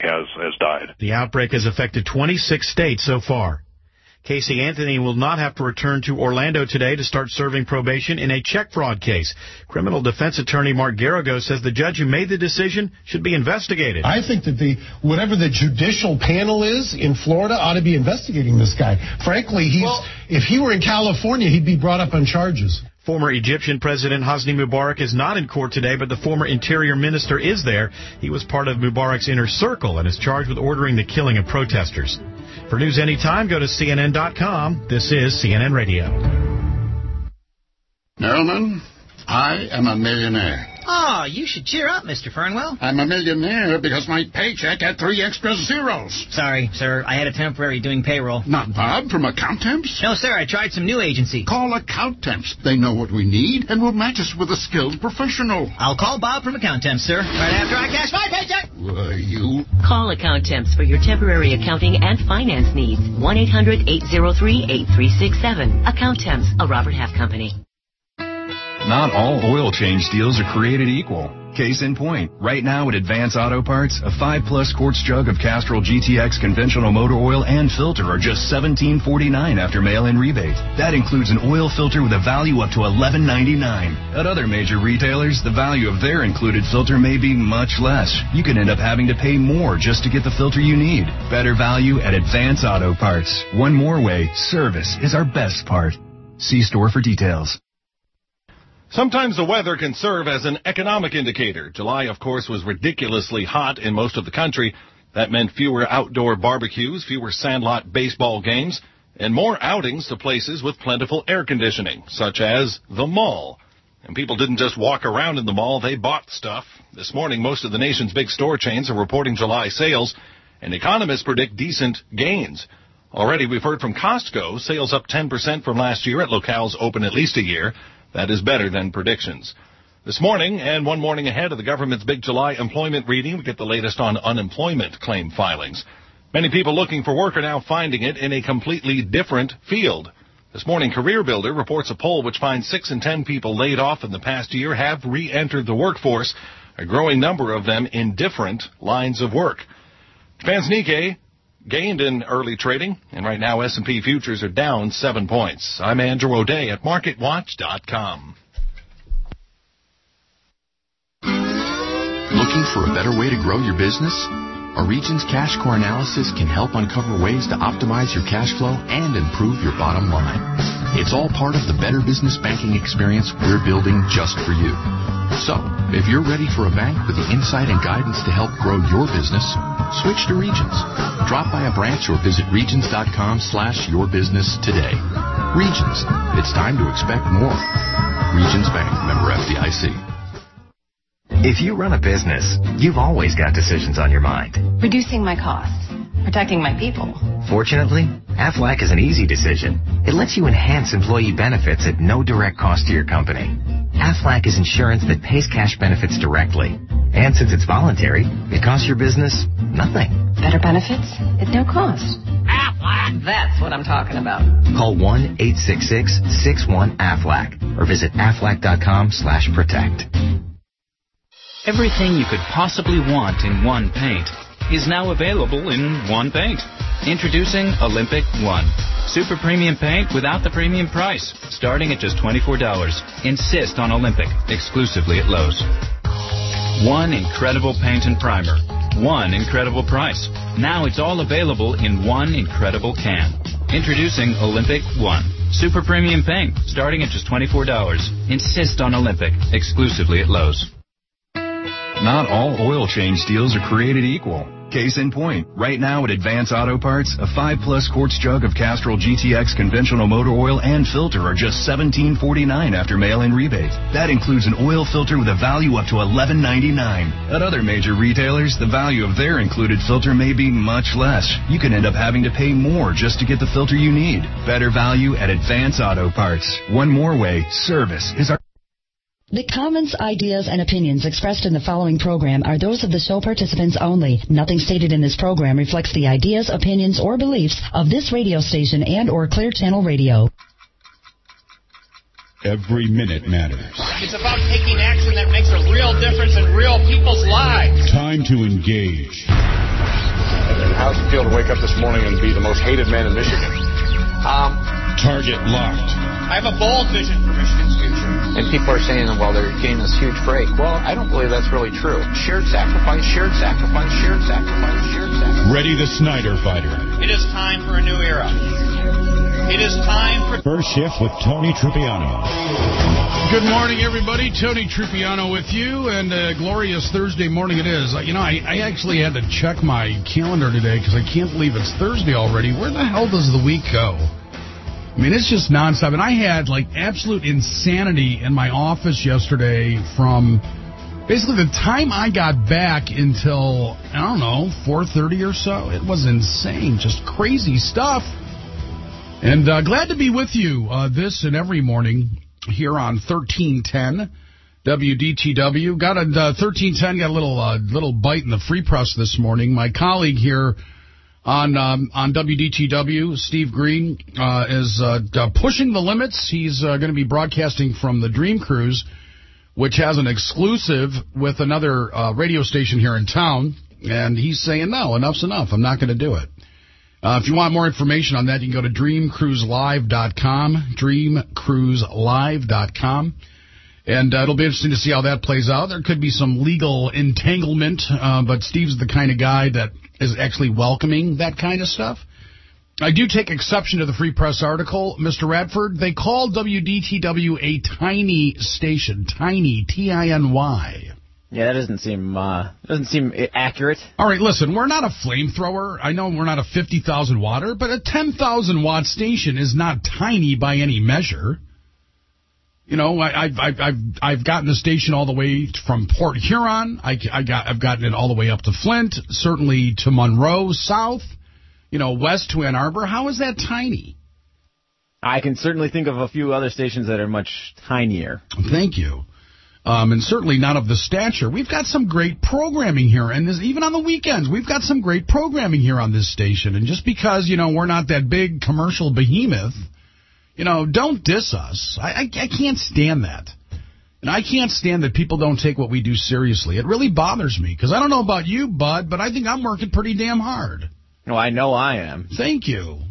has died. The outbreak has affected 26 states so far. Casey Anthony will not have to return to Orlando today to start serving probation in a check fraud case. Criminal defense attorney Mark Garrigo says the judge who made the decision should be investigated. I think that whatever the judicial panel is in Florida ought to be investigating this guy. Frankly, if he were in California, he'd be brought up on charges. Former Egyptian President Hosni Mubarak is not in court today, but the former interior minister is there. He was part of Mubarak's inner circle and is charged with ordering the killing of protesters. For news anytime, go to CNN.com. This is CNN Radio. Nerlman, I am a millionaire. Oh, you should cheer up, Mr. Fernwell. I'm a millionaire because my paycheck had 3 extra zeros. Sorry, sir. I had a temporary doing payroll. Not Bob from Accountemps? No, sir. I tried some new agency. Call Accountemps. They know what we need and will match us with a skilled professional. I'll call Bob from Accountemps, sir, right after I cash my paycheck. You? Call Accountemps for your temporary accounting and finance needs. 1-800-803-8367. Accountemps, a Robert Half company. Not all oil change deals are created equal. Case in point, right now at Advance Auto Parts, a 5+ quarts jug of Castrol GTX conventional motor oil and filter are just $17.49 after mail-in rebate. That includes an oil filter with a value up to $11.99. At other major retailers, the value of their included filter may be much less. You can end up having to pay more just to get the filter you need. Better value at Advance Auto Parts. One more way, service is our best part. See store for details. Sometimes the weather can serve as an economic indicator. July, of course, was ridiculously hot in most of the country. That meant fewer outdoor barbecues, fewer sandlot baseball games, and more outings to places with plentiful air conditioning, such as the mall. And people didn't just walk around in the mall, they bought stuff. This morning, most of the nation's big store chains are reporting July sales, and economists predict decent gains. Already, we've heard from Costco, sales up 10% from last year at locales open at least a year. That is better than predictions. This morning, and one morning ahead of the government's big July employment reading, we get the latest on unemployment claim filings. Many people looking for work are now finding it in a completely different field. This morning, CareerBuilder reports a poll which finds 6 in 10 people laid off in the past year have re-entered the workforce, a growing number of them in different lines of work. Japan's Nikkei gained in early trading, and right now S&P futures are down 7 points. I'm Andrew O'Day at MarketWatch.com. Looking for a better way to grow your business? Our Regions Cash Core Analysis can help uncover ways to optimize your cash flow and improve your bottom line. It's all part of the better business banking experience we're building just for you. So, if you're ready for a bank with the insight and guidance to help grow your business, switch to Regions. Drop by a branch or visit regions.com/yourbusiness today. Regions. It's time to expect more. Regions Bank, member FDIC. If you run a business, you've always got decisions on your mind. Reducing my costs. Protecting my people. Fortunately, Aflac is an easy decision. It lets you enhance employee benefits at no direct cost to your company. Aflac is insurance that pays cash benefits directly. And since it's voluntary, it costs your business nothing. Better benefits at no cost. Aflac! That's what I'm talking about. Call 1-866-61-AFLAC or visit aflac.com/protect. Everything you could possibly want in one paint is now available in one paint. Introducing Olympic One. Super premium paint without the premium price. Starting at just $24. Insist on Olympic. Exclusively at Lowe's. One incredible paint and primer. One incredible price. Now it's all available in one incredible can. Introducing Olympic One. Super premium paint. Starting at just $24. Insist on Olympic. Exclusively at Lowe's. Not all oil change deals are created equal. Case in point, right now at Advance Auto Parts, a 5+ quarts jug of Castrol GTX conventional motor oil and filter are just $17.49 after mail-in rebate. That includes an oil filter with a value up to $11.99. At other major retailers, the value of their included filter may be much less. You can end up having to pay more just to get the filter you need. Better value at Advance Auto Parts. One more way, service is our... The comments, ideas, and opinions expressed in the following program are those of the show participants only. Nothing stated in this program reflects the ideas, opinions, or beliefs of this radio station and or Clear Channel Radio. Every minute matters. It's about taking action that makes a real difference in real people's lives. Time to engage. How does it feel to wake up this morning and be the most hated man in Michigan? Target locked. I have a bold vision for Michigan's future. And people are saying, well, they're getting this huge break. Well, I don't believe that's really true. Shared sacrifice, shared sacrifice, shared sacrifice, shared sacrifice. Ready the Snyder Fighter. It is time for a new era. It is time for... First Shift with Tony Trippiano. Good morning, everybody. Tony Trippiano with you, and a glorious Thursday morning it is. You know, I actually had to check my calendar today because I can't believe it's Thursday already. Where the hell does the week go? I mean, it's just nonstop. And I had, like, absolute insanity in my office yesterday from basically the time I got back until, I don't know, 4:30 or so. It was insane. Just crazy stuff. And glad to be with you this and every morning here on 1310 WDTW. Got a 1310, got a little bite in the free press this morning. My colleague here on WDTW, Steve Green, is pushing the limits. He's going to be broadcasting from the Dream Cruise, which has an exclusive with another radio station here in town. And he's saying, no, enough's enough. I'm not going to do it. If you want more information on that, you can go to dreamcruiselive.com, dreamcruiselive.com. And it'll be interesting to see how that plays out. There could be some legal entanglement, but Steve's the kind of guy that is actually welcoming that kind of stuff. I do take exception to the Free Press article, Mr. Radford. They call WDTW a tiny station. Tiny, T-I-N-Y. Yeah, that doesn't seem accurate. All right, listen, we're not a flamethrower. I know we're not a 50,000 watter, but a 10,000 watt station is not tiny by any measure. You know, I've gotten the station all the way from Port Huron. I've gotten it all the way up to Flint, certainly to Monroe, south, west to Ann Arbor. How is that tiny? I can certainly think of a few other stations that are much tinier. Thank you. And certainly not of the stature. We've got some great programming here, and even on the weekends, we've got some great programming here on this station. And just because, we're not that big commercial behemoth, don't diss us. I can't stand that. And I can't stand that people don't take what we do seriously. It really bothers me, because I don't know about you, Bud, but I think I'm working pretty damn hard. No, I know I am. Thank you.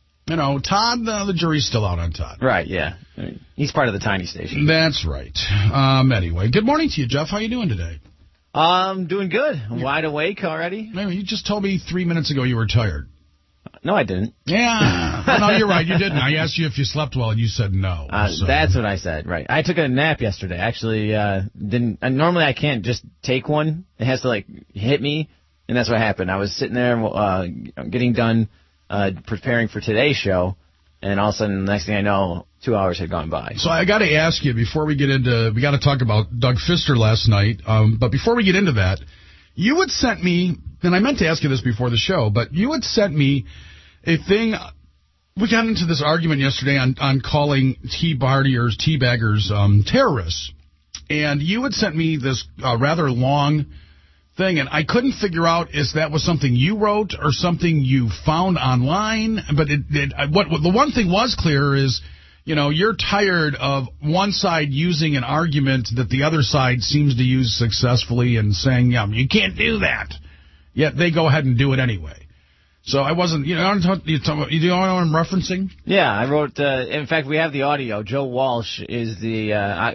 Todd, the jury's still out on Todd. Right, yeah. He's part of the tiny station. That's right. Anyway, good morning to you, Jeff. How you doing today? I'm doing good. I'm wide awake already. No, you just told me 3 minutes ago you were tired. No, I didn't. Yeah. No, you're right. You didn't. I asked you if you slept well, and you said no. That's what I said, right. I took a nap yesterday. Actually, didn't. Normally, I can't just take one. It has to, hit me, and that's what happened. I was sitting there getting done preparing for today's show, and all of a sudden, the next thing I know, 2 hours had gone by. So I got to ask you, before we get into, we got to talk about Doug Pfister last night, but before we get into that, you had sent me, and I meant to ask you this before the show, but you had sent me a thing. We got into this argument yesterday on calling Tea-partiers, teabaggers, terrorists, and you had sent me this rather long thing, and I couldn't figure out if that was something you wrote or something you found online. But the one thing was clear is, you're tired of one side using an argument that the other side seems to use successfully and saying, you can't do that. Yet they go ahead and do it anyway. So I wasn't, you know what I'm referencing? Yeah, I wrote, in fact, we have the audio. Joe Walsh is we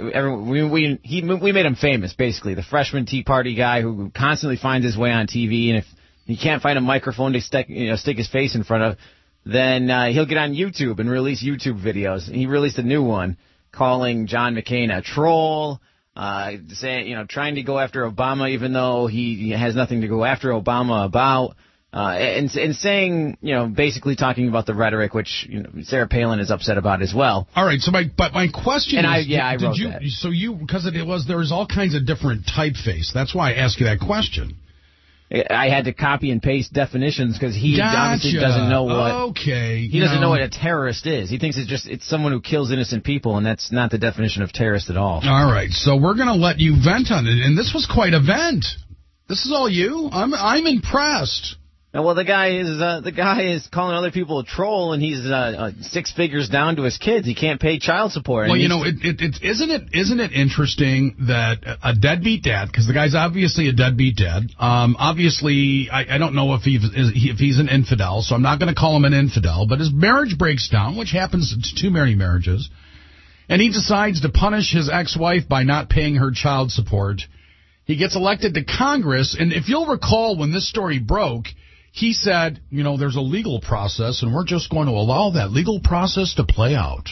made him famous, basically, the freshman Tea Party guy who constantly finds his way on TV, and if he can't find a microphone to stick his face in front of, then he'll get on YouTube and release YouTube videos. He released a new one calling John McCain a troll, saying, trying to go after Obama even though he has nothing to go after Obama about. And saying, basically talking about the rhetoric, which Sarah Palin is upset about as well. All right. So my question is, I wrote that. So because there was all kinds of different typeface. That's why I asked you that question. I had to copy and paste definitions because he obviously doesn't know what. Okay. He doesn't know what a terrorist is. He thinks it's someone who kills innocent people, and that's not the definition of terrorist at all. All right. So we're gonna let you vent on it, and this was quite a vent. This is all you. I'm impressed. Well, the guy is calling other people a troll, and he's 6 figures down to his kids. He can't pay child support. Well, isn't it interesting that a deadbeat dad, because the guy's obviously a deadbeat dad. Obviously, I don't know if he's an infidel, so I'm not going to call him an infidel. But his marriage breaks down, which happens to too many marriages, and he decides to punish his ex-wife by not paying her child support. He gets elected to Congress, and if you'll recall when this story broke, he said, there's a legal process, and we're just going to allow that legal process to play out.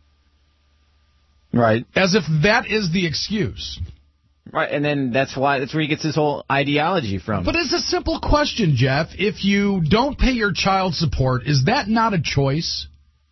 Right. As if that is the excuse. Right, and then that's where he gets his whole ideology from. But it's a simple question, Jeff. If you don't pay your child support, is that not a choice?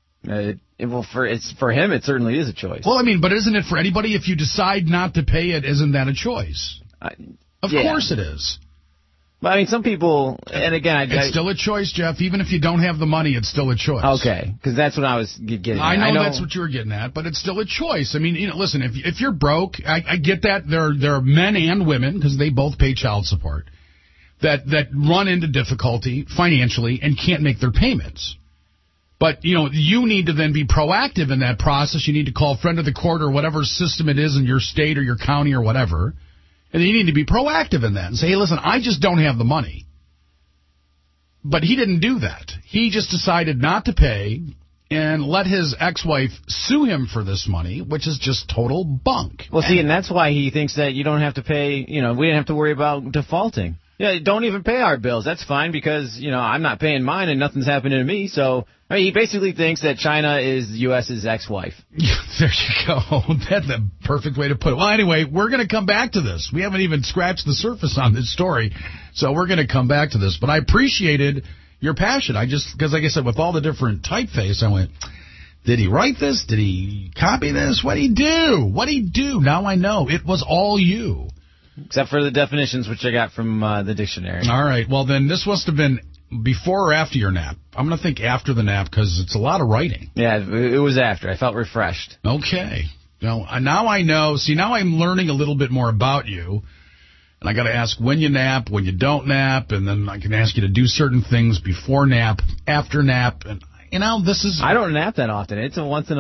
For him, it certainly is a choice. Well, but isn't it for anybody? If you decide not to pay it, isn't that a choice? Of course it is. But, some people, and again... It's still a choice, Jeff. Even if you don't have the money, it's still a choice. Okay, because that's what I was getting at. I know that's what you were getting at, but it's still a choice. Listen, if you're broke, I get that. There are men and women, because they both pay child support, that run into difficulty financially and can't make their payments. But, you need to then be proactive in that process. You need to call friend of the court or whatever system it is in your state or your county or whatever. And you need to be proactive in that and say, hey, listen, I just don't have the money. But he didn't do that. He just decided not to pay and let his ex-wife sue him for this money, which is just total bunk. Well, and that's why he thinks that you don't have to pay, we didn't have to worry about defaulting. Yeah, don't even pay our bills. That's fine because, I'm not paying mine and nothing's happening to me. So, he basically thinks that China is the U.S.'s ex-wife. There you go. That's the perfect way to put it. Well, anyway, we're going to come back to this. We haven't even scratched the surface on this story, so we're going to come back to this. But I appreciated your passion. Because like I said, with all the different typeface, I went, did he write this? Did he copy this? What'd he do? What'd he do? Now I know. It was all you. Except for the definitions, which I got from the dictionary. All right. Well, then this must have been before or after your nap. I'm going to think after the nap because it's a lot of writing. Yeah, it was after. I felt refreshed. Okay. Now I know. See, now I'm learning a little bit more about you. And I got to ask when you nap, when you don't nap, and then I can ask you to do certain things before nap, after nap, and this is... I don't nap that often. It's a once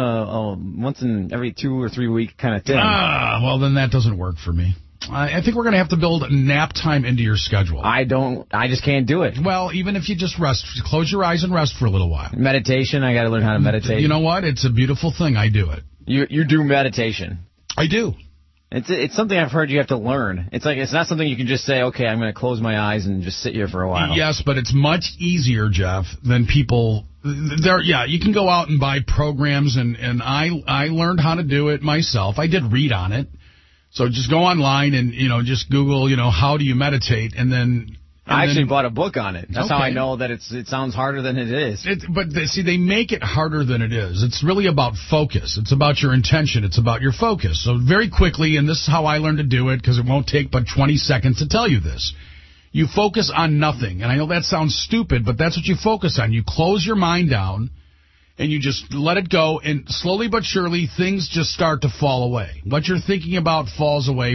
in every 2 or 3 week kind of thing. Well, then that doesn't work for me. I think we're going to have to build nap time into your schedule. I just can't do it. Well, even if you just rest, close your eyes and rest for a little while. Meditation, I got to learn how to meditate. You know what? It's a beautiful thing. I do it. You do meditation. I do. It's something I've heard you have to learn. It's not something you can just say, okay, I'm going to close my eyes and just sit here for a while. Yes, but it's much easier, Jeff, than people... you can go out and buy programs, and I learned how to do it myself. I did read on it. So just go online and, just Google, how do you meditate, and then... I actually bought a book on it. That's how I know that it sounds harder than it is. But they make it harder than it is. It's really about focus. It's about your intention. It's about your focus. So very quickly, and this is how I learned to do it, because it won't take but 20 seconds to tell you this. You focus on nothing. And I know that sounds stupid, but that's what you focus on. You close your mind down, and you just let it go, and slowly but surely, things just start to fall away. What you're thinking about falls away,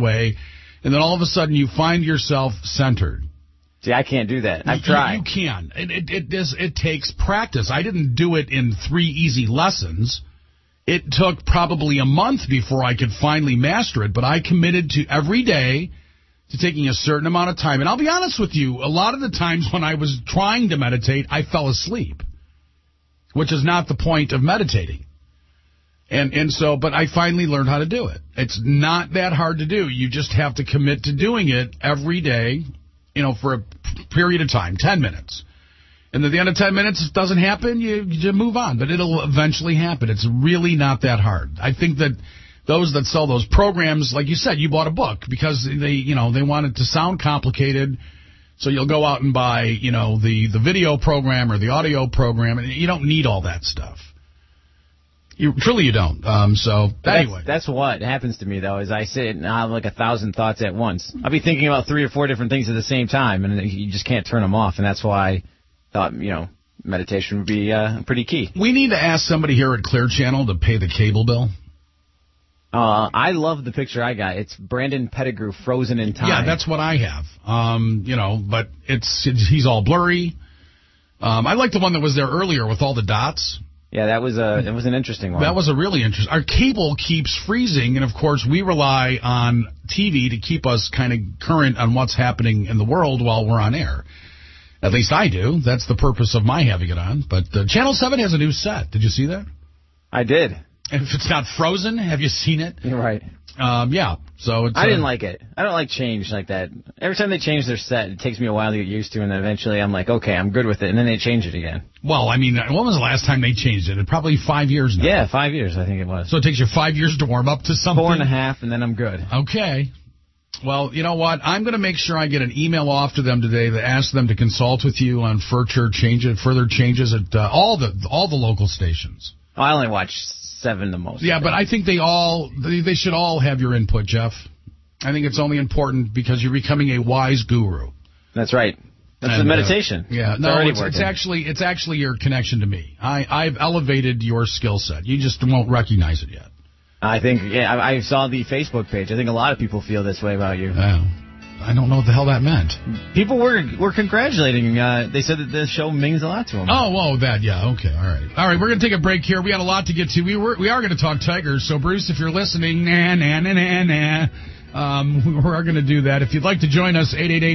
and then all of a sudden you find yourself centered. See, I can't do that. I've tried. You can. It takes practice. I didn't do it in 3 easy lessons. It took probably a month before I could finally master it, but I committed to every day to taking a certain amount of time. And I'll be honest with you, a lot of the times when I was trying to meditate, I fell asleep, which is not the point of meditating. But I finally learned how to do it. It's not that hard to do. You just have to commit to doing it every day, for a period of time, 10 minutes. And at the end of 10 minutes, if it doesn't happen, you move on. But it'll eventually happen. It's really not that hard. I think that those that sell those programs, like you said, you bought a book because they want it to sound complicated. So you'll go out and buy, the video program or the audio program, and you don't need all that stuff. You don't. Anyway. That's what happens to me, though, is I sit and I have like 1,000 thoughts at once. I'll be thinking about 3 or 4 different things at the same time, and you just can't turn them off, and that's why I thought, meditation would be pretty key. We need to ask somebody here at Clear Channel to pay the cable bill. I love the picture I got. It's Brandon Pettigrew frozen in time. Yeah, that's what I have. But he's all blurry. I like the one that was there earlier with all the dots. Yeah, it was an interesting one. That was a really interesting. Our cable keeps freezing, and of course we rely on TV to keep us kind of current on what's happening in the world while we're on air. At least I do. That's the purpose of my having it on. But Channel 7 has a new set. Did you see that? I did. And if it's not frozen, have you seen it? You're right. Yeah. So it's, I didn't like it. I don't like change like that. Every time they change their set, it takes me a while to get used to, and then eventually I'm like, okay, I'm good with it, and then they change it again. Well, I mean, when was the last time they changed it? Probably 5 years now. Yeah, 5 years, I think it was. So it takes you 5 years to warm up to something? 4.5, and then I'm good. Okay. Well, you know what? I'm going to make sure I get an email off to them today that asks them to consult with you on further changes at all the local stations. I only watch 7 the most. Yeah, but I think they should all have your input, Jeff. I think it's only important because you're becoming a wise guru. That's right. That's the meditation. Yeah, it's actually your connection to me. I've elevated your skill set. You just won't recognize it yet. I think, I saw the Facebook page. I think a lot of people feel this way about you. I don't know what the hell that meant. People were congratulating. They said that the show means a lot to them. Oh, that, yeah, okay, all right. We're going to take a break here. We got a lot to get to. We are going to talk Tigers, so Bruce, if you're listening, we are going to do that. If you'd like to join us,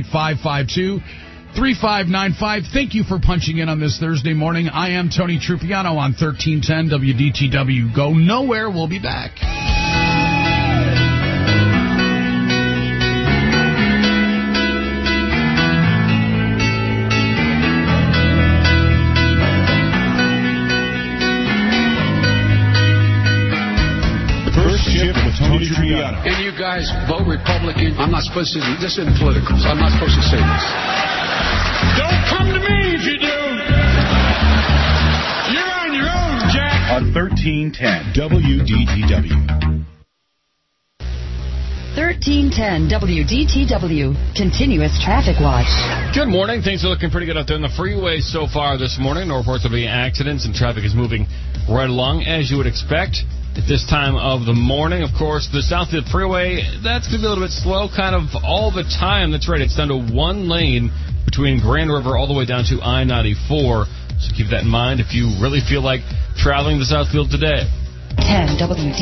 888-552-3595. Thank you for punching in on this Thursday morning. I am Tony Trupiano on 1310 WDTW. Go nowhere. We'll be back. Tony Trupiano. And you guys vote Republican. I'm not supposed to. This isn't political, so I'm not supposed to say this. Don't come to me if you do. You're on your own, Jack. On 1310 WDTW. 1310 WDTW. Continuous Traffic Watch. Good morning. Things are looking pretty good out there on the freeway so far this morning. No reports of any accidents, and traffic is moving right along as you would expect. At this time of the morning, of course, the Southfield Freeway, that's going to be a little bit slow kind of all the time. That's right. It's down to one lane between Grand River all the way down to I-94. So keep that in mind if you really feel like traveling to Southfield today. 10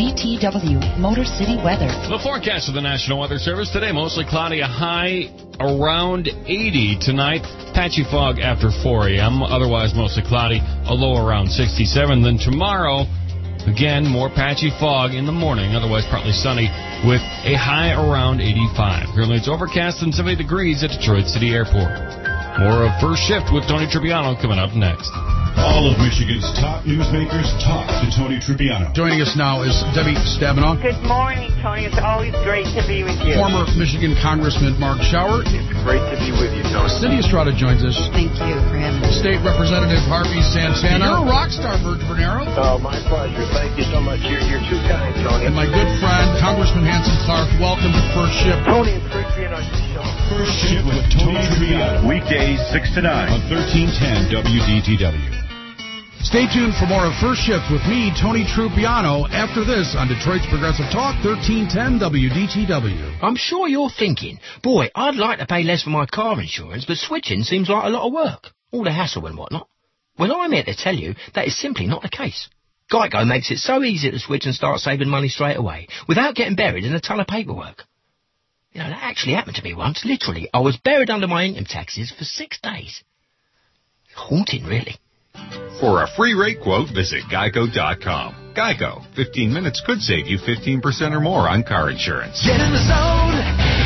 WDTW Motor City Weather. The forecast of the National Weather Service today, mostly cloudy, a high around 80 tonight. Patchy fog after 4 a.m., otherwise mostly cloudy, a low around 67. Then tomorrow, again, more patchy fog in the morning, otherwise partly sunny, with a high around 85. Currently it's overcast and 70 degrees at Detroit City Airport. More of First Shift with Tony Trupiano coming up next. All of Michigan's top newsmakers talk to Tony Trupiano. Joining us now is Debbie Stabenow. Good morning, Tony. It's always great to be with you. Former Michigan Congressman Mark Schauer. It's great to be with you, Tony. Cindy Estrada joins us. Thank you for having me. State Representative Harvey Santana. You're a rock star, Bert Vernero. Oh, my pleasure. Thank you so much. You're too kind, Tony. And my good friend, Congressman Hanson Clark. Welcome to First Shift. Tony, it's great being on your show. First Shift with Tony Trupiano. Weekdays 6 to 9 on 1310 WDTW. Stay tuned for more of First Shift with me, Tony Trupiano, after this on Detroit's Progressive Talk, 1310 WDTW. I'm sure you're thinking, boy, I'd like to pay less for my car insurance, but switching seems like a lot of work. All the hassle and whatnot. Well, I'm here to tell you that is simply not the case. Geico makes it so easy to switch and start saving money straight away, without getting buried in a ton of paperwork. You know, that actually happened to me once. Literally, I was buried under my income taxes for 6 days. Haunting, really. For a free rate quote, visit Geico.com. Geico. 15 minutes could save you 15% or more on car insurance. Get in the zone.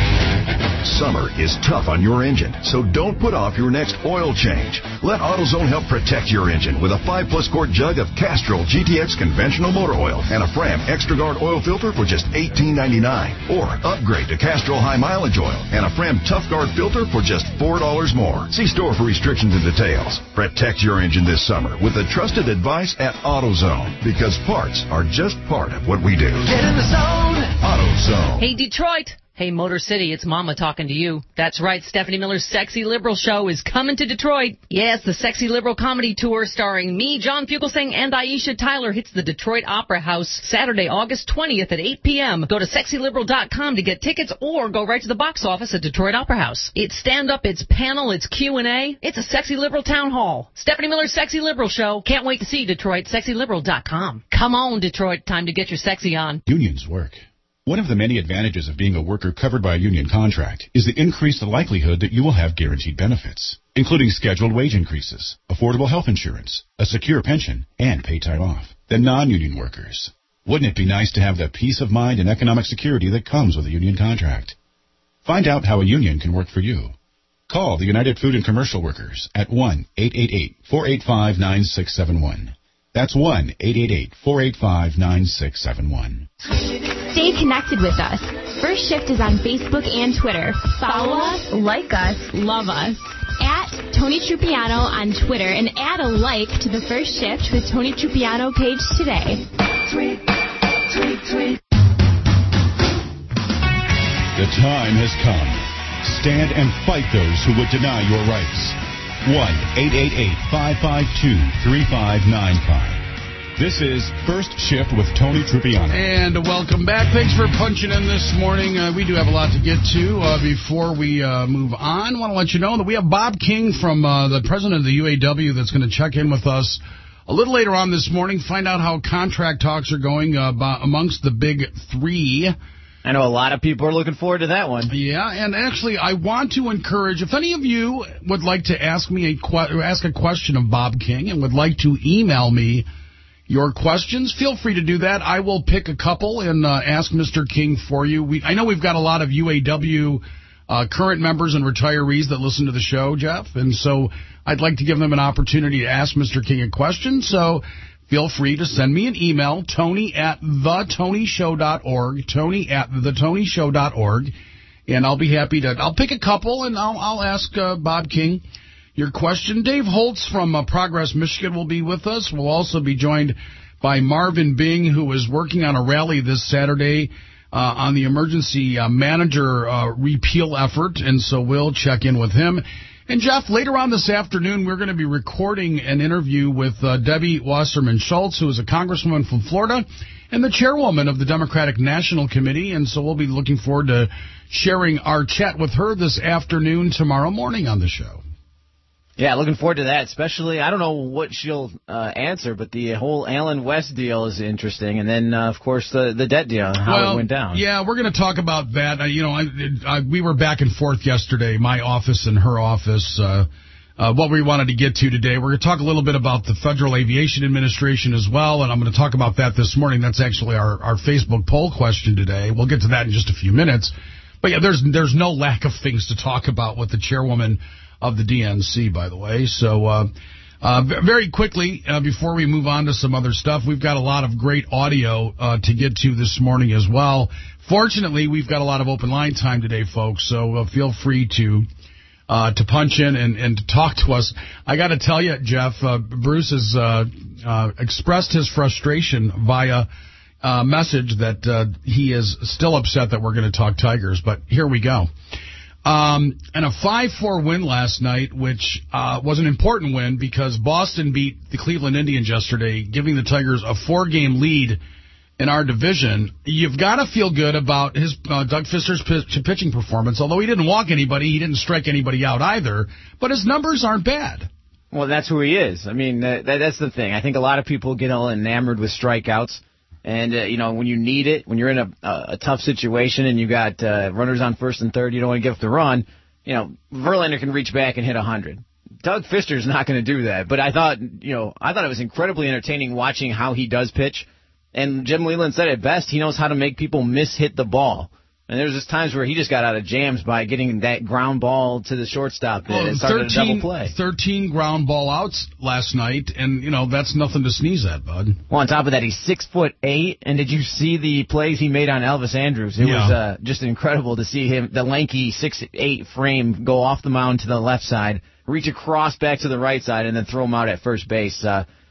Summer is tough on your engine, so don't put off your next oil change. Let AutoZone help protect your engine with a 5-plus quart jug of Castrol GTX conventional motor oil and a Fram ExtraGuard oil filter for just $18.99. Or upgrade to Castrol high mileage oil and a Fram ToughGuard filter for just $4 more. See store for restrictions and details. Protect your engine this summer with the trusted advice at AutoZone, because parts are just part of what we do. Get in the zone. AutoZone. Hey, Detroit. Hey, Motor City, it's Mama talking to you. That's right, Stephanie Miller's Sexy Liberal show is coming to Detroit. Yes, the Sexy Liberal comedy tour starring me, John Fugelsang, and Aisha Tyler hits the Detroit Opera House Saturday, August 20th at 8 p.m. Go to sexyliberal.com to get tickets or go right to the box office at Detroit Opera House. It's stand-up, it's panel, it's Q&A. It's a Sexy Liberal town hall. Stephanie Miller's Sexy Liberal show. Can't wait to see Detroit, sexyliberal.com. Come on, Detroit, time to get your sexy on. Unions work. One of the many advantages of being a worker covered by a union contract is the increased likelihood that you will have guaranteed benefits, including scheduled wage increases, affordable health insurance, a secure pension, and paid time off than non-union workers. Wouldn't it be nice to have the peace of mind and economic security that comes with a union contract? Find out how a union can work for you. Call the United Food and Commercial Workers at 1-888-485-9671. That's 1-888-485-9671. Stay connected with us. First Shift is on Facebook and Twitter. Follow us, like us, love us. At Tony Trupiano on Twitter and add a like to the First Shift with Tony Trupiano page today. Tweet, tweet, tweet. The time has come. Stand and fight those who would deny your rights. 1-888-552-3595. This is First Shift with Tony Trupiano. And welcome back. Thanks for punching in this morning. We do have a lot to get to. Before we move on, I want to let you know that we have Bob King from the president of the UAW that's going to check in with us a little later on this morning, find out how contract talks are going amongst the big three. I know a lot of people are looking forward to that one. Yeah, and actually, I want to encourage, if any of you would like to ask me ask a question of Bob King and would like to email me your questions, feel free to do that. I will pick a couple and ask Mr. King for you. I know we've got a lot of UAW current members and retirees that listen to the show, Jeff, and so I'd like to give them an opportunity to ask Mr. King a question. So feel free to send me an email, tony@thetonyshow.org, tony@thetonyshow.org, and I'll be happy to. I'll pick a couple and I'll ask Bob King your question. Dave Holtz from Progress, Michigan will be with us. We'll also be joined by Marvin Bing, who is working on a rally this Saturday on the emergency manager repeal effort, and so we'll check in with him. And, Jeff, later on this afternoon, we're going to be recording an interview with Debbie Wasserman Schultz, who is a congresswoman from Florida and the chairwoman of the Democratic National Committee, and so we'll be looking forward to sharing our chat with her this afternoon, tomorrow morning on the show. Yeah, looking forward to that, especially, I don't know what she'll answer, but the whole Allen West deal is interesting. And then, of course, the debt deal, how it went down. Yeah, we're going to talk about that. We were back and forth yesterday, my office and her office, what we wanted to get to today. We're going to talk a little bit about the Federal Aviation Administration as well, and I'm going to talk about that this morning. That's actually our Facebook poll question today. We'll get to that in just a few minutes. But, yeah, there's no lack of things to talk about with the chairwoman of the DNC, by the way. So very quickly, before we move on to some other stuff, we've got a lot of great audio to get to this morning as well. Fortunately, we've got a lot of open line time today, folks, so feel free to punch in and to talk to us. I got to tell you, Jeff, Bruce has expressed his frustration via message that he is still upset that we're going to talk Tigers, but here we go. And a 5-4 win last night, which was an important win because Boston beat the Cleveland Indians yesterday, giving the Tigers a 4-game lead in our division. You've got to feel good about his Doug Fister's pitching performance. Although he didn't walk anybody, he didn't strike anybody out either, but his numbers aren't bad. Well, that's who he is. I mean, that's the thing. I think a lot of people get all enamored with strikeouts. And, when you need it, when you're in a tough situation and you got runners on first and third, you don't want to give up the run, Verlander can reach back and hit 100. Doug Fister's not going to do that. But I thought it was incredibly entertaining watching how he does pitch. And Jim Leyland said it best. He knows how to make people miss-hit the ball. And there's just times where he just got out of jams by getting that ground ball to the shortstop and started a double play. 13 ground ball outs last night, and, that's nothing to sneeze at, bud. Well, on top of that, he's 6'8", and did you see the plays he made on Elvis Andrus? It was just incredible to see him, the lanky 6'8" frame, go off the mound to the left side, reach across back to the right side, and then throw him out at first base.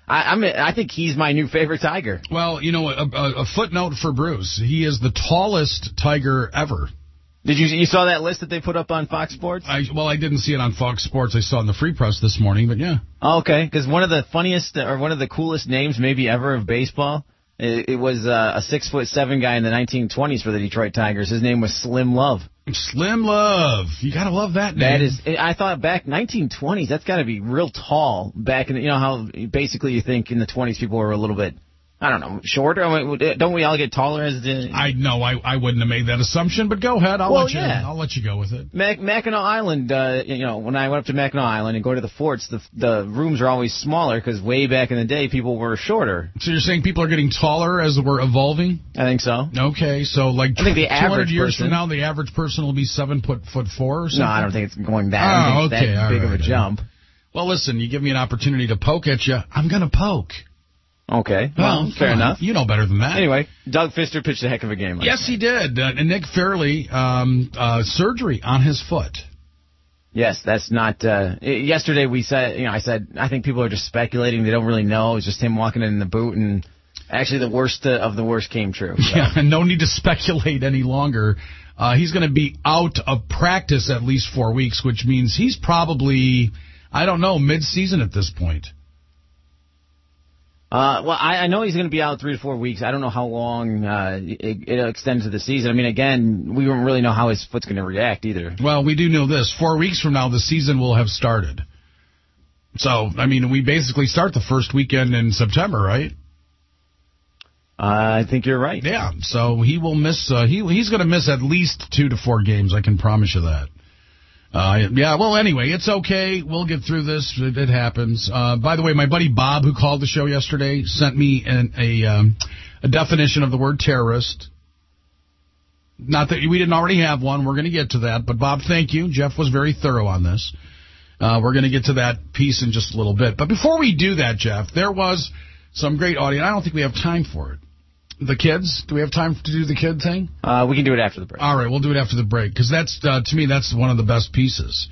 I think he's my new favorite Tiger. Well, a footnote for Bruce. He is the tallest Tiger ever. You saw that list that they put up on Fox Sports? I didn't see it on Fox Sports. I saw it in the Free Press this morning, but yeah. Oh, okay, because one of the funniest or one of the coolest names maybe ever of baseball, it was a 6'7" guy in the 1920s for the Detroit Tigers. His name was Slim Love. Slim Love. You got to love that name. That is, I thought back 1920s, that's got to be real tall back in, how basically you think in the 20s people were a little bit, I don't know, shorter? Don't we all get taller as the... I know, I wouldn't have made that assumption, but go ahead. I'll let you go with it. Mackinac Island, when I went up to Mackinac Island and go to the forts, the rooms are always smaller because way back in the day people were shorter. So you're saying people are getting taller as we're evolving? I think so. Okay, so like I think the 200 years from now, the average person will be 7'4" or something? No, I don't think it's going that. I don't think it's that big of a jump. Well, listen, you give me an opportunity to poke at you, I'm going to poke. Okay. Well, fair enough. You know better than that. Anyway, Doug Fister pitched a heck of a game. Yes, he did. And Nick Fairley, surgery on his foot. Yes, that's not... yesterday we said, I think people are just speculating. They don't really know. It's just him walking in the boot, and actually the worst of the worst came true. So. Yeah, and no need to speculate any longer. He's going to be out of practice at least 4 weeks, which means he's probably, I don't know, mid-season at this point. I know he's going to be out 3 to 4 weeks. I don't know how long it extends to the season. I mean, again, we don't really know how his foot's going to react either. Well, we do know this. 4 weeks from now, the season will have started. So, I mean, we basically start the first weekend in September, right? I think you're right. Yeah, so he will miss. He's going to miss at least 2 to 4 games. I can promise you that. Well, anyway, it's okay. We'll get through this. It happens. By the way, my buddy Bob, who called the show yesterday, sent me a definition of the word terrorist. Not that we didn't already have one. We're going to get to that. But, Bob, thank you. Jeff was very thorough on this. We're going to get to that piece in just a little bit. But before we do that, Jeff, there was some great audio. I don't think we have time for it. The kids? Do we have time to do the kid thing? We can do it after the break. All right, we'll do it after the break, because that's, to me, that's one of the best pieces.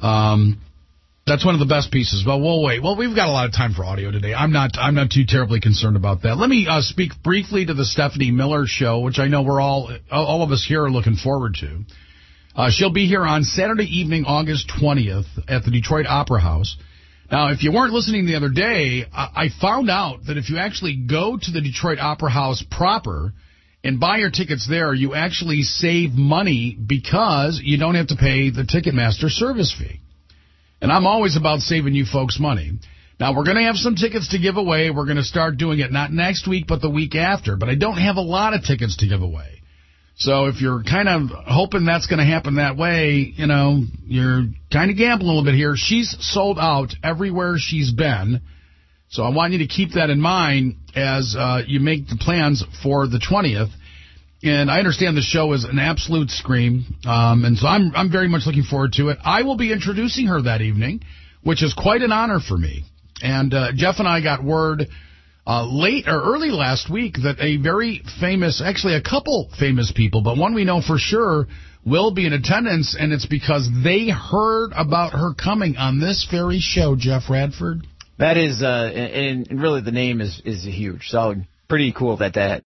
That's one of the best pieces. But we'll wait. Well, we've got a lot of time for audio today. I'm not too terribly concerned about that. Let me speak briefly to the Stephanie Miller show, which I know we're all of us here are looking forward to. She'll be here on Saturday evening, August 20th, at the Detroit Opera House. Now, if you weren't listening the other day, I found out that if you actually go to the Detroit Opera House proper and buy your tickets there, you actually save money because you don't have to pay the Ticketmaster service fee. And I'm always about saving you folks money. Now, we're going to have some tickets to give away. We're going to start doing it not next week, but the week after. But I don't have a lot of tickets to give away. So if you're kind of hoping that's going to happen that way, you're kind of gambling a little bit here. She's sold out everywhere she's been. So I want you to keep that in mind as you make the plans for the 20th. And I understand the show is an absolute scream. And so I'm very much looking forward to it. I will be introducing her that evening, which is quite an honor for me. And Jeff and I got word early last week that a very famous, actually a couple famous people, but one we know for sure will be in attendance, and it's because they heard about her coming on this very show, Jeff Radford. That is, and really the name is huge, so pretty cool that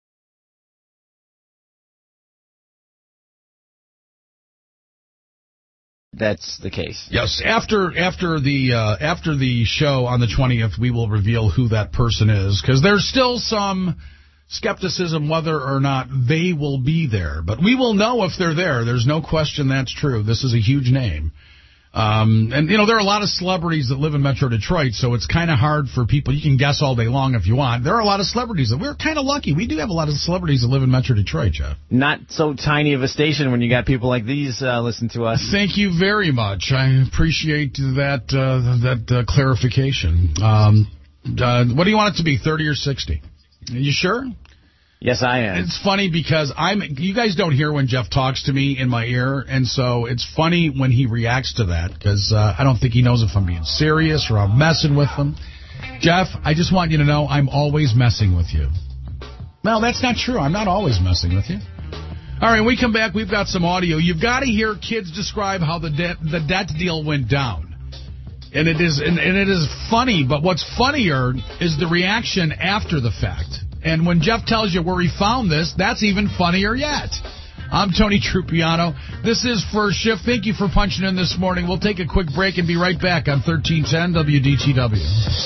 that's the case. Yes, after the show on the 20th, we will reveal who that person is, because there's still some skepticism whether or not they will be there. But we will know if they're there. There's no question that's true. This is a huge name. And, there are a lot of celebrities that live in Metro Detroit, so it's kind of hard for people. You can guess all day long if you want. There are a lot of celebrities. We're kind of lucky. We do have a lot of celebrities that live in Metro Detroit, Jeff. Not so tiny of a station when you got people like these listen to us. Thank you very much. I appreciate that clarification. What do you want it to be, 30 or 60? Are you sure? Yes, I am. It's funny because you guys don't hear when Jeff talks to me in my ear, and so it's funny when he reacts to that because I don't think he knows if I'm being serious or I'm messing with him. Jeff, I just want you to know I'm always messing with you. Well, that's not true. I'm not always messing with you. All right, when we come back, we've got some audio. You've got to hear kids describe how the debt deal went down. And it is funny, but what's funnier is the reaction after the fact. And when Jeff tells you where he found this, that's even funnier yet. I'm Tony Trupiano. This is First Shift. Thank you for punching in this morning. We'll take a quick break and be right back on 1310 WDTW.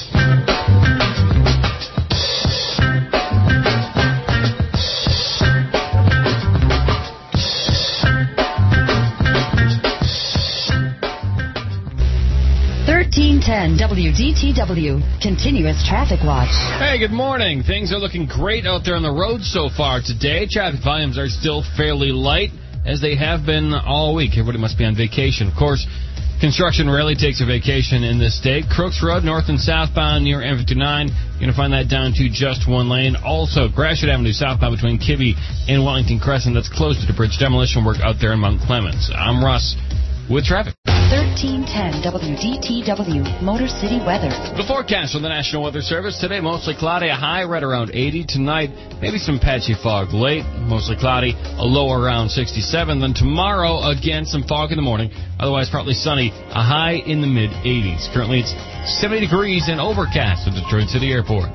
1310 WDTW, Continuous Traffic Watch. Hey, good morning. Things are looking great out there on the road so far today. Traffic volumes are still fairly light, as they have been all week. Everybody must be on vacation. Of course, construction rarely takes a vacation in this state. Crooks Road, north and southbound near M59. You're going to find that down to just one lane. Also, Gratiot Avenue southbound between Kibbe and Wellington Crescent. That's closed to the bridge demolition work out there in Mount Clemens. I'm Russ with traffic. 1310 WDTW, Motor City weather. The forecast from the National Weather Service today, mostly cloudy, a high right around 80. Tonight, maybe some patchy fog late, mostly cloudy, a low around 67. Then tomorrow, again, some fog in the morning, otherwise partly sunny, a high in the mid-80s. Currently, it's 70 degrees and overcast at Detroit City Airport.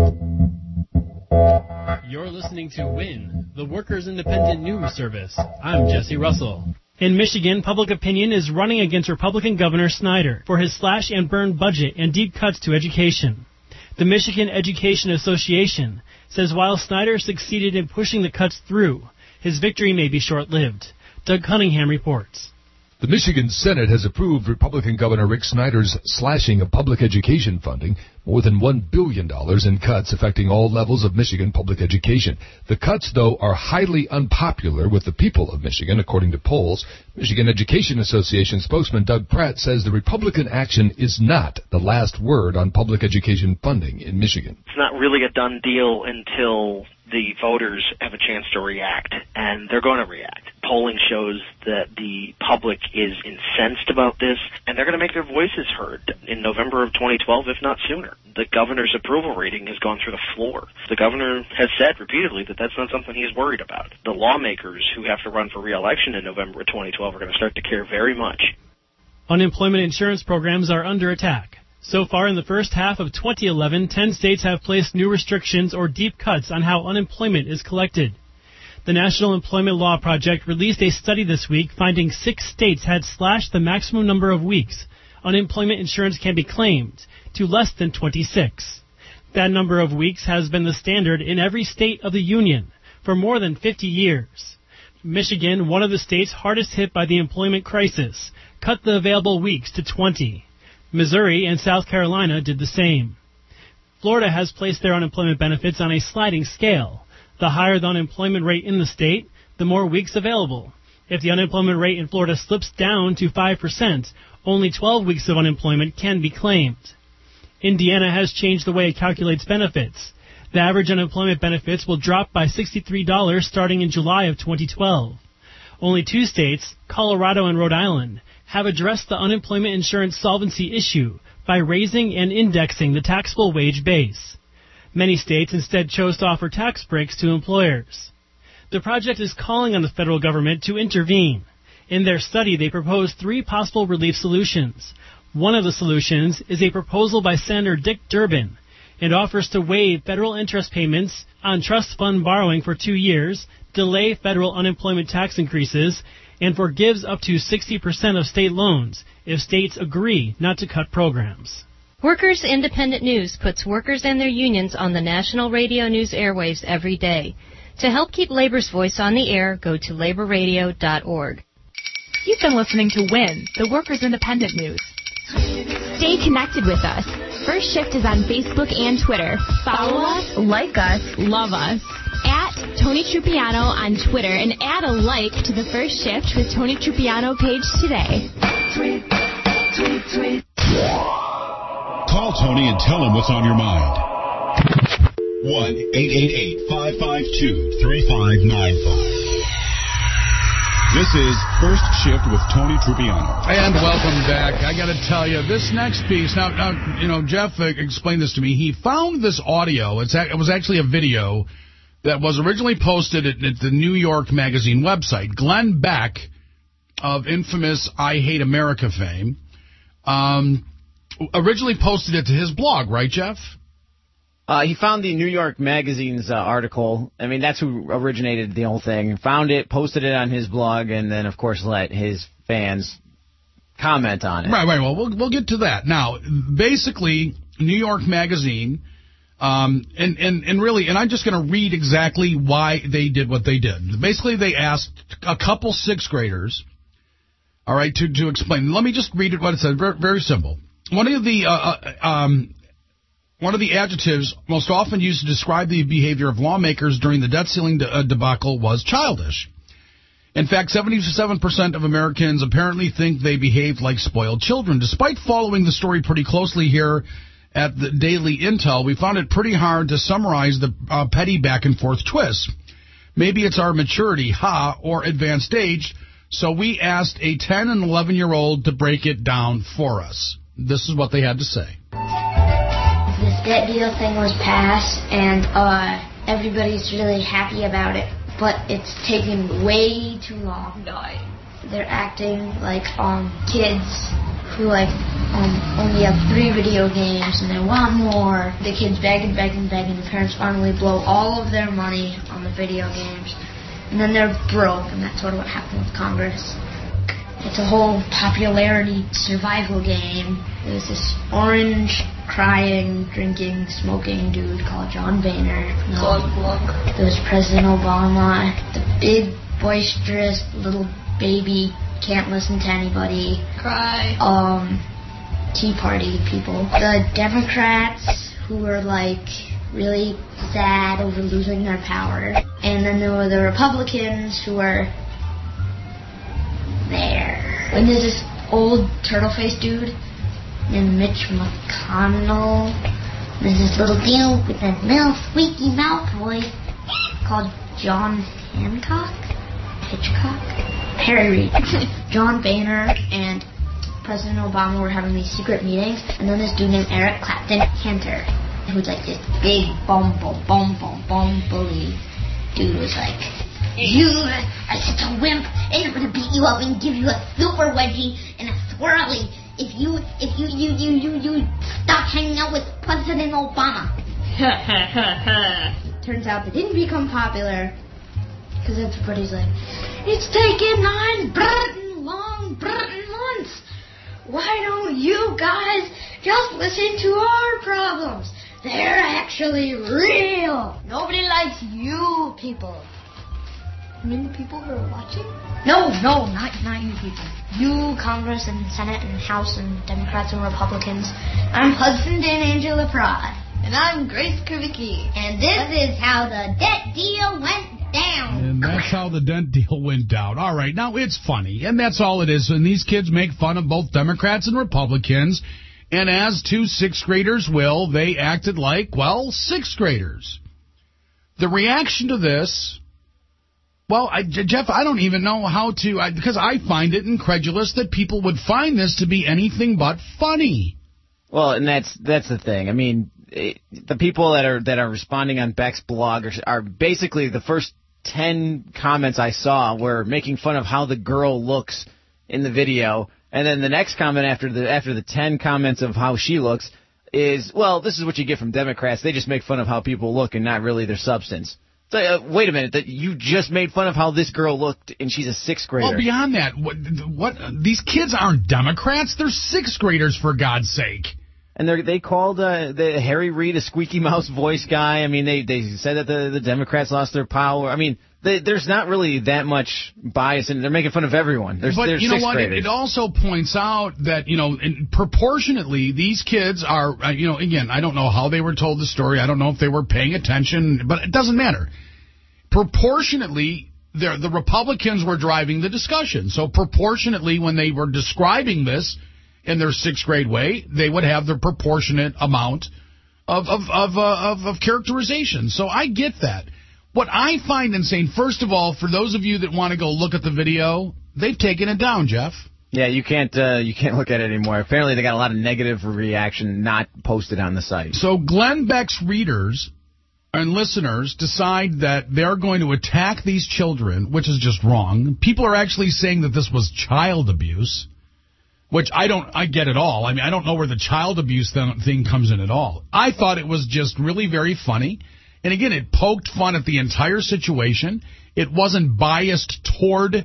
You're listening to WIN, the Workers' Independent News Service. I'm Jesse Russell. In Michigan, public opinion is running against Republican Governor Snyder for his slash-and-burn budget and deep cuts to education. The Michigan Education Association says while Snyder succeeded in pushing the cuts through, his victory may be short-lived. Doug Cunningham reports. The Michigan Senate has approved Republican Governor Rick Snyder's slashing of public education funding, more than $1 billion in cuts affecting all levels of Michigan public education. The cuts, though, are highly unpopular with the people of Michigan, according to polls. Michigan Education Association spokesman Doug Pratt says the Republican action is not the last word on public education funding in Michigan. It's not really a done deal until the voters have a chance to react, and they're going to react. Polling shows that the public is incensed about this, and they're going to make their voices heard in November of 2012, if not sooner. The governor's approval rating has gone through the floor. The governor has said repeatedly that that's not something he's worried about. The lawmakers who have to run for re-election in November of 2012 are going to start to care very much. Unemployment insurance programs are under attack. So far in the first half of 2011, 10 states have placed new restrictions or deep cuts on how unemployment is collected. The National Employment Law Project released a study this week finding 6 states had slashed the maximum number of weeks unemployment insurance can be claimed to less than 26. That number of weeks has been the standard in every state of the union for more than 50 years. Michigan, one of the states hardest hit by the employment crisis, cut the available weeks to 20. Missouri and South Carolina did the same. Florida has placed their unemployment benefits on a sliding scale. The higher the unemployment rate in the state, the more weeks available. If the unemployment rate in Florida slips down to 5%, only 12 weeks of unemployment can be claimed. Indiana has changed the way it calculates benefits. The average unemployment benefits will drop by $63 starting in July of 2012. Only 2 states, Colorado and Rhode Island, have addressed the unemployment insurance solvency issue by raising and indexing the taxable wage base. Many states instead chose to offer tax breaks to employers. The project is calling on the federal government to intervene. In their study, they proposed 3 possible relief solutions. One of the solutions is a proposal by Senator Dick Durbin. It offers to waive federal interest payments on trust fund borrowing for 2 years, delay federal unemployment tax increases, and forgives up to 60% of state loans if states agree not to cut programs. Workers Independent News puts workers and their unions on the national radio news airwaves every day. To help keep labor's voice on the air, go to laborradio.org. You've been listening to WIN, the Workers Independent News. Stay connected with us. First Shift is on Facebook and Twitter. Follow us, like us, love us. At Tony Trupiano on Twitter and add a like to the First Shift with Tony Trupiano page today. Tweet. Call Tony and tell him what's on your mind. 1-888-552-3595. This is First Shift with Tony Trupiano. And welcome back. I got to tell you, this next piece, now, you know, Jeff explained this to me. He found this audio. It was actually a video that was originally posted at the New York Magazine website. Glenn Beck, of infamous I Hate America fame, originally posted it to his blog, right, Jeff? He found the New York Magazine's article. I mean, that's who originated the whole thing. Found it, posted it on his blog, and then, of course, let his fans comment on it. Right. Well, we'll get to that. Now, basically, New York Magazine, and really, and I'm just going to read exactly why they did what they did. Basically, they asked a couple sixth graders, all right, to explain. Let me just read it what it said. Very, very simple. One of the adjectives most often used to describe the behavior of lawmakers during the debt ceiling debacle was childish. In fact, 77% of Americans apparently think they behaved like spoiled children. Despite following the story pretty closely here at the Daily Intel, we found it pretty hard to summarize the petty back-and-forth twists. Maybe it's our maturity, or advanced age, so we asked a 10 and 11-year-old to break it down for us. This is what they had to say. This debt deal thing was passed, and everybody's really happy about it, but it's taken way too long. They're acting like kids who only have 3 video games and they want more. The kids begging. The parents finally blow all of their money on the video games, and then they're broke, and that's sort of what happened with Congress. It's a whole popularity survival game. There's this orange, crying, drinking, smoking dude called John Boehner. There's President Obama, the big, boisterous little baby, can't listen to anybody. Cry. Tea Party people. The Democrats who were really sad over losing their power. And then there were the Republicans who were there. And there's this old turtle-faced dude named Mitch McConnell. There's this little dude with a little squeaky mouth voice called John Hitchcock? Harry Reid. John Boehner and President Obama were having these secret meetings, and then this dude named Eric Clapton Cantor, who's like this big bully dude, was like, "You are such a wimp, and I'm gonna beat you up and give you a super wedgie and a swirly if you stop hanging out with President Obama." Turns out they didn't become popular because everybody's like, "It's taken 9 long months. Why don't you guys just listen to our problems? They're actually real. Nobody likes you people." You mean the people who are watching? No, not you people. You, Congress and Senate and House and Democrats and Republicans. I'm Hudson Dan Angela Prod. And I'm Grace Krivicki. And this is how the debt deal went down. And that's how the debt deal went down. All right, now it's funny, and that's all it is. And these kids make fun of both Democrats and Republicans. And as 2 6th graders will, they acted like, 6th graders. The reaction to this... Well, Jeff, I don't even know how to, because I find it incredulous that people would find this to be anything but funny. Well, and that's the thing. I mean, the people that are responding on Beck's blog are basically the first 10 comments I saw were making fun of how the girl looks in the video, and then the next comment after the 10 comments of how she looks is, well, this is what you get from Democrats. They just make fun of how people look and not really their substance. So, wait a minute, that you just made fun of how this girl looked, and she's a 6th grader. Well, beyond that, what these kids aren't Democrats; they're 6th graders, for God's sake. And they called the Harry Reid a squeaky mouse voice guy. I mean, they said that the Democrats lost their power. I mean, there's not really that much bias, and they're making fun of everyone. But you know what? It also points out that, proportionately, these kids are, again, I don't know how they were told the story. I don't know if they were paying attention, but it doesn't matter. Proportionately, the Republicans were driving the discussion. So proportionately, when they were describing this in their 6th grade way, they would have their proportionate amount of characterization. So I get that. What I find insane, first of all, for those of you that want to go look at the video, they've taken it down, Jeff. Yeah, you can't look at it anymore. Apparently, they got a lot of negative reaction not posted on the site. So Glenn Beck's readers and listeners decide that they're going to attack these children, which is just wrong. People are actually saying that this was child abuse. which I get it all. I mean, I don't know where the child abuse thing comes in at all. I thought it was just really very funny. And again, it poked fun at the entire situation. It wasn't biased towards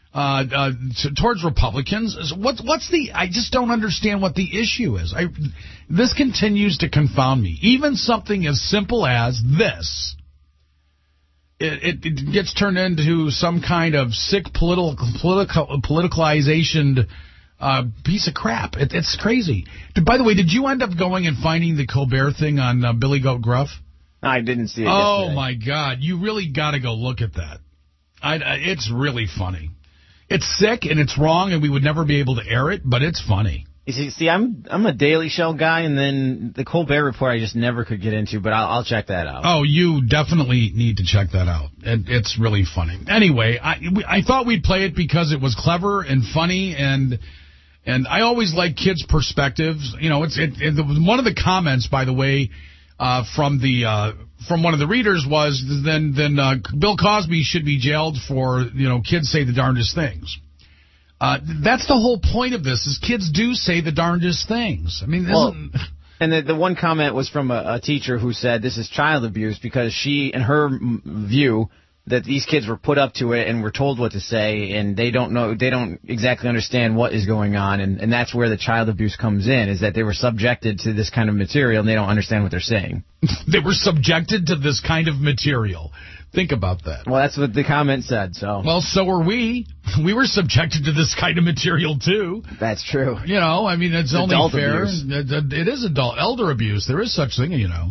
Republicans. I just don't understand what the issue is. This continues to confound me. Even something as simple as this, it gets turned into some kind of sick politicalization piece of crap. It's crazy. By the way, did you end up going and finding the Colbert thing on Billy Goat Gruff? I didn't see it Oh, yesterday. my God. You really got to go look at that. It's really funny. It's sick and it's wrong, and we would never be able to air it, but it's funny. You see, I'm a Daily Show guy, and then the Colbert Report I just never could get into, but I'll check that out. Oh, you definitely need to check that out. It's really funny. Anyway, I thought we'd play it because it was clever and funny, and I always like kids' perspectives. You know, it one of the comments, by the way, from one of the readers was then Bill Cosby should be jailed for, kids say the darndest things. That's the whole point of this, is kids do say the darndest things. I mean, and the one comment was from a teacher who said this is child abuse because she, in her view, that these kids were put up to it and were told what to say, and they don't exactly understand what is going on, and that's where the child abuse comes in, is that they were subjected to this kind of material and they don't understand what they're saying. They were subjected to this kind of material. Think about that. Well, that's what the comment said. Well, so were we. We were subjected to this kind of material, too. That's true. I mean, it's only adult fair. Abuse. It is elder abuse. There is such thing,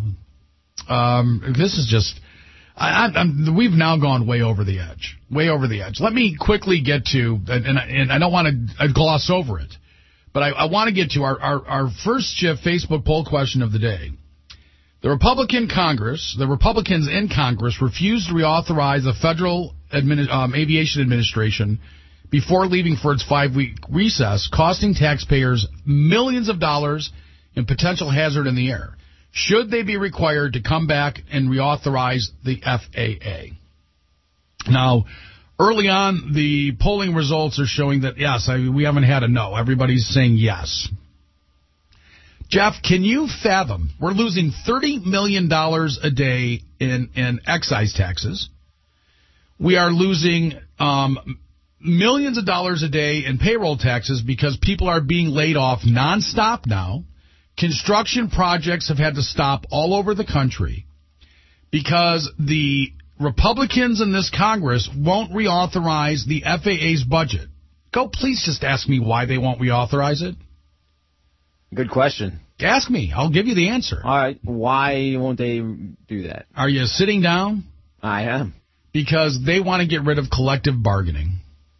This is just... we've now gone way over the edge. Way over the edge. Let me quickly get to, and I don't want to gloss over it, but I want to get to our first Facebook poll question of the day. The Republicans in Congress refused to reauthorize the Federal Aviation Administration before leaving for its 5-week recess, costing taxpayers millions of dollars in potential hazard in the air. Should they be required to come back and reauthorize the FAA? Now, early on, the polling results are showing that, yes, we haven't had a no. Everybody's saying yes. Jeff, can you fathom? We're losing $30 million a day in excise taxes. We are losing millions of dollars a day in payroll taxes because people are being laid off nonstop now. Construction projects have had to stop all over the country because the Republicans in this Congress won't reauthorize the FAA's budget. Please just ask me why they won't reauthorize it. Good question. Ask me. I'll give you the answer. All right. Why won't they do that? Are you sitting down? I am. Because they want to get rid of collective bargaining.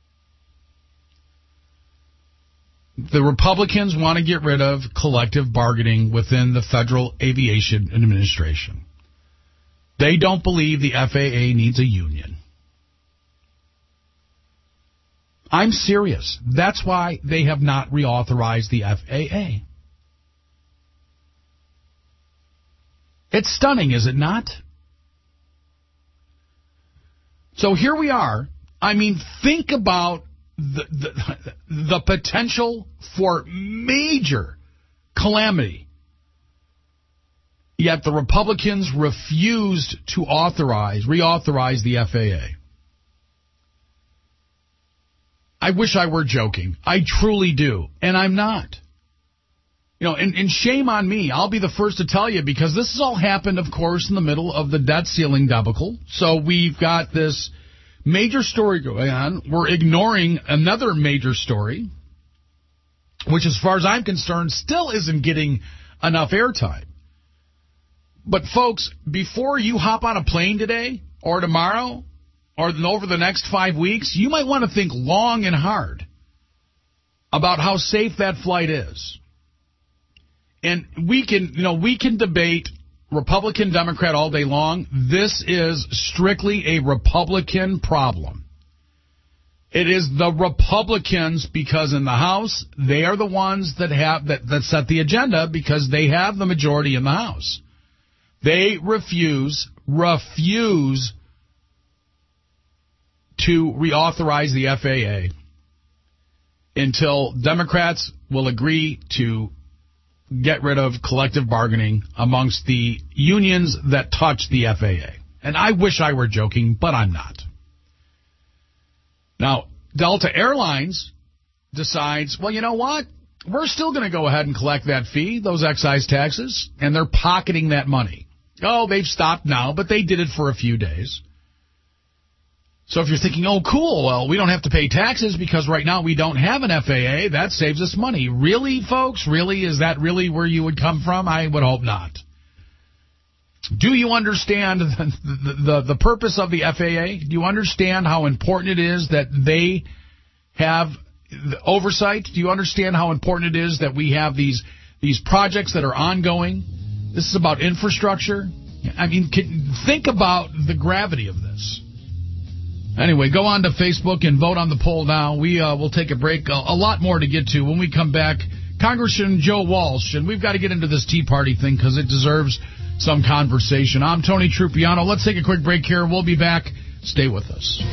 The Republicans want to get rid of collective bargaining within the Federal Aviation Administration. They don't believe the FAA needs a union. I'm serious. That's why they have not reauthorized the FAA. It's stunning, is it not? So here we are. I mean, think about the potential for major calamity. Yet the Republicans refused to reauthorize the FAA. I wish I were joking. I truly do. And I'm not. And shame on me. I'll be the first to tell you, because this has all happened, of course, in the middle of the debt ceiling debacle. So we've got this major story going on. We're ignoring another major story, which, as far as I'm concerned, still isn't getting enough airtime. But, folks, before you hop on a plane today or tomorrow or over the next 5 weeks, you might want to think long and hard about how safe that flight is. And we can debate Republican, Democrat all day long. This is strictly a Republican problem. It is the Republicans, because in the House, they are the ones that set the agenda, because they have the majority in the House. They refuse to reauthorize the FAA. until Democrats will agree to get rid of collective bargaining amongst the unions that touch the FAA. And I wish I were joking, but I'm not. Now, Delta Airlines decides, well, you know what? We're still going to go ahead and collect that fee, those excise taxes, and they're pocketing that money. Oh, they've stopped now, but they did it for a few days. So if you're thinking, oh, cool, well, we don't have to pay taxes because right now we don't have an FAA, that saves us money. Really, folks? Really? Is that really where you would come from? I would hope not. Do you understand the purpose of the FAA? Do you understand how important it is that they have oversight? Do you understand how important it is that we have these projects that are ongoing? This is about infrastructure. I mean, think about the gravity of this. Anyway, go on to Facebook and vote on the poll now. We'll take a break. A lot more to get to when we come back. Congressman Joe Walsh, and we've got to get into this Tea Party thing because it deserves some conversation. I'm Tony Trupiano. Let's take a quick break here. We'll be back. Stay with us.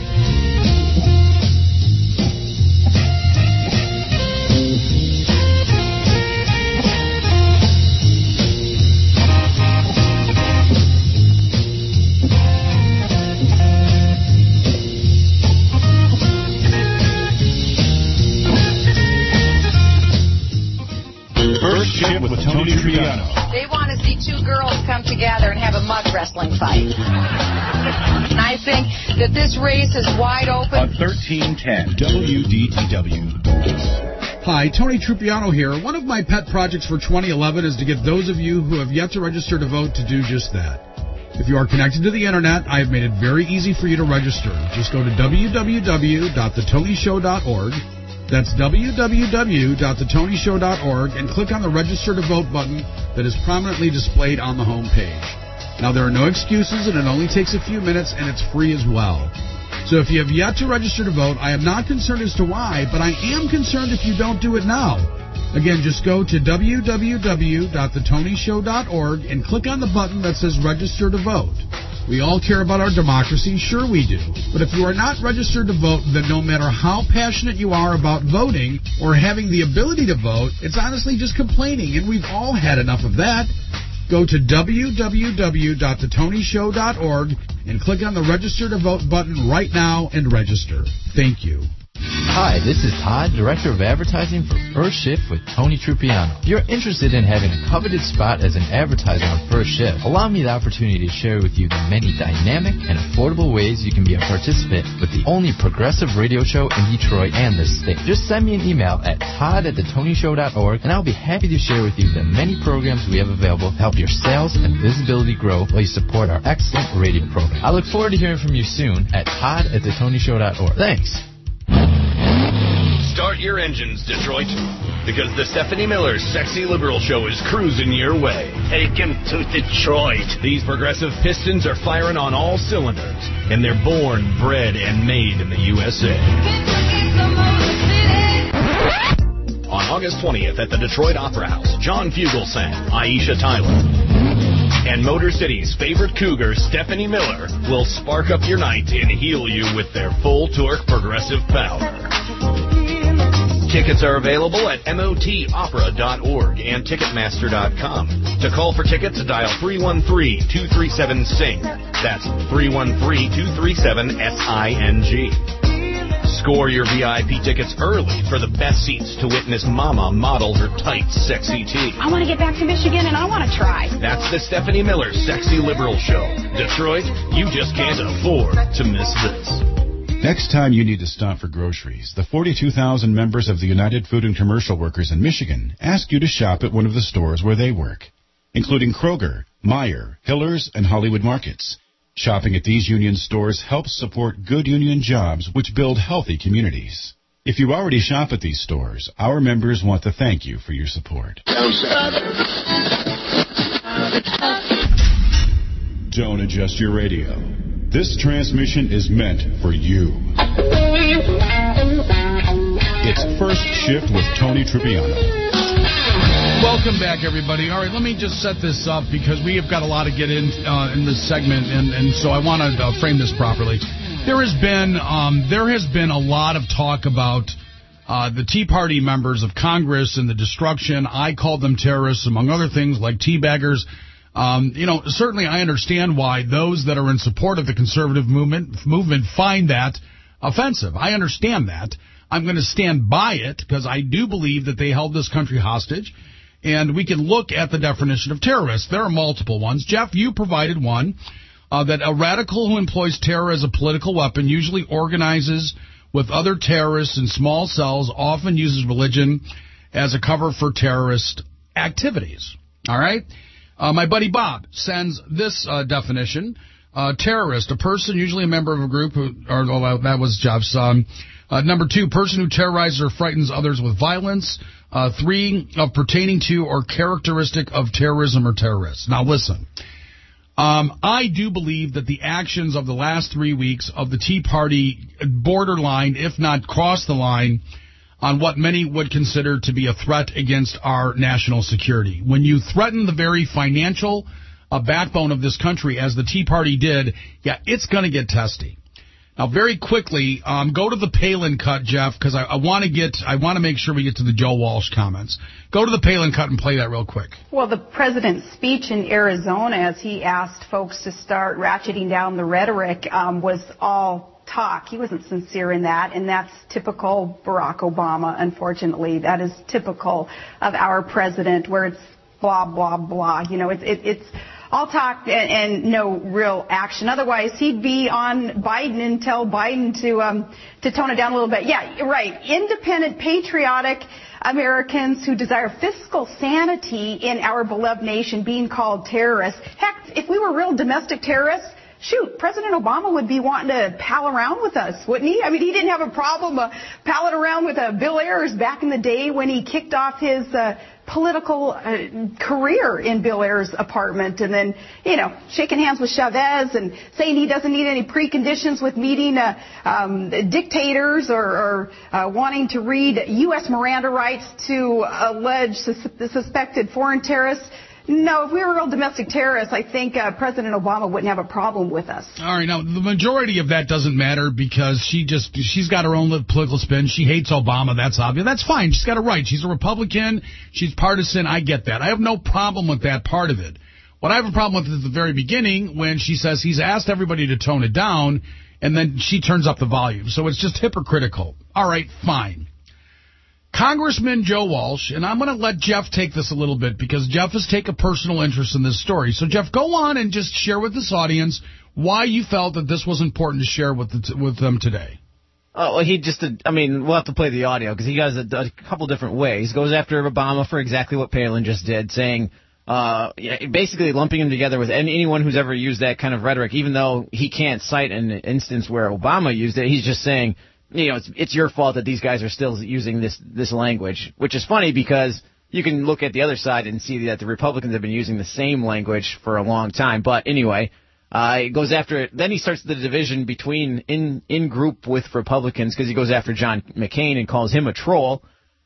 First Shift with Tony Triano. They want to see two girls come together and have a mud wrestling fight. And I think that this race is wide open. On 1310 WDTW. Hi, Tony Trupiano here. One of my pet projects for 2011 is to get those of you who have yet to register to vote to do just that. If you are connected to the internet, I have made it very easy for you to register. Just go to www.thetonyshow.org. That's www.thetonyshow.org and click on the Register to Vote button that is prominently displayed on the home page. Now, there are no excuses, and it only takes a few minutes, and it's free as well. So if you have yet to register to vote, I am not concerned as to why, but I am concerned if you don't do it now. Again, just go to www.thetonyshow.org and click on the button that says Register to Vote. We all care about our democracy, sure we do. But if you are not registered to vote, then no matter how passionate you are about voting or having the ability to vote, it's honestly just complaining, and we've all had enough of that. Go to www.thetonyshow.org and click on the Register to Vote button right now and register. Thank you. Hi, this is Todd, Director of Advertising for First Shift with Tony Trupiano. If you're interested in having a coveted spot as an advertiser on First Shift, allow me the opportunity to share with you the many dynamic and affordable ways you can be a participant with the only progressive radio show in Detroit and the state. Just send me an email at todd@thetonyshow.org, and I'll be happy to share with you the many programs we have available to help your sales and visibility grow while you support our excellent radio program. I look forward to hearing from you soon at todd@thetonyshow.org. Thanks. Start your engines, Detroit, because the Stephanie Miller Sexy Liberal Show is cruising your way. Take him to Detroit. These progressive pistons are firing on all cylinders, and they're born, bred, and made in the USA. On August 20th at the Detroit Opera House, John Fugelsang, Aisha Tyler, and Motor City's favorite cougar, Stephanie Miller, will spark up your night and heal you with their full torque progressive power. Tickets are available at motopera.org and Ticketmaster.com. To call for tickets, dial 313-237-SING. That's 313-237-SING. Score your VIP tickets early for the best seats to witness Mama model her tight, sexy tee. I want to get back to Michigan, and I want to try. That's the Stephanie Miller Sexy Liberal Show. Detroit, you just can't afford to miss this. Next time you need to stop for groceries, the 42,000 members of the United Food and Commercial Workers in Michigan ask you to shop at one of the stores where they work, including Kroger, Meijer, Hiller's, and Hollywood Markets. Shopping at these union stores helps support good union jobs which build healthy communities. If you already shop at these stores, our members want to thank you for your support. Don't adjust your radio. This transmission is meant for you. It's First Shift with Tony Trupiano. Welcome back, everybody. All right, let me just set this up because we have got a lot to get in this segment, and so I want to frame this properly. There has been a lot of talk about the Tea Party members of Congress and the destruction. I called them terrorists, among other things, like teabaggers. Certainly I understand why those that are in support of the conservative movement find that offensive. I understand that. I'm going to stand by it because I do believe that they held this country hostage. And we can look at the definition of terrorist. There are multiple ones. Jeff, you provided one, that a radical who employs terror as a political weapon usually organizes with other terrorists in small cells, often uses religion as a cover for terrorist activities. All right? My buddy Bob sends this definition. Terrorist, a person, usually a member of a group that was Jeff's. Number 2, person who terrorizes or frightens others with violence. 3, pertaining to or characteristic of terrorism or terrorists. Now listen, I do believe that the actions of the last 3 weeks of the Tea Party borderline, if not cross the line, on what many would consider to be a threat against our national security. When you threaten the very financial backbone of this country, as the Tea Party did, yeah, it's going to get testy. Now, very quickly, go to the Palin cut, Jeff, because I want to make sure we get to the Joe Walsh comments. Go to the Palin cut and play that real quick. Well, the president's speech in Arizona, as he asked folks to start ratcheting down the rhetoric, was all talk. He wasn't sincere in that, and that's typical Barack Obama, unfortunately. That is typical of our president, where it's blah, blah, blah. It's all talk and no real action. Otherwise, he'd be on Biden and tell Biden to tone it down a little bit. Yeah, right. Independent, patriotic Americans who desire fiscal sanity in our beloved nation being called terrorists. Heck, if we were real domestic terrorists, shoot, President Obama would be wanting to pal around with us, wouldn't he? I mean, he didn't have a problem palling around with Bill Ayers back in the day when he kicked off his political career in Bill Ayers' apartment, and then, shaking hands with Chavez and saying he doesn't need any preconditions with meeting dictators or wanting to read U.S. Miranda rights to alleged suspected foreign terrorists. No, if we were real domestic terrorists, I think President Obama wouldn't have a problem with us. All right, now, the majority of that doesn't matter because she's got her own political spin. She hates Obama, that's obvious. That's fine, she's got a right. She's a Republican, she's partisan, I get that. I have no problem with that part of it. What I have a problem with is at the very beginning when she says he's asked everybody to tone it down, and then she turns up the volume. So it's just hypocritical. All right, fine. Congressman Joe Walsh, and I'm going to let Jeff take this a little bit because Jeff has taken a personal interest in this story. So, Jeff, go on and just share with this audience why you felt that this was important to share with them today. Oh, well, we'll have to play the audio because he does a couple different ways. Goes after Obama for exactly what Palin just did, saying, basically lumping him together with anyone who's ever used that kind of rhetoric, even though he can't cite an instance where Obama used it. He's just saying, it's your fault that these guys are still using this language, which is funny because you can look at the other side and see that the Republicans have been using the same language for a long time. But anyway, he goes after it. Then he starts the division between in group with Republicans because he goes after John McCain and calls him a troll.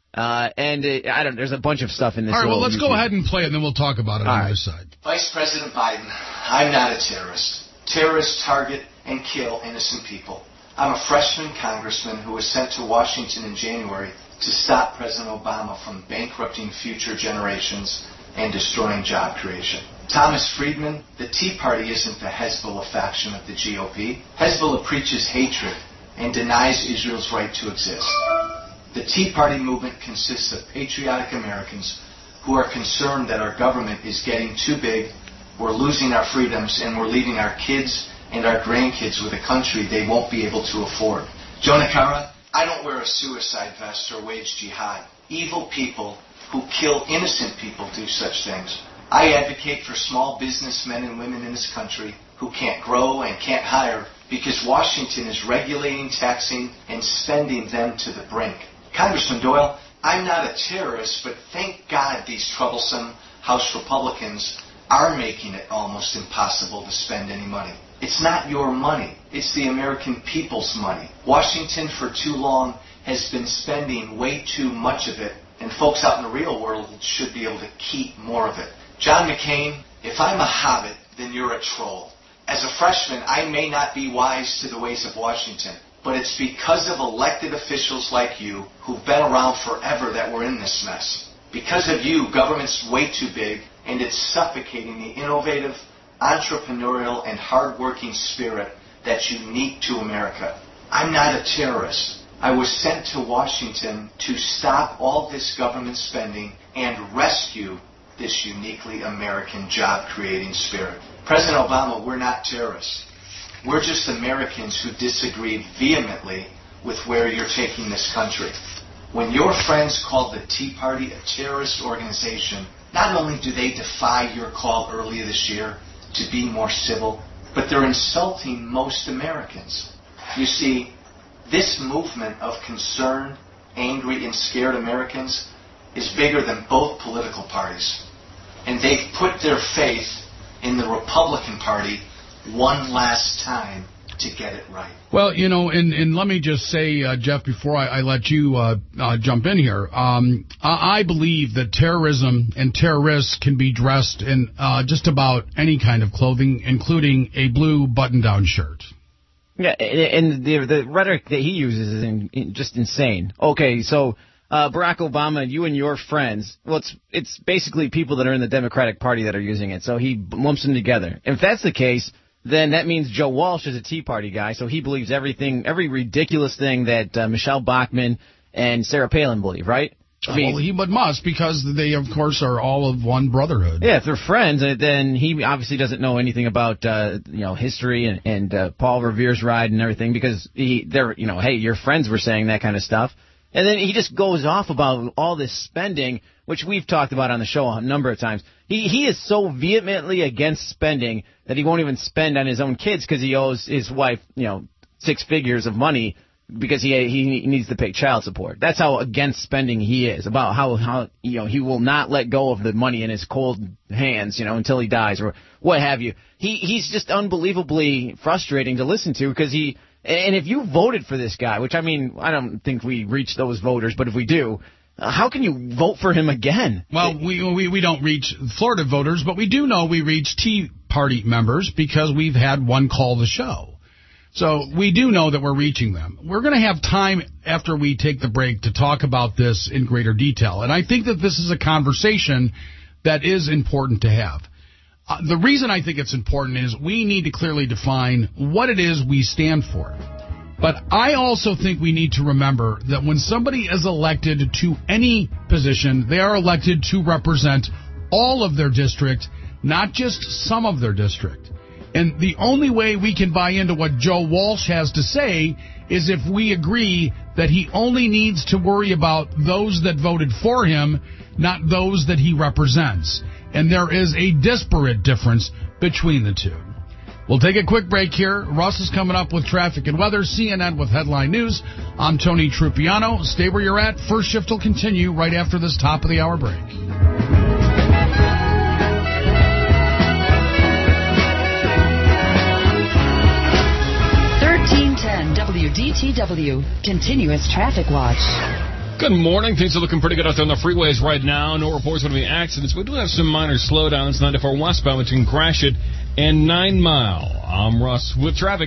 There's a bunch of stuff in this. All right, well, let's go ahead and play it, and then we'll talk about it on the other side. Vice President Biden, I'm not a terrorist. Terrorists target and kill innocent people. I'm a freshman congressman who was sent to Washington in January to stop President Obama from bankrupting future generations and destroying job creation. Thomas Friedman, the Tea Party isn't the Hezbollah faction of the GOP. Hezbollah preaches hatred and denies Israel's right to exist. The Tea Party movement consists of patriotic Americans who are concerned that our government is getting too big, we're losing our freedoms, and we're leaving our kids and our grandkids with a country they won't be able to afford. Joe Nakara, I don't wear a suicide vest or wage jihad. Evil people who kill innocent people do such things. I advocate for small businessmen and women in this country who can't grow and can't hire because Washington is regulating, taxing, and spending them to the brink. Congressman Doyle, I'm not a terrorist, but thank God these troublesome House Republicans are making it almost impossible to spend any money. It's not your money. It's the American people's money. Washington, for too long, has been spending way too much of it, and folks out in the real world should be able to keep more of it. John McCain, if I'm a hobbit, then you're a troll. As a freshman, I may not be wise to the ways of Washington, But it's because of elected officials like you who've been around forever that we're in this mess. Because of you, government's way too big, and it's suffocating the innovative, entrepreneurial, and hard-working spirit that's unique to America. I'm not a terrorist. I was sent to Washington to stop all this government spending and rescue this uniquely American job-creating spirit. President Obama, we're not terrorists. We're just Americans who disagree vehemently with where you're taking this country. When your friends called the Tea Party a terrorist organization, not only do they defy your call earlier this year to be more civil, but they're insulting most Americans. You see, this movement of concerned, angry, and scared Americans is bigger than both political parties. And they've put their faith in the Republican Party one last time to get it right. Well, and let me just say, Jeff, before I let you jump in here, I believe that terrorism and terrorists can be dressed in just about any kind of clothing, including a blue button-down shirt. Yeah, and the rhetoric that he uses is just insane. Okay, so Barack Obama, you and your friends, well, it's basically people that are in the Democratic Party that are using it, so he lumps them together. If that's the case, then that means Joe Walsh is a Tea Party guy, so he believes every ridiculous thing that Michelle Bachmann and Sarah Palin believe, right? I mean, well, he must, because they, of course, are all of one brotherhood. Yeah, if they're friends, then he obviously doesn't know anything about history and Paul Revere's ride and everything, because they're hey, your friends were saying that kind of stuff. And then he just goes off about all this spending, which we've talked about on the show a number of times. He is so vehemently against spending that he won't even spend on his own kids because he owes his wife, 6 figures of money because he needs to pay child support. That's how against spending he is, about how he will not let go of the money in his cold hands, until he dies or what have you. He's just unbelievably frustrating to listen to because and if you voted for this guy, which I don't think we reach those voters, but if we do, how can you vote for him again? Well, we don't reach Florida voters, but we do know we reach Tea Party members because we've had one call the show. So we do know that we're reaching them. We're going to have time after we take the break to talk about this in greater detail. And I think that this is a conversation that is important to have. The reason I think it's important is we need to clearly define what it is we stand for. But I also think we need to remember that when somebody is elected to any position, they are elected to represent all of their district, not just some of their district. And the only way we can buy into what Joe Walsh has to say is if we agree that he only needs to worry about those that voted for him, not those that he represents. And there is a disparate difference between the two. We'll take a quick break here. Russ is coming up with traffic and weather, CNN with headline news. I'm Tony Trupiano. Stay where you're at. First Shift will continue right after this top of the hour break. 1310 WDTW, continuous traffic watch. Good morning. Things are looking pretty good out there on the freeways right now. No reports of any accidents. We do have some minor slowdowns. 94 westbound between Gratiot and 9 Mile. I'm Russ with traffic.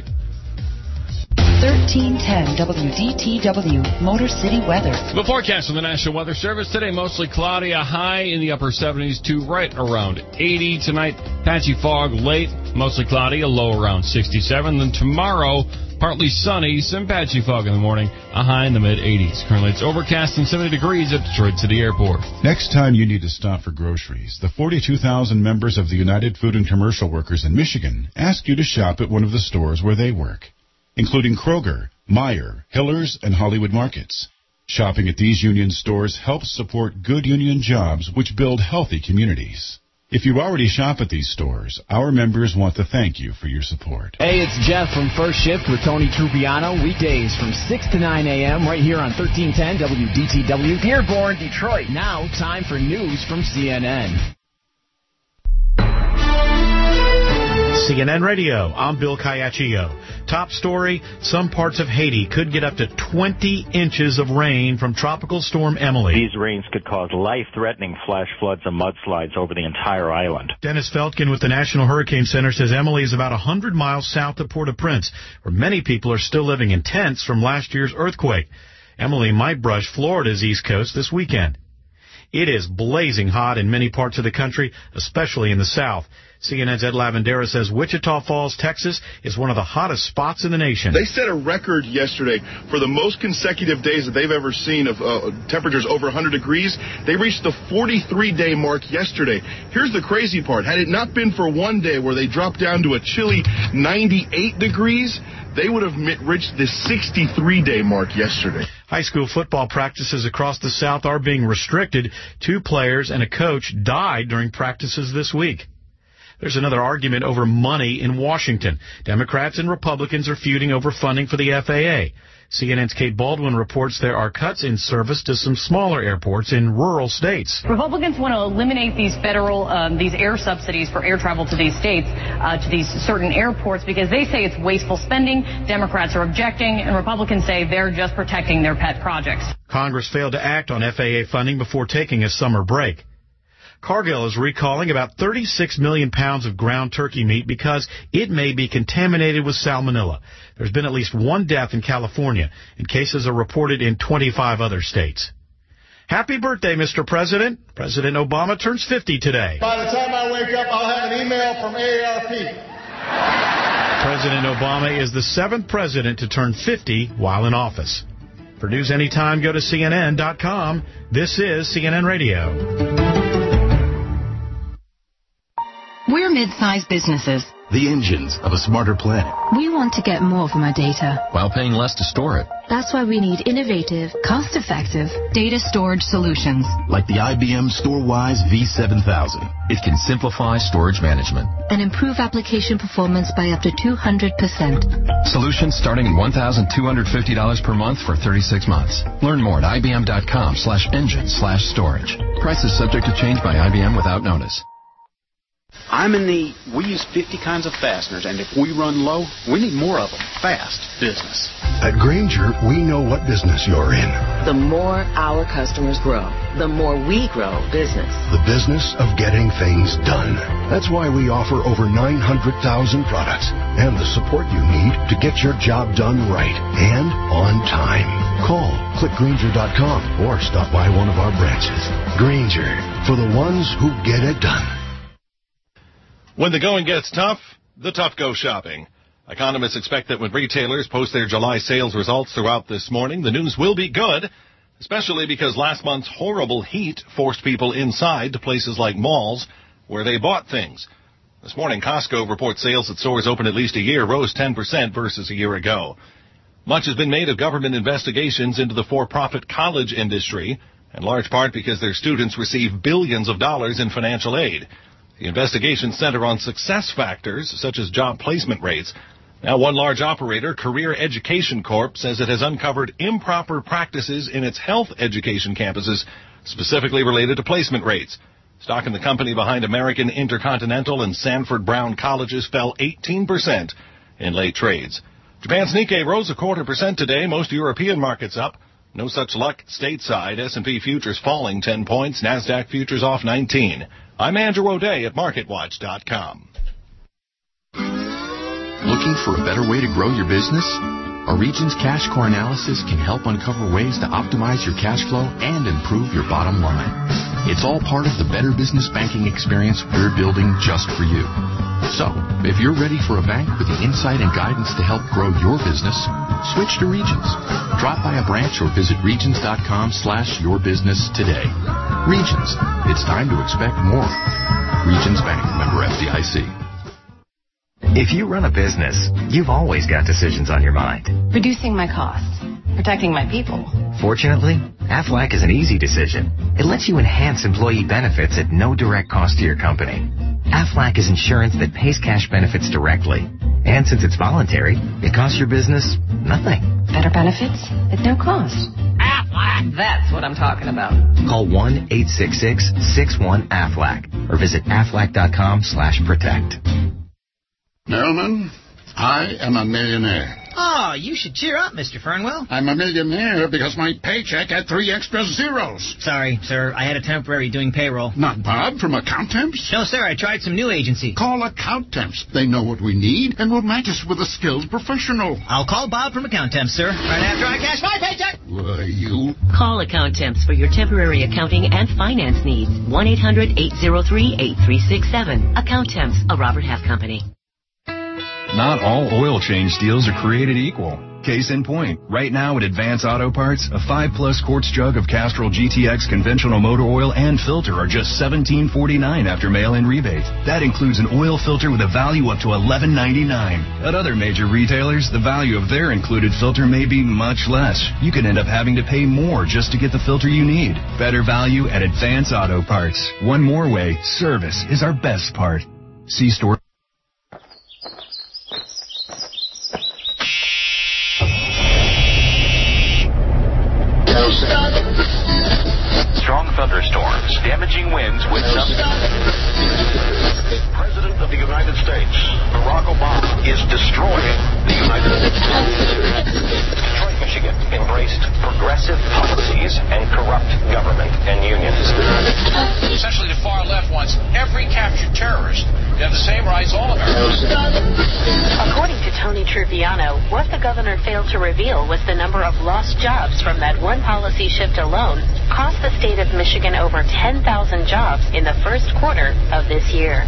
1310 WDTW, Motor City weather. The forecast from the National Weather Service today, mostly cloudy, a high in the upper 70s to right around 80. Tonight, patchy fog late, mostly cloudy, a low around 67. Then tomorrow, partly sunny, some patchy fog in the morning, a high in the mid-80s. Currently, it's overcast and 70 degrees at Detroit City Airport. Next time you need to stop for groceries, the 42,000 members of the United Food and Commercial Workers in Michigan ask you to shop at one of the stores where they work, including Kroger, Meijer, Hiller's, and Hollywood Markets. Shopping at these union stores helps support good union jobs which build healthy communities. If you already shop at these stores, our members want to thank you for your support. Hey, it's Jeff from First Shift with Tony Trupiano, weekdays from 6 to 9 a.m. right here on 1310 WDTW, Dearborn, Detroit. Now, time for news from CNN. CNN Radio, I'm Bill Caiaccio. Top story, some parts of Haiti could get up to 20 inches of rain from Tropical Storm Emily. These rains could cause life-threatening flash floods and mudslides over the entire island. Dennis Feltgen with the National Hurricane Center says Emily is about 100 miles south of Port-au-Prince, where many people are still living in tents from last year's earthquake. Emily might brush Florida's east coast this weekend. It is blazing hot in many parts of the country, especially in the south. CNN's Ed Lavandera says Wichita Falls, Texas, is one of the hottest spots in the nation. They set a record yesterday for the most consecutive days that they've ever seen of temperatures over 100 degrees. They reached the 43-day mark yesterday. Here's the crazy part. Had it not been for one day where they dropped down to a chilly 98 degrees, they would have reached the 63-day mark yesterday. High school football practices across the South are being restricted. 2 players and a coach died during practices this week. There's another argument over money in Washington. Democrats and Republicans are feuding over funding for the FAA. CNN's Kate Baldwin reports there are cuts in service to some smaller airports in rural states. Republicans want to eliminate these federal, these air subsidies for air travel to these states, to these certain airports, because they say it's wasteful spending. Democrats are objecting, and Republicans say they're just protecting their pet projects. Congress failed to act on FAA funding before taking a summer break. Cargill is recalling about 36 million pounds of ground turkey meat because it may be contaminated with salmonella. There's been at least 1 death in California, and cases are reported in 25 other states. Happy birthday, Mr. President. President Obama turns 50 today. By the time I wake up, I'll have an email from AARP. President Obama is the 7th president to turn 50 while in office. For news anytime, go to CNN.com. This is CNN Radio. We're mid-sized businesses. The engines of a smarter planet. We want to get more from our data while paying less to store it. That's why we need innovative, cost-effective data storage solutions. Like the IBM StoreWise V7000. It can simplify storage management and improve application performance by up to 200%. Solutions starting at $1,250 per month for 36 months. Learn more at IBM.com/engine/storage. Prices subject to change by IBM without notice. We use 50 kinds of fasteners, and if we run low, we need more of them. Fast business. At Grainger, we know what business you're in. The more our customers grow, the more we grow business. The business of getting things done. That's why we offer over 900,000 products and the support you need to get your job done right and on time. Call, click Grainger.com, or stop by one of our branches. Grainger, for the ones who get it done. When the going gets tough, the tough go shopping. Economists expect that when retailers post their July sales results throughout this morning, the news will be good, especially because last month's horrible heat forced people inside to places like malls where they bought things. This morning, Costco reports sales at stores open at least a year rose 10% versus a year ago. Much has been made of government investigations into the for-profit college industry, in large part because their students receive billions of dollars in financial aid. The investigations center on success factors, such as job placement rates. Now, one large operator, Career Education Corp., says it has uncovered improper practices in its health education campuses, specifically related to placement rates. Stock in the company behind American, Intercontinental, and Sanford Brown colleges fell 18% in late trades. Japan's Nikkei rose 0.25% today. Most European markets up. No such luck stateside. S&P futures falling 10 points. NASDAQ futures off 19. I'm Andrew O'Day at MarketWatch.com. Looking for a better way to grow your business? Our Regions Cash Core Analysis can help uncover ways to optimize your cash flow and improve your bottom line. It's all part of the better business banking experience we're building just for you. So, if you're ready for a bank with the insight and guidance to help grow your business, switch to Regions. Drop by a branch or visit Regions.com/yourbusiness today. Regions. It's time to expect more. Regions Bank, member FDIC. If you run a business, you've always got decisions on your mind. Reducing my costs, protecting my people. Fortunately, Aflac is an easy decision. It lets you enhance employee benefits at no direct cost to your company. Aflac is insurance that pays cash benefits directly. And since it's voluntary, it costs your business nothing. Better benefits at no cost. Aflac! That's what I'm talking about. Call 1-866-61-AFLAC or visit aflac.com/protect. Marilyn, I am a millionaire. Oh, you should cheer up, Mr. Fernwell. I'm a millionaire because my paycheck had 3 extra zeros. Sorry, sir. I had a temporary doing payroll. Not Bob from Accountemps? No, sir. I tried some new agency. Call Accountemps. They know what we need and will match us with a skilled professional. I'll call Bob from Accountemps, sir. Right after I cash my paycheck. You? Call Accountemps for your temporary accounting and finance needs. 1-800-803-8367. Accountemps, a Robert Half company. Not all oil change deals are created equal. Case in point, right now at Advance Auto Parts, a 5-plus quarts jug of Castrol GTX conventional motor oil and filter are just $17.49 after mail-in rebate. That includes an oil filter with a value up to $11.99. At other major retailers, the value of their included filter may be much less. You could end up having to pay more just to get the filter you need. Better value at Advance Auto Parts. One more way, service is our best part. See store. Strong thunderstorms, damaging winds with some... President of the United States, Barack Obama, is destroying the United States. Detroit, Michigan, embraced progressive policies and corrupt government and unions. Essentially, the far left wants every captured terrorist to have the same rights all Americans. According to Tony Triviano, what the governor failed to reveal was the number of lost jobs from that one policy shift alone cost the state of Michigan over 10,000 jobs in the first quarter of this year.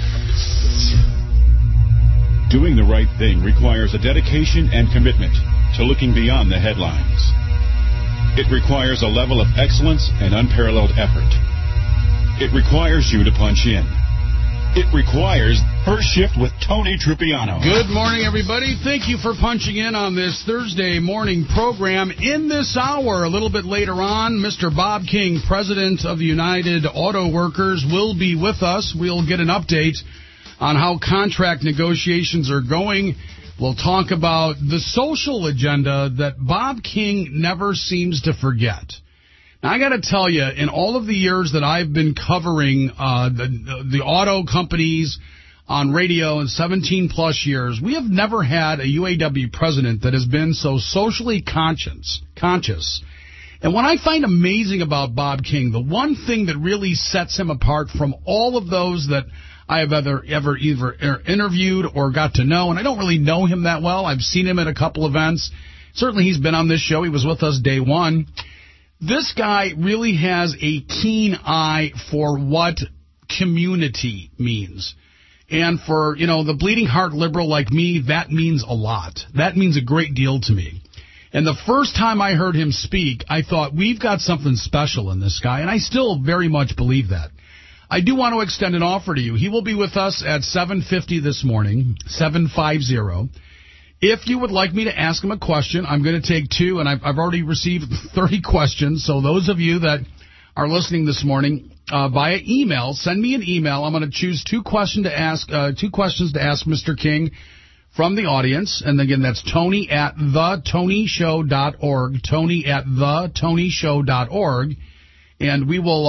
Doing the right thing requires a dedication and commitment to looking beyond the headlines. It requires a level of excellence and unparalleled effort. It requires you to punch in. It requires First Shift with Tony Trupiano. Good morning, everybody. Thank you for punching in on this Thursday morning program. In this hour, a little bit later on, Mr. Bob King, president of the United Auto Workers, will be with us. We'll get an update on how contract negotiations are going. We'll talk about the social agenda that Bob King never seems to forget. Now, I got to tell you, in all of the years that I've been covering the auto companies on radio in 17-plus years, we have never had a UAW president that has been so socially conscious. And what I find amazing about Bob King, the one thing that really sets him apart from all of those that I have ever interviewed or got to know, and I don't really know him that well. I've seen him at a couple events. Certainly he's been on this show. He was with us day one. This guy really has a keen eye for what community means. And for, the bleeding heart liberal like me, that means a lot. That means a great deal to me. And the first time I heard him speak, I thought, we've got something special in this guy, and I still very much believe that. I do want to extend an offer to you. He will be with us at 7:50 this morning, 7:50. If you would like me to ask him a question, I'm going to take 2, and I've already received 30 questions. So those of you that are listening this morning via email, send me an email. I'm going to choose 2 questions to ask Mr. King from the audience. And again, that's Tony at thetonyshow.org, Tony at thetonyshow.org. And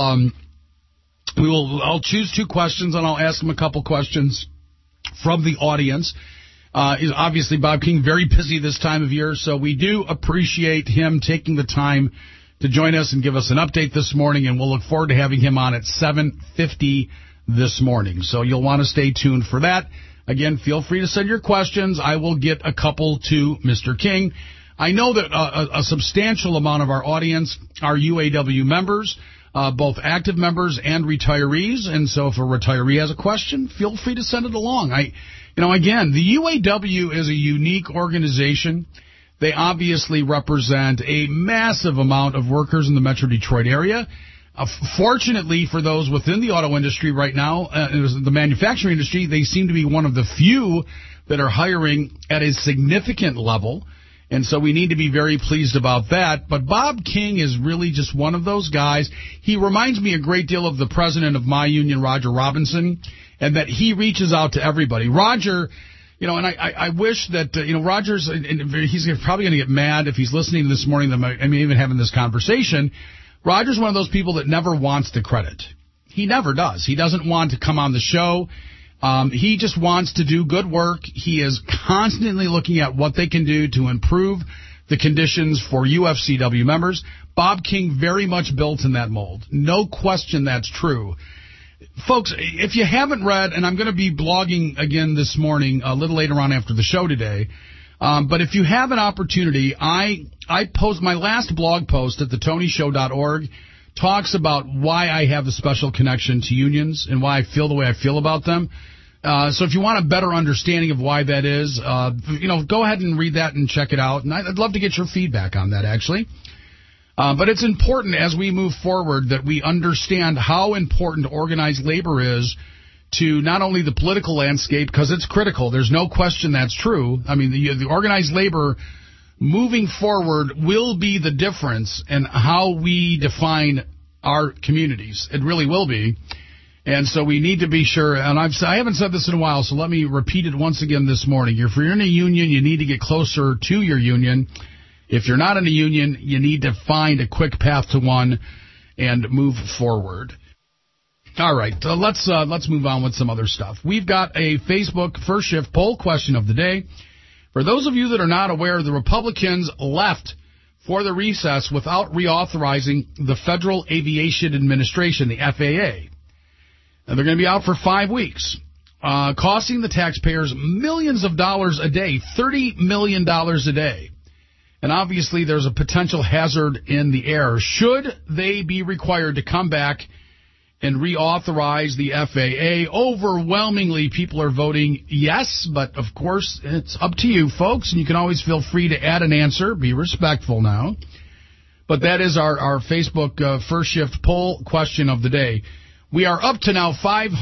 I'll choose 2 questions, and I'll ask him a couple questions from the audience. Obviously, Bob King, very busy this time of year, so we do appreciate him taking the time to join us and give us an update this morning, and we'll look forward to having him on at 7:50 this morning. So you'll want to stay tuned for that. Again, feel free to send your questions. I will get a couple to Mr. King. I know that a substantial amount of our audience are UAW members, both active members and retirees, and so if a retiree has a question, feel free to send it along. Again, the UAW is a unique organization. They obviously represent a massive amount of workers in the Metro Detroit area. Fortunately for those within the auto industry right now, the manufacturing industry, they seem to be one of the few that are hiring at a significant level. And so we need to be very pleased about that. But Bob King is really just one of those guys. He reminds me a great deal of the president of my union, Roger Robinson, and that he reaches out to everybody. Roger, and I wish that, Roger's, and he's probably going to get mad if he's listening this morning, even having this conversation. Roger's one of those people that never wants the credit. He never does. He doesn't want to come on the show He just wants to do good work. He is constantly looking at what they can do to improve the conditions for UFCW members. Bob King very much built in that mold. No question that's true. Folks, if you haven't read, and I'm going to be blogging again this morning, a little later on after the show today, but if you have an opportunity, I post my last blog post at thetonyshow.org talks about why I have a special connection to unions and why I feel the way I feel about them. So if you want a better understanding of why that is, go ahead and read that and check it out. And I'd love to get your feedback on that, actually. But it's important as we move forward that we understand how important organized labor is to not only the political landscape, because it's critical. There's no question that's true. I mean, the organized labor moving forward will be the difference in how we define our communities. It really will be. And so we need to be sure, and I haven't said this in a while, so let me repeat it once again this morning. If you're in a union, you need to get closer to your union. If you're not in a union, you need to find a quick path to one and move forward. All right, let's move on with some other stuff. We've got a Facebook First Shift poll question of the day. For those of you that are not aware, the Republicans left for the recess without reauthorizing the Federal Aviation Administration, the FAA. And they're going to be out for 5 weeks, costing the taxpayers millions of dollars a day, $30 million a day. And obviously there's a potential hazard in the air. Should they be required to come back and reauthorize the FAA? Overwhelmingly, people are voting yes, but of course, it's up to you, folks, and you can always feel free to add an answer. Be respectful now. But that is our Facebook First Shift poll question of the day. We are up to now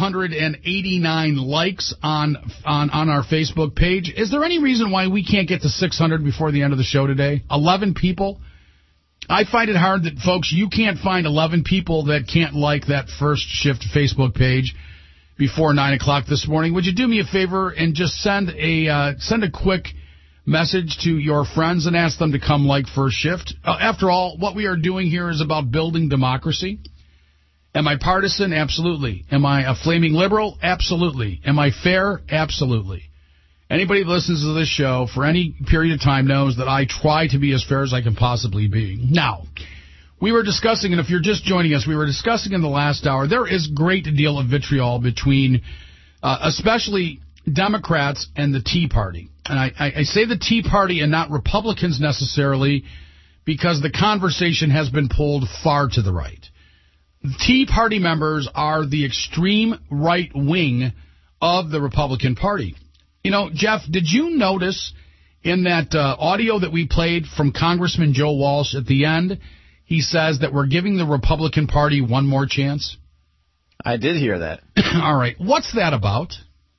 589 likes on our Facebook page. Is there any reason why we can't get to 600 before the end of the show today? 11 people? I find it hard that, folks, you can't find 11 people that can't like that First Shift Facebook page before 9 o'clock this morning. Would you do me a favor and just send a quick message to your friends and ask them to come like First Shift? After all, what we are doing here is about building democracy. Am I partisan? Absolutely. Am I a flaming liberal? Absolutely. Am I fair? Absolutely. Anybody that listens to this show for any period of time knows that I try to be as fair as I can possibly be. Now, we were discussing, and if you're just joining us, we were discussing in the last hour, there is a great deal of vitriol between especially Democrats and the Tea Party. And I say the Tea Party and not Republicans necessarily because the conversation has been pulled far to the right. Tea Party members are the extreme right wing of the Republican Party. You know, Jeff, did you notice in that audio that we played from Congressman Joe Walsh at the end, he says that we're giving the Republican Party one more chance? I did hear that. All right. What's that about?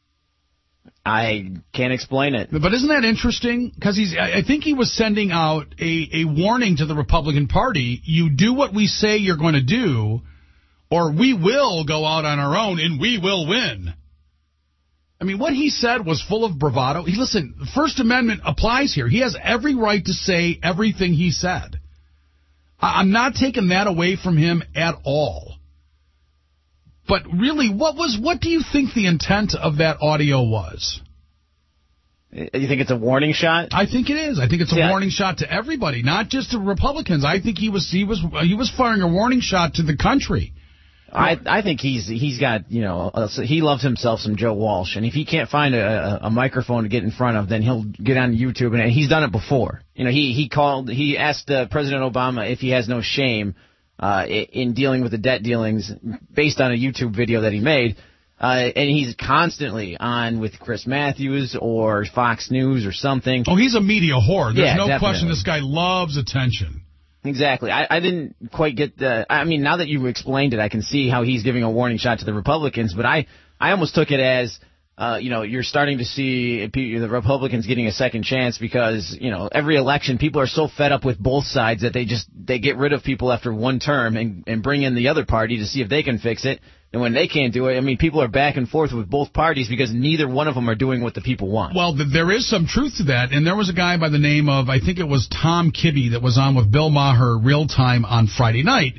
I can't explain it. But isn't that interesting? Because I think he was sending out a warning to the Republican Party. You do what we say you're going to do, or we will go out on our own and we will win. I mean, what he said was full of bravado. Listen, the First Amendment applies here. He has every right to say everything he said. I'm not taking that away from him at all. But really, what do you think the intent of that audio was? You think it's a warning shot? I think it is. I think it's a warning shot to everybody, not just to Republicans. I think he was firing a warning shot to the country. I think he's got, he loves himself some Joe Walsh, and if he can't find a microphone to get in front of, then he'll get on YouTube, and he's done it before. He asked President Obama if he has no shame in dealing with the debt dealings based on a YouTube video that he made, and he's constantly on with Chris Matthews or Fox News or something. Oh, he's a media whore. There's no definitely. Question this guy loves attention. Exactly. I didn't quite get now that you explained it, I can see how he's giving a warning shot to the Republicans, but I almost took it as, you're starting to see the Republicans getting a second chance because, every election people are so fed up with both sides that they get rid of people after one term and bring in the other party to see if they can fix it. And when they can't do it, people are back and forth with both parties because neither one of them are doing what the people want. Well, there is some truth to that. And there was a guy by the name of, I think it was Tom Kibbe, that was on with Bill Maher real time on Friday night.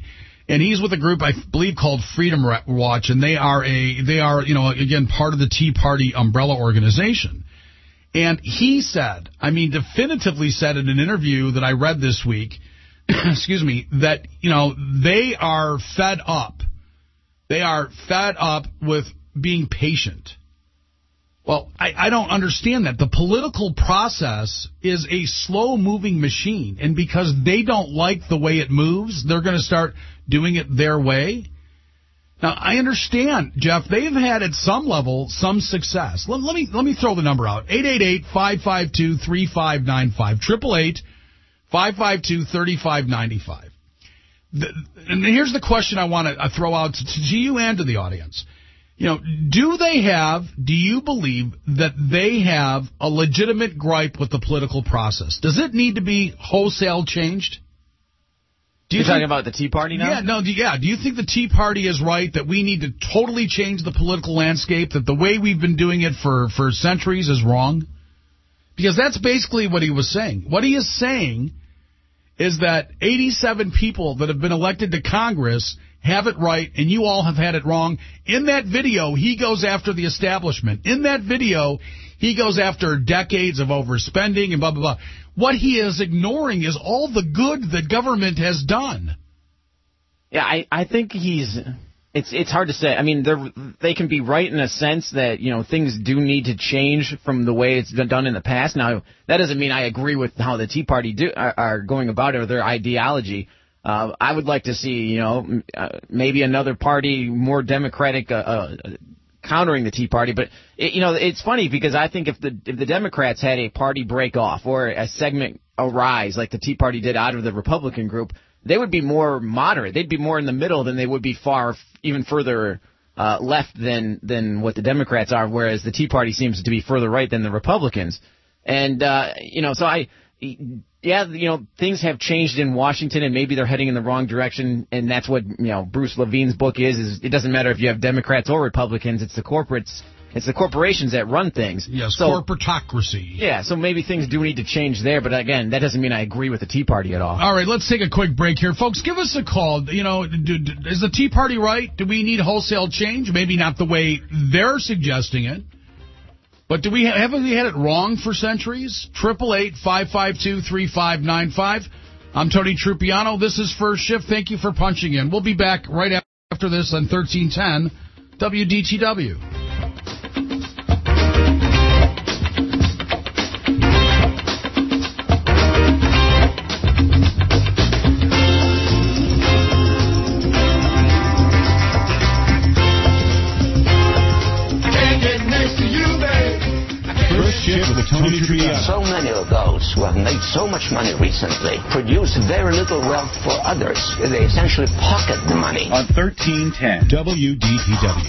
And he's with a group, I believe, called Freedom Watch, and they are, again, part of the Tea Party umbrella organization. And he said, definitively said in an interview that I read this week, excuse me, that, they are fed up. They are fed up with being patient. Well, I don't understand that. The political process is a slow-moving machine, and because they don't like the way it moves, they're going to start doing it their way. Now, I understand, Jeff, they've had at some level some success. Let me throw the number out. 888-552-3595. 888-552-3595. And here's the question I want to throw out to you and to the audience. Do you believe that they have a legitimate gripe with the political process? Does it need to be wholesale changed? You're talking about the Tea Party now? Do you think the Tea Party is right, that we need to totally change the political landscape, that the way we've been doing it for centuries is wrong? Because that's basically what he was saying. What he is saying is that 87 people that have been elected to Congress have it right, and you all have had it wrong. In that video, he goes after the establishment. In that video, he goes after decades of overspending and blah, blah, blah. What he is ignoring is all the good that government has done. Yeah, I think it's hard to say. They can be right in a sense that, things do need to change from the way it's been done in the past. Now, that doesn't mean I agree with how the Tea Party are going about it or their ideology. I would like to see, maybe another party, more democratic, countering the Tea Party. But, it's funny because I think if the Democrats had a party break off or a segment arise like the Tea Party did out of the Republican group, they would be more moderate. They'd be more in the middle than they would be even further left than what the Democrats are, whereas the Tea Party seems to be further right than the Republicans. And, things have changed in Washington, and maybe they're heading in the wrong direction, and that's what, Bruce Levine's book is it doesn't matter if you have Democrats or Republicans, it's the corporations that run things. Yes, corporatocracy. Yeah, so maybe things do need to change there, but again, that doesn't mean I agree with the Tea Party at all. All right, let's take a quick break here. Folks, give us a call. Is the Tea Party right? Do we need wholesale change? Maybe not the way they're suggesting it. But haven't we had it wrong for centuries? 888-552-3595. I'm Tony Trupiano. This is First Shift. Thank you for punching in. We'll be back right after this on 1310 WDTW. Tony Trupiano. So many of those who have made so much money recently produce very little wealth for others. They essentially pocket the money. On 1310 WDTW.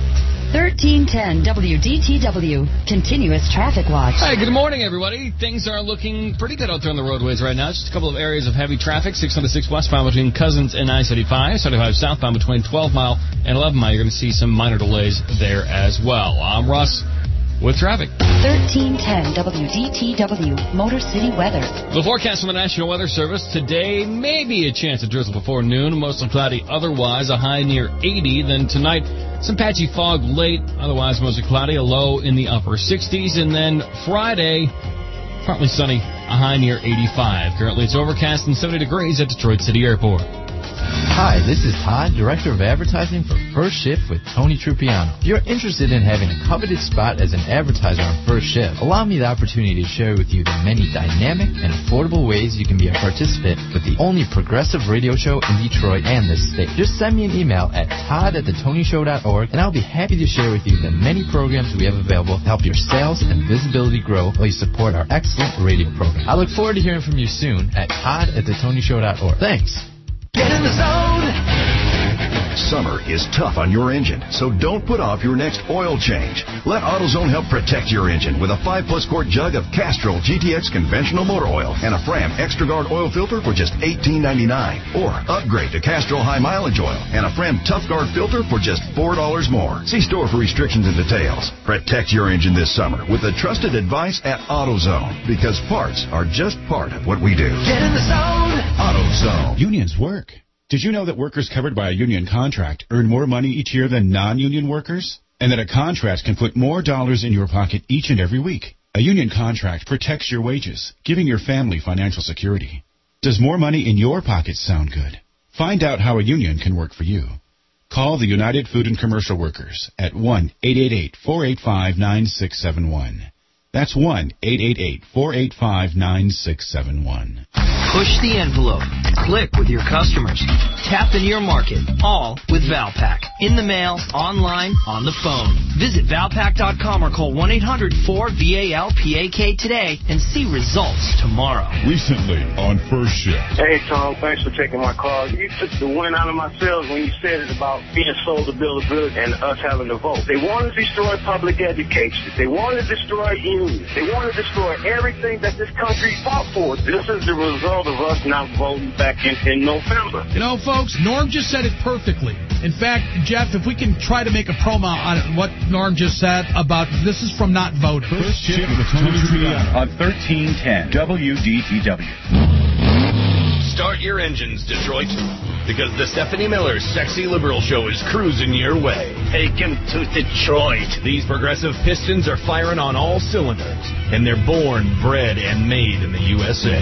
1310 WDTW. Continuous Traffic Watch. Hi, good morning, everybody. Things are looking pretty good out there on the roadways right now. Just a couple of areas of heavy traffic. 606 westbound between Cousins and I-75. 75 southbound between 12 Mile and 11 Mile. You're going to see some minor delays there as well. I'm Russ with traffic. 1310 WDTW, Motor City weather. The forecast from the National Weather Service today, maybe a chance of drizzle before noon, mostly cloudy otherwise, a high near 80. Then tonight, some patchy fog late, otherwise mostly cloudy, a low in the upper 60s. And then Friday, partly sunny, a high near 85. Currently it's overcast and 70 degrees at Detroit City Airport. Hi, this is Todd, Director of Advertising for First Shift with Tony Trupiano. If you're interested in having a coveted spot as an advertiser on First Shift, allow me the opportunity to share with you the many dynamic and affordable ways you can be a participant with the only progressive radio show in Detroit and this state. Just send me an email at todd@thetonyshow.org, and I'll be happy to share with you the many programs we have available to help your sales and visibility grow while you support our excellent radio program. I look forward to hearing from you soon at todd@thetonyshow.org. Thanks. Get in the zone! Summer is tough on your engine, so don't put off your next oil change. Let AutoZone help protect your engine with a 5-plus quart jug of Castrol GTX conventional motor oil and a Fram ExtraGuard oil filter for just $18.99. Or upgrade to Castrol High Mileage Oil and a Fram ToughGuard filter for just $4 more. See store for restrictions and details. Protect your engine this summer with the trusted advice at AutoZone, because parts are just part of what we do. Get in the zone! AutoZone. Unions work. Did you know that workers covered by a union contract earn more money each year than non-union workers? And that a contract can put more dollars in your pocket each and every week? A union contract protects your wages, giving your family financial security. Does more money in your pocket sound good? Find out how a union can work for you. Call the United Food and Commercial Workers at 1-888-485-9671. That's 1-888-485-9671. Push the envelope. Click with your customers. Tap into your market. All with Valpak. In the mail, online, on the phone. Visit Valpak.com or call 1-800-4VALPAK today and see results tomorrow. Recently on First Shift. Hey, Tom. Thanks for taking my call. You took the wind out of my sails when you said it about being sold a bill of goods and us having to vote. They want to destroy public education. They want to destroy unions. They want to destroy everything that this country fought for. This is the result of us not voting back in November. You know, folks, Norm just said it perfectly. In fact, Jeff, if we can try to make a promo on what Norm just said about this is from not voting. First Shift with Tony Trippiano on 1310 WDTW. Start your engines, Detroit, because the Stephanie Miller Sexy Liberal Show is cruising your way. Take him to Detroit. These progressive pistons are firing on all cylinders, and they're born, bred, and made in the USA.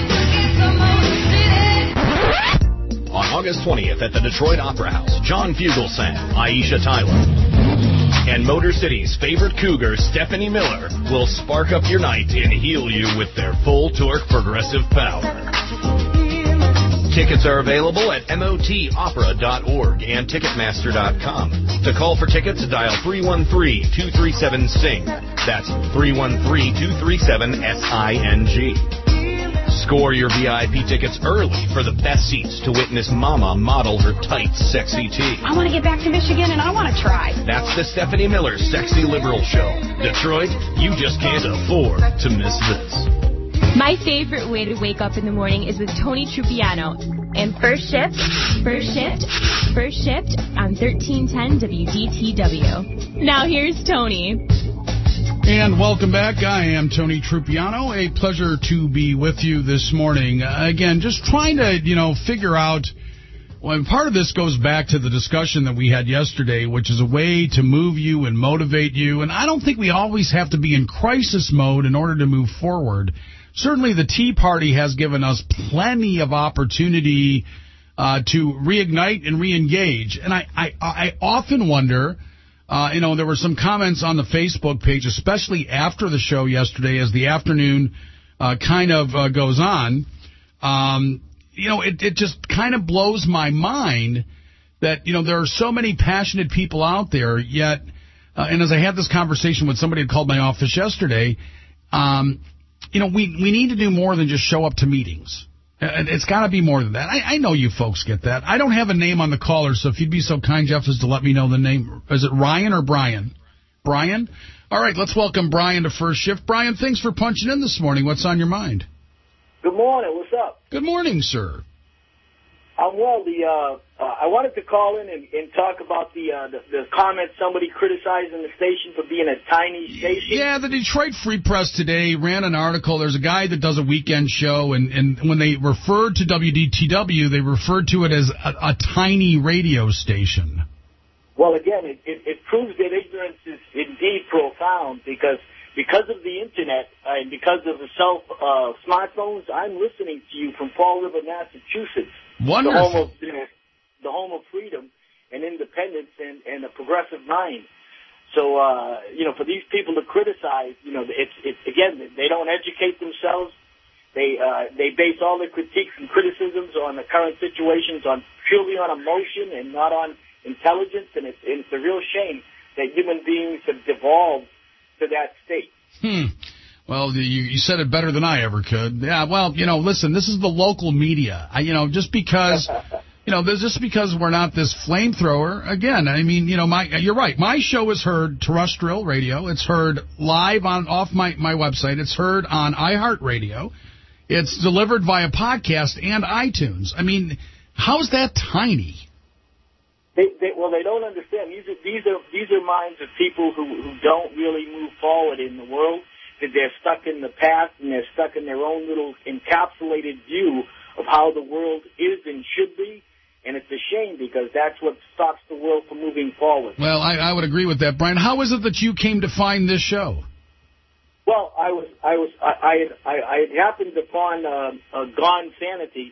On August 20th at the Detroit Opera House, John Fugelsang, Aisha Tyler, and Motor City's favorite cougar, Stephanie Miller, will spark up your night and heal you with their full torque progressive power. Tickets are available at motopera.org and Ticketmaster.com. To call for tickets, dial 313-237-SING. That's 313-237-SING. Score your VIP tickets early for the best seats to witness Mama model her tight, sexy tee. I want to get back to Michigan, and I want to try. That's the Stephanie Miller Sexy Liberal Show. Detroit, you just can't afford to miss this. My favorite way to wake up in the morning is with Tony Truppiano and First Shift on 1310 WDTW. Now here's Tony. And welcome back. I am Tony Truppiano. A pleasure to be with you this morning. Again, just trying to, figure out, well, part of this goes back to the discussion that we had yesterday, which is a way to move you and motivate you. And I don't think we always have to be in crisis mode in order to move forward. Certainly the Tea Party has given us plenty of opportunity to reignite and reengage. And I often wonder, there were some comments on the Facebook page, especially after the show yesterday as the afternoon goes on. It just kind of blows my mind that, there are so many passionate people out there, yet, and as I had this conversation with somebody who called my office yesterday, we need to do more than just show up to meetings. It's got to be more than that. I know you folks get that. I don't have a name on the caller, so if you'd be so kind, Jeff, as to let me know the name. Is it Ryan or Brian? Brian? All right, let's welcome Brian to First Shift. Brian, thanks for punching in this morning. What's on your mind? Good morning. What's up? Good morning, sir. Well, I wanted to call in and talk about the comment somebody criticizing the station for being a tiny station. Yeah, the Detroit Free Press today ran an article. There's a guy that does a weekend show, and when they referred to WDTW, they referred to it as a tiny radio station. Well, again, it proves that ignorance is indeed profound because of the Internet and because of the smartphones, I'm listening to you from Fall River, Massachusetts. Wonderful. The home of freedom and independence and a progressive mind. So, for these people to criticize, it's again, they don't educate themselves. They base all their critiques and criticisms on the current situations purely on emotion and not on intelligence. And it's a real shame that human beings have devolved to that state. Well, you said it better than I ever could. Yeah, well, listen, this is the local media. Just because, just because we're not this flamethrower, again, you're right. My show is heard terrestrial radio. It's heard live off my website. It's heard on iHeartRadio. It's delivered via podcast and iTunes. How's that tiny? They don't understand. These are minds of people who don't really move forward in the world. That they're stuck in the past and they're stuck in their own little encapsulated view of how the world is and should be. shame because that's what stops the world from moving forward. Well, I would agree with that, Brian. How is it that you came to find this show? Well, I had happened upon Gone Sanity,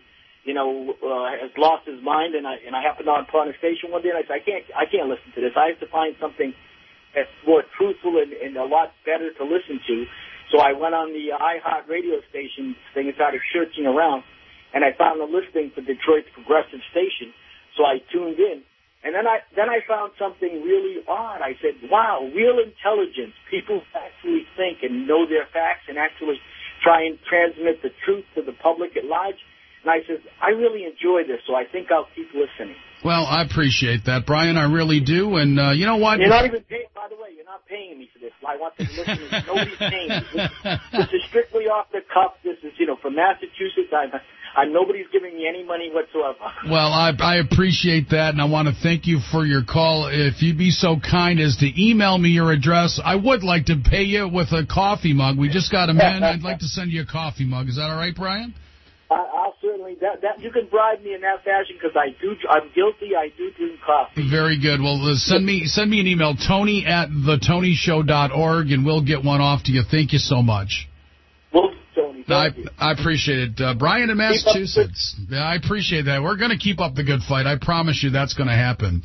has lost his mind, and I happened upon a station one day, and I said, I can't listen to this. I have to find something that's more truthful and a lot better to listen to. So I went on the iHeart radio station thing and started searching around, and I found a listing for Detroit's progressive station. So I tuned in, and then I found something really odd. I said, wow, real intelligence. People actually think and know their facts and actually try and transmit the truth to the public at large. And I said, I really enjoy this, so I think I'll keep listening. Well, I appreciate that, Brian. I really do. And you know what? You're not even paying, by the way, you're not paying me for this. I want the listeners. Nobody's paying me. This is strictly off the cuff. This is, from Massachusetts. Nobody's giving me any money whatsoever. Well, I appreciate that, and I want to thank you for your call. If you'd be so kind as to email me your address, I would like to pay you with a coffee mug. We just got them in. I'd like to send you a coffee mug. Is that all right, Brian? I'll certainly that you can bribe me in that fashion because I'm guilty. I do drink coffee. Very good. Well, send me an email, Tony@thetonyshow.org, and we'll get one off to you. Thank you so much. Well, Tony, thank you. I appreciate it. Brian in Massachusetts. Yeah, I appreciate that. We're going to keep up the good fight. I promise you that's going to happen.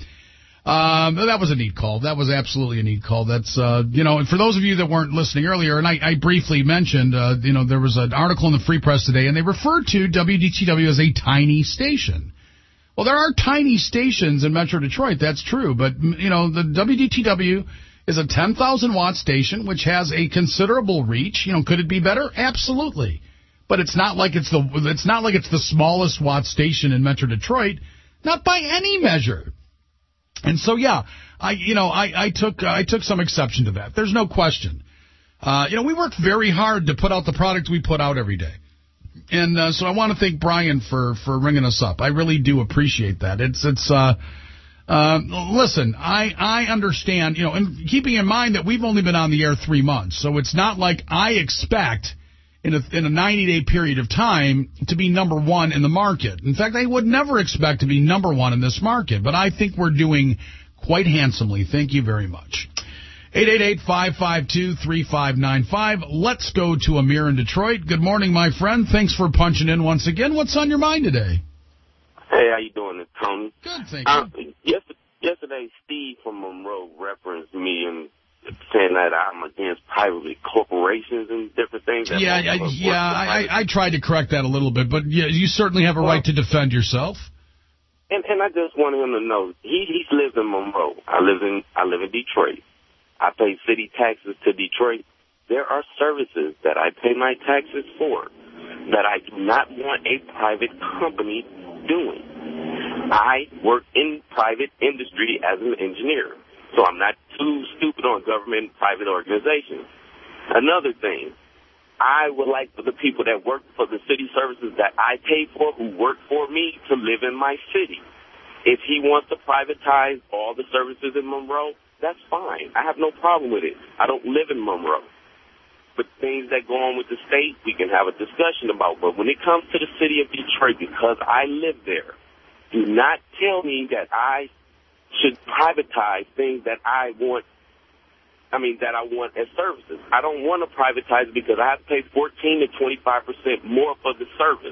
That was a neat call. That was absolutely a neat call. That's, and for those of you that weren't listening earlier, and I briefly mentioned, there was an article in the Free Press today, and they referred to WDTW as a tiny station. Well, there are tiny stations in Metro Detroit. That's true. But, the WDTW is a 10,000-watt station, which has a considerable reach. Could it be better? Absolutely. But it's not like it's the smallest watt station in Metro Detroit, not by any measure. And so, yeah, I took some exception to that. There's no question. We worked very hard to put out the product we put out every day. And so I want to thank Brian for ringing us up. I really do appreciate that. Listen, I understand, and keeping in mind that we've only been on the air 3 months, so it's not like I expect in a 90-day period of time to be number one in the market. In fact, I would never expect to be number one in this market, but I think we're doing quite handsomely. Thank you very much. 888-552-3595. Let's go to Amir in Detroit. Good morning, my friend. Thanks for punching in once again. What's on your mind today? Hey, how you doing, Tony? Good, thank you. Yesterday, Steve from Monroe referenced me and saying that I'm against private corporations and different things. I tried to correct that a little bit, but yeah, you certainly have a right to defend yourself. And I just want him to know he's lived in Monroe. I live in Detroit. I pay city taxes to Detroit. There are services that I pay my taxes for that I do not want a private company doing. I work in private industry as an engineer, so I'm not too stupid on government and private organizations. Another thing, I would like for the people that work for the city services that I pay for, who work for me, to live in my city. If he wants to privatize all the services in Monroe, that's fine. I have no problem with it. I don't live in Monroe. But things that go on with the state, we can have a discussion about. But when it comes to the city of Detroit, because I live there, do not tell me that I should privatize things that I want as services. I don't want to privatize it because I have to pay 14 to 25% more for the service.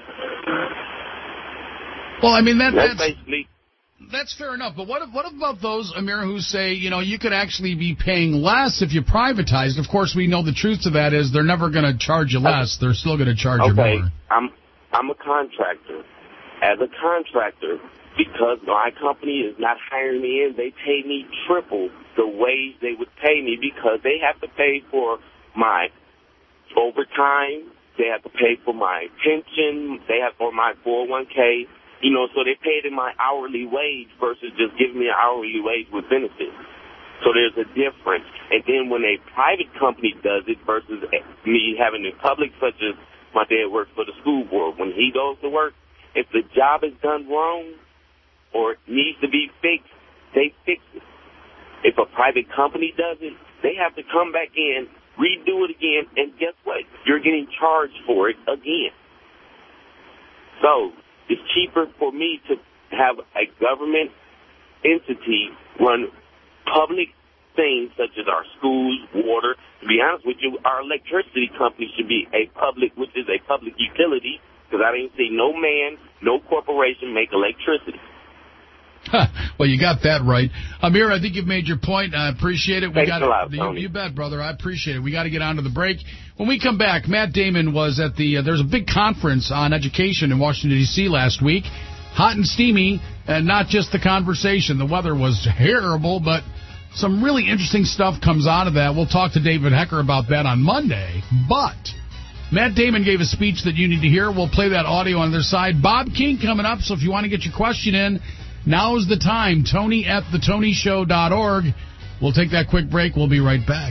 Well, I mean, that's basically... That's fair enough, but what about those, Amir, who say, you could actually be paying less if you privatized? Of course, we know the truth to that is they're never going to charge you less. They're still going to charge you more. I'm a contractor. As a contractor, because my company is not hiring me in, they pay me triple the wage they would pay me because they have to pay for my overtime, they have to pay for my pension, they have for my 401k. So they paid in my hourly wage versus just giving me an hourly wage with benefits. So there's a difference. And then when a private company does it versus me having it public, such as my dad works for the school board, when he goes to work, if the job is done wrong or it needs to be fixed, they fix it. If a private company does it, they have to come back in, redo it again, and guess what? You're getting charged for it again. So it's cheaper for me to have a government entity run public things such as our schools, water. To be honest with you, our electricity company should be a public, which is a public utility, because I didn't see no man, no corporation make electricity. Well, you got that right. Amir, I think you've made your point. I appreciate it. Thanks a lot, Tony. You bet, brother. I appreciate it. We got to get on to the break. When we come back, Matt Damon was at there's a big conference on education in Washington, D.C. last week. Hot and steamy, and not just the conversation. The weather was terrible, but some really interesting stuff comes out of that. We'll talk to David Hecker about that on Monday. But Matt Damon gave a speech that you need to hear. We'll play that audio on their side. Bob King coming up, so if you want to get your question in, now's the time. Tony@thetonyshow.org. We'll take that quick break. We'll be right back.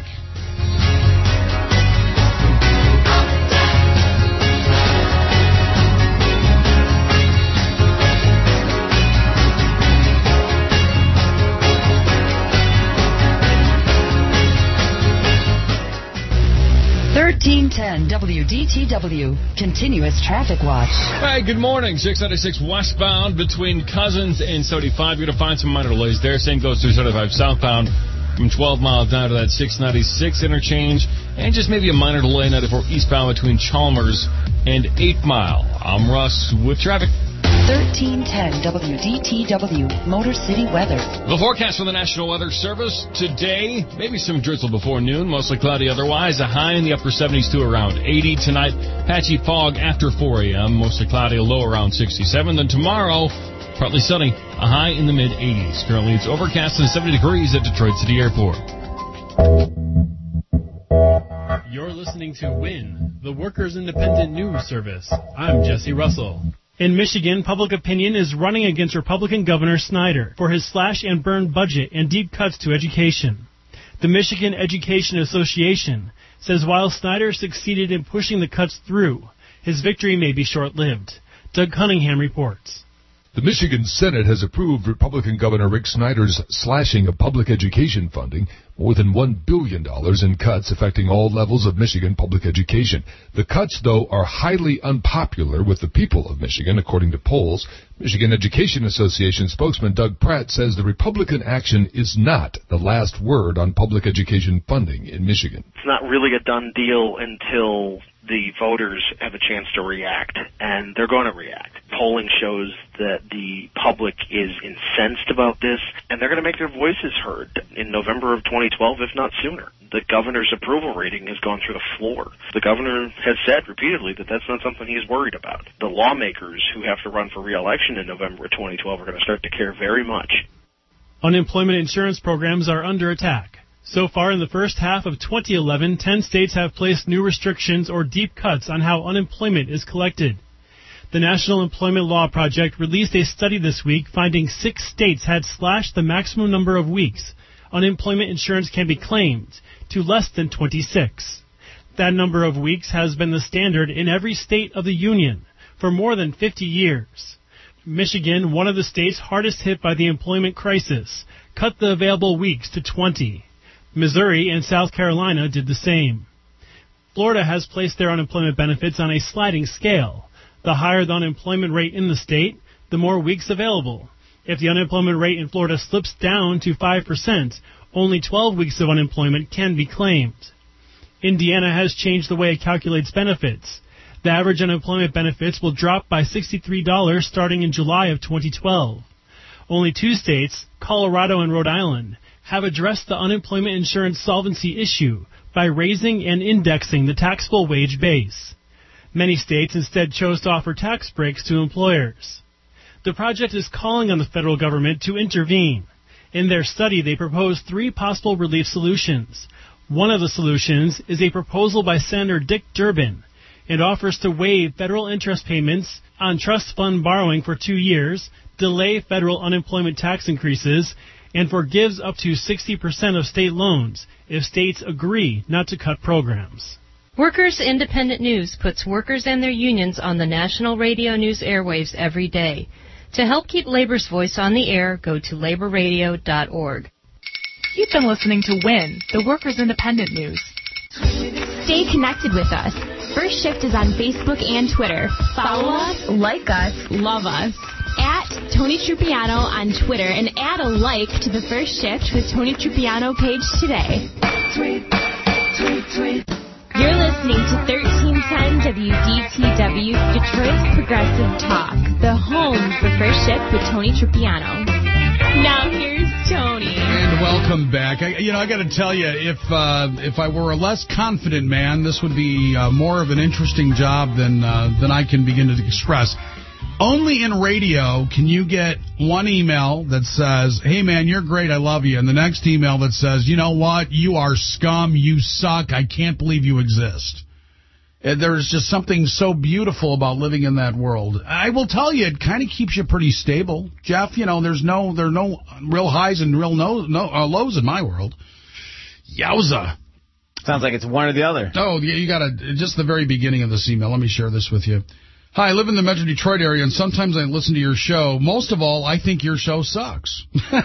WDTW, continuous traffic watch. Hi, good morning. 696 westbound between Cousins and 75. You're going to find some minor delays there. Same goes through 75 southbound from 12 miles down to that 696 interchange. And just maybe a minor delay 94 eastbound between Chalmers and 8 Mile. I'm Russ with traffic. 1310 WDTW, Motor City weather. The forecast from the National Weather Service today, maybe some drizzle before noon, mostly cloudy otherwise. A high in the upper 70s to around 80 tonight. Patchy fog after 4 a.m., mostly cloudy, a low around 67. Then tomorrow, partly sunny, a high in the mid-80s. Currently it's overcast and 70 degrees at Detroit City Airport. You're listening to WIN, the Workers' Independent News Service. I'm Jesse Russell. In Michigan, public opinion is running against Republican Governor Snyder for his slash-and-burn budget and deep cuts to education. The Michigan Education Association says while Snyder succeeded in pushing the cuts through, his victory may be short-lived. Doug Cunningham reports. The Michigan Senate has approved Republican Governor Rick Snyder's slashing of public education funding, more than $1 billion in cuts affecting all levels of Michigan public education. The cuts, though, are highly unpopular with the people of Michigan, according to polls. Michigan Education Association spokesman Doug Pratt says the Republican action is not the last word on public education funding in Michigan. It's not really a done deal until the voters have a chance to react, and they're going to react. Polling shows that the public is incensed about this, and they're going to make their voices heard in November of 2012, if not sooner. The governor's approval rating has gone through the floor. The governor has said repeatedly that that's not something he's worried about. The lawmakers who have to run for re-election in November of 2012 are going to start to care very much. Unemployment insurance programs are under attack. So far in the first half of 2011, 10 states have placed new restrictions or deep cuts on how unemployment is collected. The National Employment Law Project released a study this week finding 6 states had slashed the maximum number of weeks unemployment insurance can be claimed to less than 26. That number of weeks has been the standard in every state of the union for more than 50 years. Michigan, one of the states hardest hit by the employment crisis, cut the available weeks to 20. Missouri and South Carolina did the same. Florida has placed their unemployment benefits on a sliding scale. The higher the unemployment rate in the state, the more weeks available. If the unemployment rate in Florida slips down to 5%, only 12 weeks of unemployment can be claimed. Indiana has changed the way it calculates benefits. The average unemployment benefits will drop by $63 starting in July of 2012. Only 2 states, Colorado and Rhode Island, have addressed the unemployment insurance solvency issue by raising and indexing the taxable wage base. Many states instead chose to offer tax breaks to employers. The project is calling on the federal government to intervene. In their study, they proposed 3 possible relief solutions. One of the solutions is a proposal by Senator Dick Durbin. It offers to waive federal interest payments on trust fund borrowing for 2 years, delay federal unemployment tax increases, and forgives up to 60% of state loans if states agree not to cut programs. Workers Independent News puts workers and their unions on the national radio news airwaves every day. To help keep labor's voice on the air, go to laborradio.org. You've been listening to WIN, the Workers Independent News. Stay connected with us. First Shift is on Facebook and Twitter. Follow us, like us, love us. at Tony Trupiano on Twitter and add a like to the First Shift with Tony Trupiano page today. You're listening to 1310 WDTW, Detroit's Progressive Talk, the home for First Shift with Tony Trupiano. Now here's Tony. And welcome back. I got to tell you, if I were a less confident man, this would be more of an interesting job than I can begin to express. Only in radio can you get one email that says, hey, man, you're great, I love you, and the next email that says, you know what, you are scum, you suck, I can't believe you exist. And there's just something so beautiful about living in that world. I will tell you, it kind of keeps you pretty stable. Jeff, there are no real highs and real lows in my world. Yowza. Sounds like it's one or the other. Oh, you got to, just the very beginning of this email, let me share this with you. Hi, I live in the Metro Detroit area, and sometimes I listen to your show. Most of all, I think your show sucks.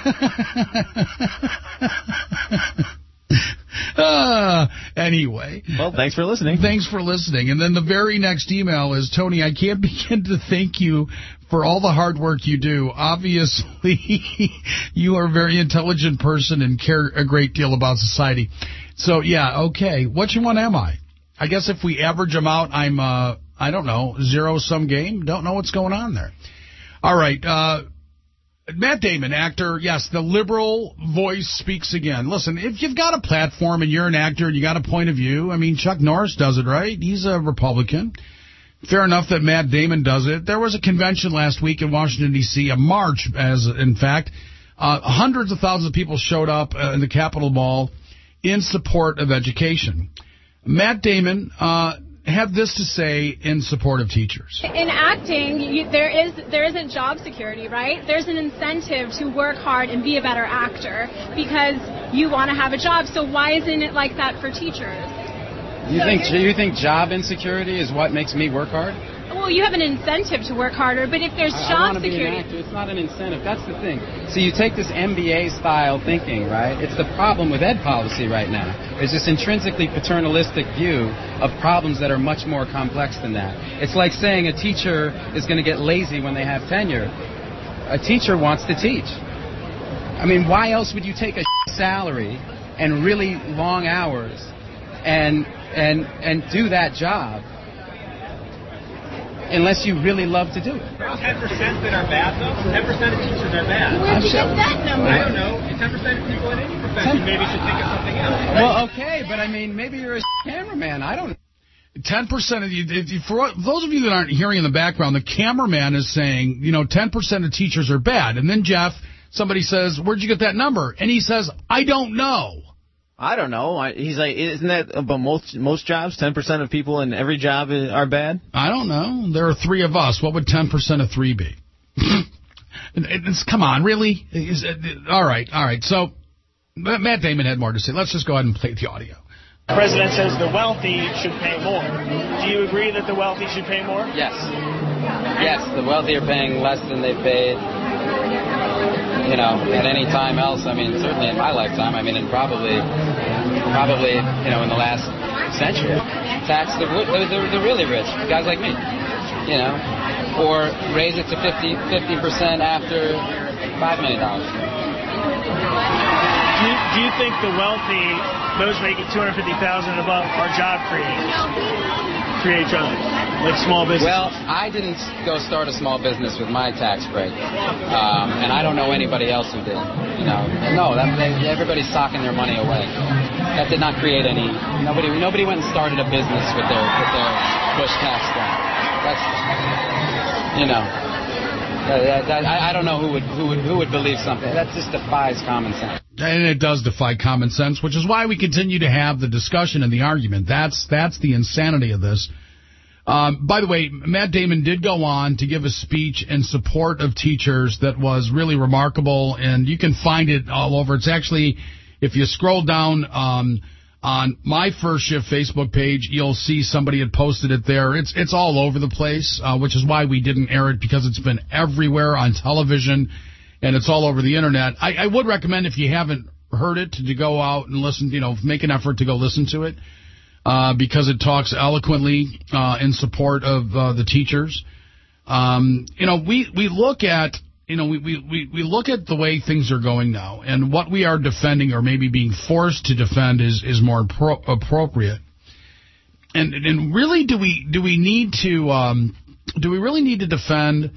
Anyway. Well, thanks for listening. Thanks for listening. And then the very next email is, Tony, I can't begin to thank you for all the hard work you do. Obviously, you are a very intelligent person and care a great deal about society. So, yeah, okay. Which one am I? I guess if we average them out, I'm... I don't know, zero-sum game? Don't know what's going on there. All right. Matt Damon, actor, yes, the liberal voice speaks again. Listen, if you've got a platform and you're an actor and you got a point of view, I mean, Chuck Norris does it, right? He's a Republican. Fair enough that Matt Damon does it. There was a convention last week in Washington, D.C., a march, in fact. Hundreds of thousands of people showed up in the Capitol Mall in support of education. Matt Damon have this to say in support of teachers. In acting, there isn't job security, right? There's an incentive to work hard and be a better actor because you want to have a job. So why isn't it like that for teachers? You think job insecurity is what makes me work hard? Well, you have an incentive to work harder, but if there's job security... Be an actor. It's not an incentive. That's the thing. So you take this MBA-style thinking, right? It's the problem with ed policy right now. There's this intrinsically paternalistic view of problems that are much more complex than that. It's like saying a teacher is going to get lazy when they have tenure. A teacher wants to teach. I mean, why else would you take a salary and really long hours and do that job unless you really love to do it? 10% that are bad, though? 10% of teachers are bad. Where'd you get that number? I don't know. 10% of people in any profession maybe should think of something else. Well, okay, but I mean, maybe you're a cameraman. I don't know. 10% of you, for those of you that aren't hearing in the background, the cameraman is saying, 10% of teachers are bad. And then Jeff, somebody says, where'd you get that number? And he says, I don't know. I don't know. He's like, isn't that about most jobs? 10% of people in every job are bad? I don't know. There are three of us. What would 10% of 3 be? Come on, really? All right. So Matt Damon had more to say. Let's just go ahead and play the audio. The president says the wealthy should pay more. Do you agree that the wealthy should pay more? Yes. Yes, the wealthy are paying less than they've paid, at any time else. I mean, certainly in my lifetime. I mean, and probably, in the last century. Tax the really rich, guys like me, or raise it to 50% after $5 million. Do you think the wealthy, those making $250,000 and above, are job creators? Create jobs, like small business? Well, I didn't go start a small business with my tax break, and I don't know anybody else who did. No, everybody's socking their money away. That did not create any. Nobody went and started a business with their Bush tax cut. That's I don't know who would believe something. That just defies common sense. And it does defy common sense, which is why we continue to have the discussion and the argument. That's the insanity of this. By the way, Matt Damon did go on to give a speech in support of teachers that was really remarkable, and you can find it all over. It's actually, if you scroll down on my First Shift Facebook page, you'll see somebody had posted it there. It's all over the place, which is why we didn't air it, because it's been everywhere on television. And it's all over the Internet. I would recommend, if you haven't heard it, to go out and listen, make an effort to go listen to it, because it talks eloquently in support of the teachers. we look at, we look at the way things are going now, and what we are defending or maybe being forced to defend is more appropriate. And really, do we really need to defend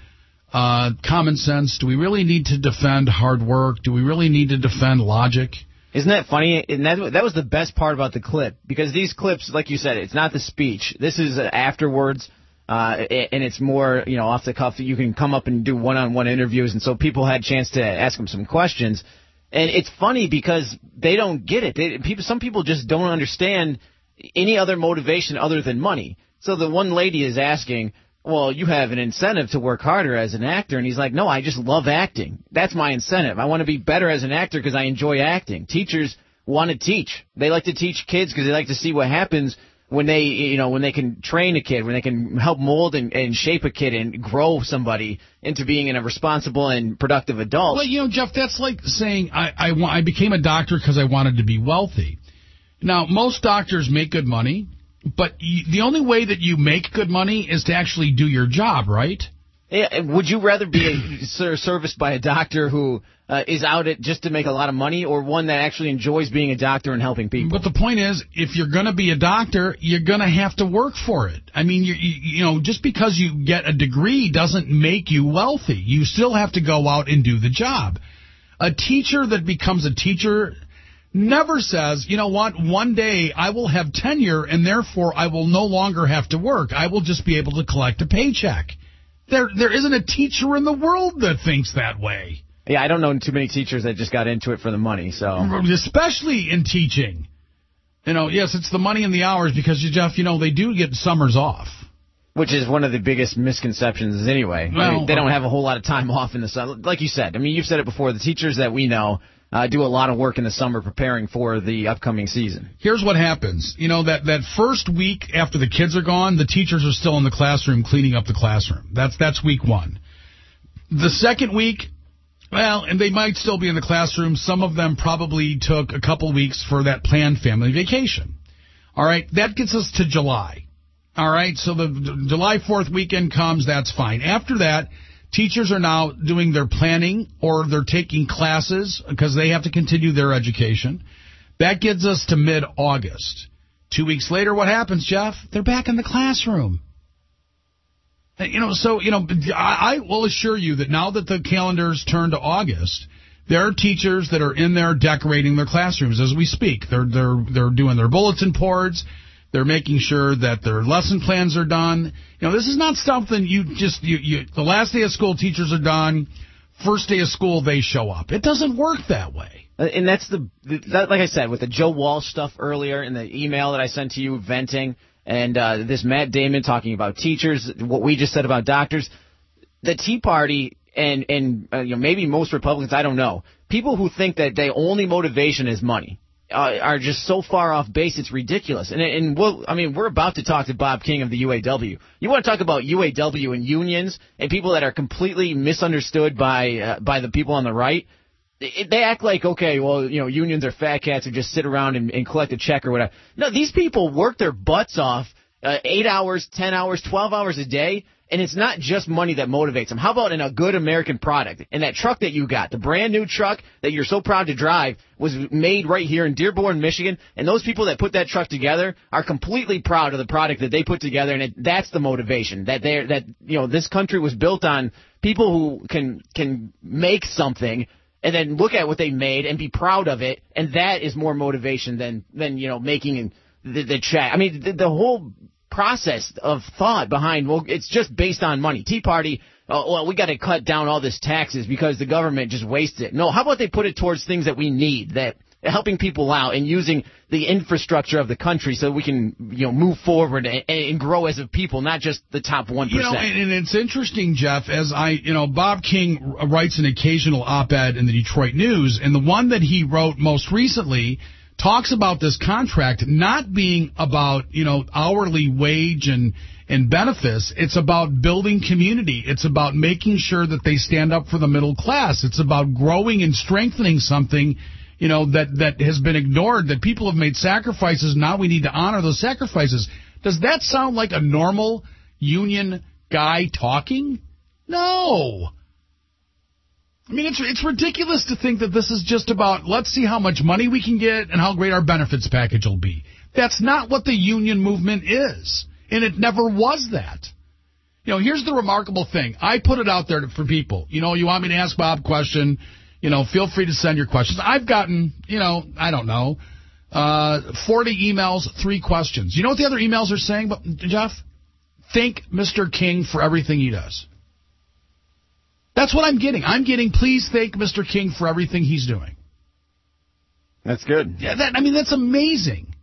common sense? Do we really need to defend hard work? Do we really need to defend logic? Isn't that funny? And that was the best part about the clip, because these clips, like you said, it's not the speech. This is afterwards, and it's more, off the cuff. You can come up and do one-on-one interviews, and so people had a chance to ask him some questions. And it's funny because they don't get it. Some people just don't understand any other motivation other than money. So the one lady is asking, well, you have an incentive to work harder as an actor. And he's like, no, I just love acting. That's my incentive. I want to be better as an actor because I enjoy acting. Teachers want to teach. They like to teach kids because they like to see what happens when they, when they can train a kid, when they can help mold and shape a kid and grow somebody into being a responsible and productive adult. Well, Jeff, that's like saying I became a doctor because I wanted to be wealthy. Now, most doctors make good money. But the only way that you make good money is to actually do your job, right? Yeah, would you rather be serviced by a doctor who is out just to make a lot of money, or one that actually enjoys being a doctor and helping people? But the point is, if you're going to be a doctor, you're going to have to work for it. I mean, just because you get a degree doesn't make you wealthy. You still have to go out and do the job. A teacher that becomes a teacher never says, you know what, one day I will have tenure and therefore I will no longer have to work. I will just be able to collect a paycheck. There isn't a teacher in the world that thinks that way. Yeah, I don't know too many teachers that just got into it for the money. So especially in teaching. Yes, it's the money and the hours because, Jeff, they do get summers off. Which is one of the biggest misconceptions anyway. Well, they don't have a whole lot of time off in the summer. Like you said, you've said it before, the teachers that we know do a lot of work in the summer preparing for the upcoming season. Here's what happens. That first week after the kids are gone, the teachers are still in the classroom cleaning up the classroom. That's week one. The second week, and they might still be in the classroom. Some of them probably took a couple weeks for that planned family vacation. All right, that gets us to July. All right, so the July 4th weekend comes, that's fine. After that, teachers are now doing their planning or they're taking classes because they have to continue their education. That gets us to mid-August. 2 weeks later, what happens, Jeff? They're back in the classroom. I will assure you that now that the calendars turn to August, there are teachers that are in there decorating their classrooms as we speak. They're doing their bulletin boards. They're making sure that their lesson plans are done. This is not something the last day of school, teachers are done. First day of school, they show up. It doesn't work that way. And that's like I said, with the Joe Walsh stuff earlier in the email that I sent to you venting, and this Matt Damon talking about teachers, what we just said about doctors, the Tea Party and maybe most Republicans, I don't know, people who think that their only motivation is money. Are just so far off base, it's ridiculous. And we're about to talk to Bob King of the UAW. You want to talk about UAW and unions and people that are completely misunderstood by the people on the right? They act like, okay, well, unions are fat cats who just sit around and collect a check or whatever. No, these people work their butts off 8 hours, 10 hours, 12 hours a day. And it's not just money that motivates them. How about in a good American product? And that truck that you got, the brand new truck that you're so proud to drive, was made right here in Dearborn, Michigan. And those people that put that truck together are completely proud of the product that they put together. And that's the motivation that this country was built on people who can make something and then look at what they made and be proud of it. And that is more motivation than making the check. The whole process of thought behind, it's just based on money. Tea Party, we got to cut down all this taxes because the government just wastes it. No, how about they put it towards things that we need, that helping people out and using the infrastructure of the country so we can move forward and grow as a people, not just the top 1%. And it's interesting, Jeff, as Bob King writes an occasional op-ed in the Detroit News, and the one that he wrote most recently talks about this contract not being about, hourly wage and benefits. It's about building community. It's about making sure that they stand up for the middle class. It's about growing and strengthening something, that has been ignored, that people have made sacrifices. Now we need to honor those sacrifices. Does that sound like a normal union guy talking? No. I mean, it's ridiculous to think that this is just about, let's see how much money we can get and how great our benefits package will be. That's not what the union movement is, and it never was that. Here's the remarkable thing. I put it out there for people. You want me to ask Bob a question, feel free to send your questions. I've gotten, I don't know, 40 emails, 3 questions. You know what the other emails are saying, Jeff? Thank Mr. King for everything he does. That's what I'm getting. I'm getting, please thank Mr. King for everything he's doing. That's good. Yeah, that's amazing.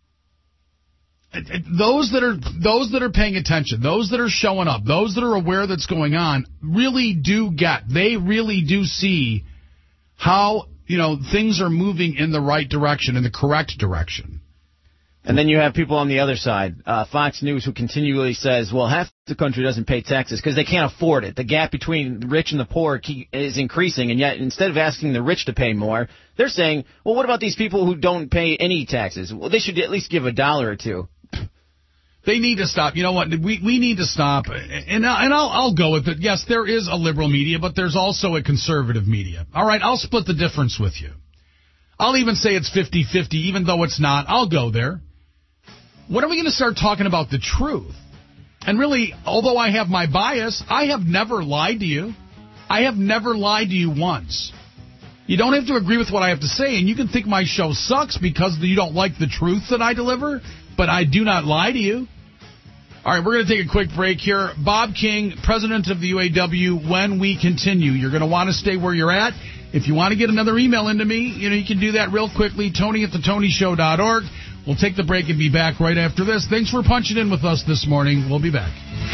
Those that are paying attention, those that are showing up, those that are aware that's going on, really do they really do see how, things are moving in the right direction, in the correct direction. And then you have people on the other side, Fox News, who continually says, well, half the country doesn't pay taxes because they can't afford it. The gap between the rich and the poor is increasing, and yet instead of asking the rich to pay more, they're saying, well, what about these people who don't pay any taxes? Well, they should at least give $1 or $2. They need to stop. You know what? We need to stop. And I'll go with it. Yes, there is a liberal media, but there's also a conservative media. All right, I'll split the difference with you. I'll even say it's 50-50, even though it's not. I'll go there. When are we going to start talking about the truth? And really, although I have my bias, I have never lied to you. I have never lied to you once. You don't have to agree with what I have to say, and you can think my show sucks because you don't like the truth that I deliver, but I do not lie to you. All right, we're going to take a quick break here. Bob King, president of the UAW, when we continue, you're going to want to stay where you're at. If you want to get another email into me, you can do that real quickly, Tony@thetonyshow.org. We'll take the break and be back right after this. Thanks for punching in with us this morning. We'll be back.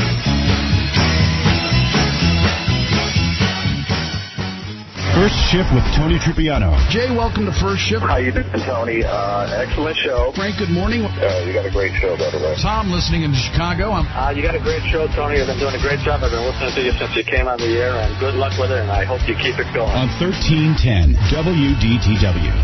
First Shift with Tony Tripiano. Jay, welcome to First Shift. How you doing, Tony? Excellent show. Frank, good morning. You got a great show, by the way. Tom, listening in Chicago. You got a great show, Tony. You've been doing a great job. I've been listening to you since you came on the air, and good luck with it, and I hope you keep it going. On 1310 WDTW.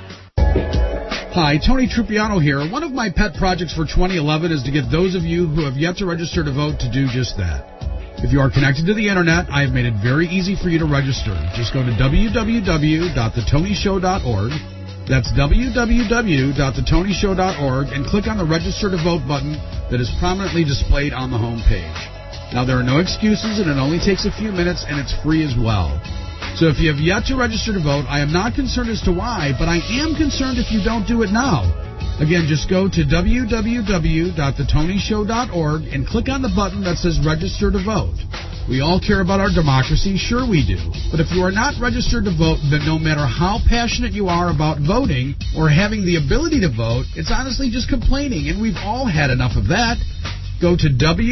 Hi, Tony Tripiano here. One of my pet projects for 2011 is to get those of you who have yet to register to vote to do just that. If you are connected to the Internet, I have made it very easy for you to register. Just go to www.thetonyshow.org. That's www.thetonyshow.org and click on the Register to Vote button that is prominently displayed on the home page. Now, there are no excuses, and it only takes a few minutes, and it's free as well. So if you have yet to register to vote, I am not concerned as to why, but I am concerned if you don't do it now. Again, just go to www.thetonyshow.org and click on the button that says Register to Vote. We all care about our democracy, sure we do. But if you are not registered to vote, then no matter how passionate you are about voting or having the ability to vote, it's honestly just complaining, and we've all had enough of that. Go to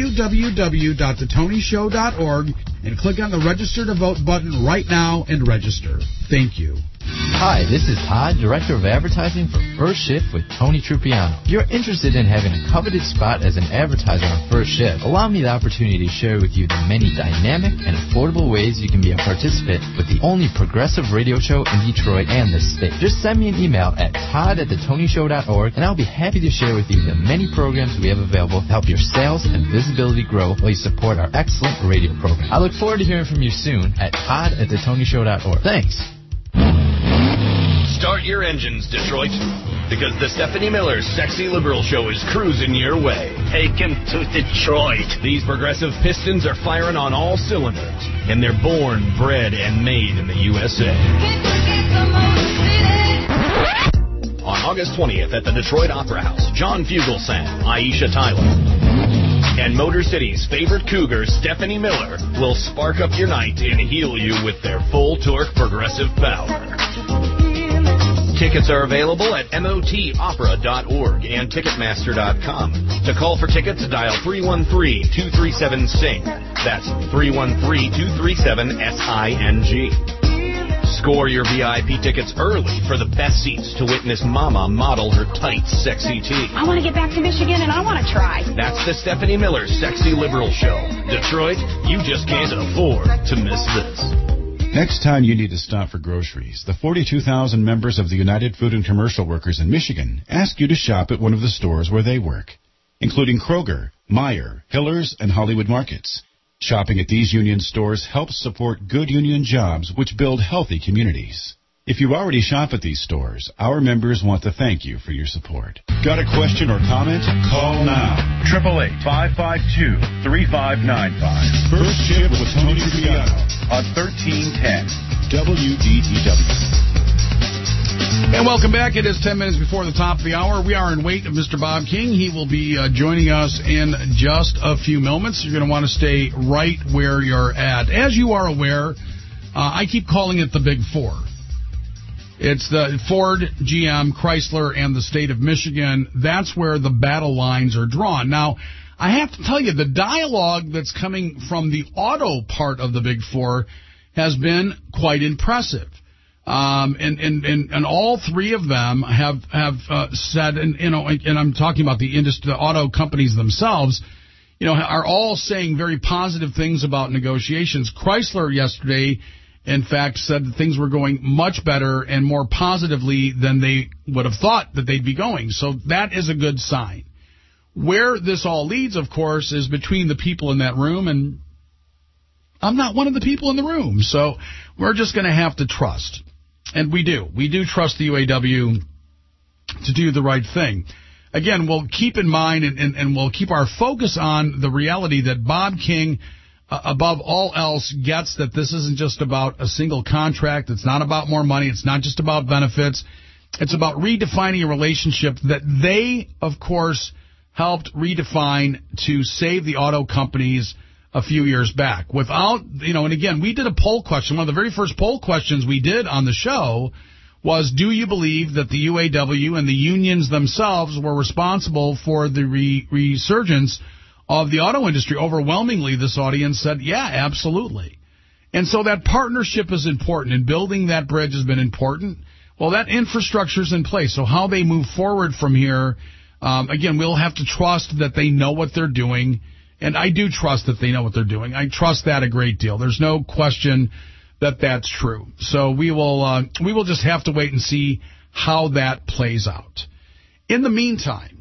www.thetonyshow.org and click on the Register to Vote button right now and register. Thank you. Hi, this is Todd, Director of Advertising for First Shift with Tony Tripiano. If you're interested in having a coveted spot as an advertiser on First Shift, allow me the opportunity to share with you the many dynamic and affordable ways you can be a participant with the only progressive radio show in Detroit and the state. Just send me an email at todd@thetonyshow.org, and I'll be happy to share with you the many programs we have available to help your sales and visibility grow while you support our excellent radio program. I look forward to hearing from you soon at todd@thetonyshow.org. Thanks. Start your engines, Detroit, because the Stephanie Miller Sexy Liberal Show is cruising your way. Take him to Detroit. These progressive pistons are firing on all cylinders, and they're born, bred, and made in the USA. On August 20th at the Detroit Opera House, John Fugelsang, Aisha Tyler, and Motor City's favorite cougar, Stephanie Miller, will spark up your night and heal you with their full torque progressive power. Tickets are available at motopera.org and Ticketmaster.com. To call for tickets, dial 313-237-SING. That's 313-237-SING. Score your VIP tickets early for the best seats to witness Mama model her tight, sexy tee. I want to get back to Michigan, and I want to try. That's the Stephanie Miller Sexy Liberal Show. Detroit, you just can't afford to miss this. Next time you need to stop for groceries, the 42,000 members of the United Food and Commercial Workers in Michigan ask you to shop at one of the stores where they work, including Kroger, Meijer, Hiller's, and Hollywood Markets. Shopping at these union stores helps support good union jobs, which build healthy communities. If you already shop at these stores, our members want to thank you for your support. Got a question or comment? Call now. 888-552-3595. First Shift with Tony Trippiano on 1310 WDTW. And welcome back. It is 10 minutes before the top of the hour. We are in wait of Mr. Bob King. He will be joining us in just a few moments. You're going to want to stay right where you're at. As you are aware, I keep calling it the Big Four. It's the Ford, GM, Chrysler, and the state of Michigan. That's where the battle lines are drawn. Now, I have to tell you, the dialogue that's coming from the auto part of the Big Four has been quite impressive. And all three of them have said, and I'm talking about the industry, the auto companies themselves, are all saying very positive things about negotiations. Chrysler yesterday, in fact, said that things were going much better and more positively than they would have thought that they'd be going. So that is a good sign. Where this all leads, of course, is between the people in that room, and I'm not one of the people in the room. So we're just going to have to trust. And we do. We do trust the UAW to do the right thing. Again, we'll keep in mind and we'll keep our focus on the reality that Bob King, above all else, gets that this isn't just about a single contract. It's not about more money. It's not just about benefits. It's about redefining a relationship that they, of course, helped redefine to save the auto companies a few years back. Without, and again, we did a poll question. One of the very first poll questions we did on the show was, do you believe that the UAW and the unions themselves were responsible for the resurgence of the auto industry? Overwhelmingly, this audience said, yeah, absolutely. And so that partnership is important, and building that bridge has been important. Well, that infrastructure is in place. So how they move forward from here, again, we'll have to trust that they know what they're doing. And I do trust that they know what they're doing. I trust that a great deal. There's no question that that's true. So we will just have to wait and see how that plays out. In the meantime,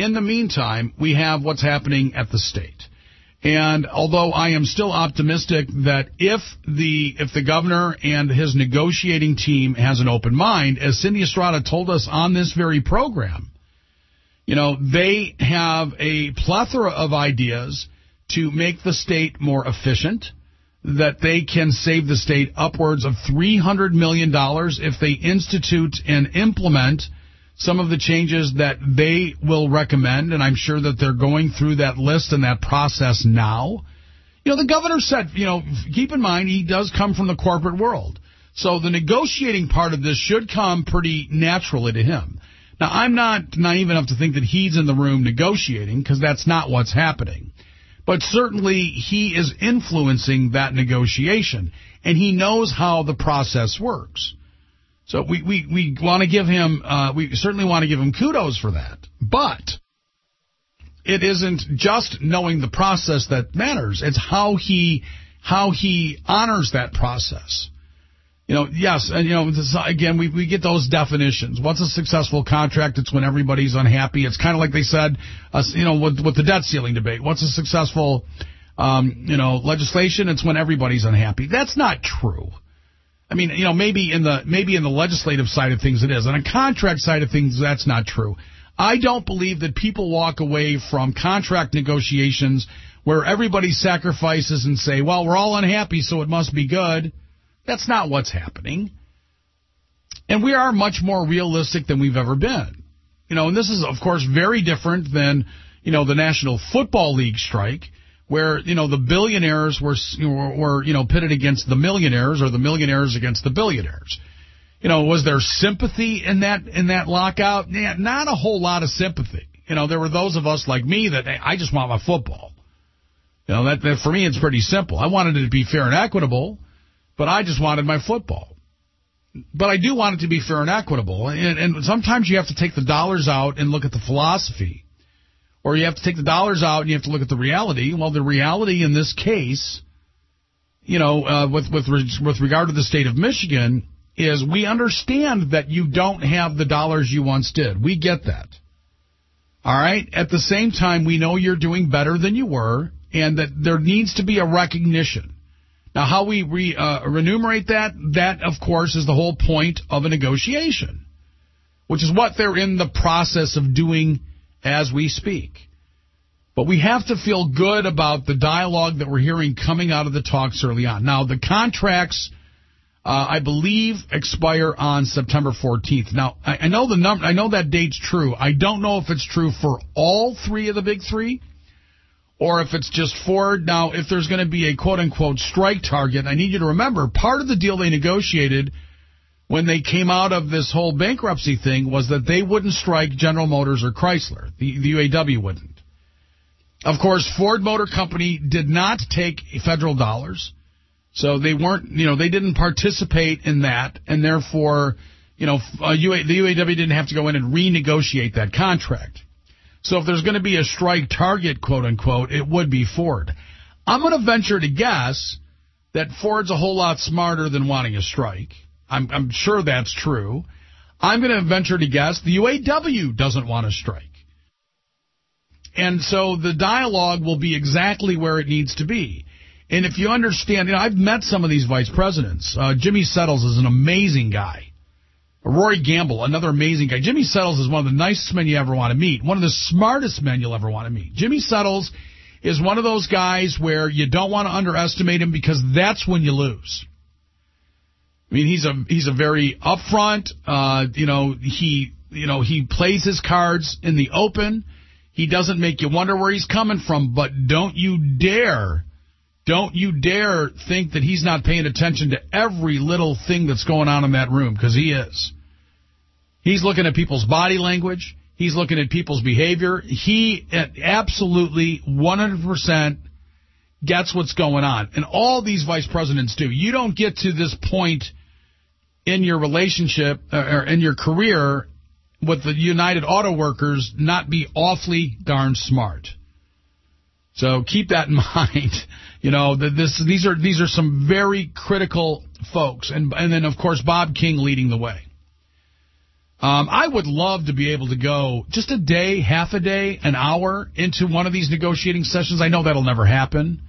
we have what's happening at the state. And although I am still optimistic that if the governor and his negotiating team has an open mind, as Cindy Estrada told us on this very program, they have a plethora of ideas to make the state more efficient, that they can save the state upwards of $300 million if they institute and implement some of the changes that they will recommend, and I'm sure that they're going through that list and that process now. The governor said, keep in mind, he does come from the corporate world. So the negotiating part of this should come pretty naturally to him. Now, I'm not naive enough to think that he's in the room negotiating, because that's not what's happening. But certainly he is influencing that negotiation, and he knows how the process works. So we want to give him, we certainly want to give him kudos for that. But it isn't just knowing the process that matters. It's how he honors that process. Yes, and, again, we get those definitions. What's a successful contract? It's when everybody's unhappy. It's kind of like they said, with the debt ceiling debate. What's a successful, legislation? It's when everybody's unhappy. That's not true. I mean, maybe in the legislative side of things it is. On a contract side of things, that's not true. I don't believe that people walk away from contract negotiations where everybody sacrifices and say, well, we're all unhappy, so it must be good. That's not what's happening. And we are much more realistic than we've ever been. And this is, of course, very different than, the National Football League strike, where, the billionaires were pitted against the millionaires, or the millionaires against the billionaires. Was there sympathy in that lockout? Yeah, not a whole lot of sympathy. There were those of us like me that, hey, I just want my football. That for me, it's pretty simple. I wanted it to be fair and equitable, but I just wanted my football. But I do want it to be fair and equitable. And sometimes you have to take the dollars out and look at the philosophy. Or you have to take the dollars out and you have to look at the reality. Well, the reality in this case, with regard to the state of Michigan, is we understand that you don't have the dollars you once did. We get that. All right? At the same time, we know you're doing better than you were. and that there needs to be a recognition. Now, how we remunerate that, of course, is the whole point of a negotiation, which is what they're in the process of doing as we speak. But we have to feel good about the dialogue that we're hearing coming out of the talks early on. Now, the contracts, I believe, expire on September 14th. Now, I know the number. I know that date's true. I don't know if it's true for all three of the big three, or if it's just Ford. Now, if there's going to be a quote-unquote strike target, I need you to remember, part of the deal they negotiated when they came out of this whole bankruptcy thing was that they wouldn't strike General Motors or Chrysler. The UAW wouldn't. Of course, Ford Motor Company did not take federal dollars, so they weren't, they didn't participate in that, and therefore, the UAW didn't have to go in and renegotiate that contract. So if there's going to be a strike target, quote-unquote, it would be Ford. I'm going to venture to guess that Ford's a whole lot smarter than wanting a strike. I'm sure that's true. I'm going to venture to guess the UAW doesn't want a strike. And so the dialogue will be exactly where it needs to be. And if you understand, I've met some of these vice presidents. Jimmy Settles is an amazing guy. Rory Gamble, another amazing guy. Jimmy Settles is one of the nicest men you ever want to meet, one of the smartest men you'll ever want to meet. Jimmy Settles is one of those guys where you don't want to underestimate him because that's when you lose. I mean, he's a very upfront, he plays his cards in the open. He doesn't make you wonder where he's coming from, but don't you dare think that he's not paying attention to every little thing that's going on in that room, because he is. He's looking at people's body language. He's looking at people's behavior. He absolutely 100% gets what's going on. And all these vice presidents do. You don't get to this point in your relationship or in your career with the United Auto Workers not be awfully darn smart. So keep that in mind. These are some very critical folks, and then of course Bob King leading the way. I would love to be able to go just a day, half a day, an hour into one of these negotiating sessions. I know that'll never happen.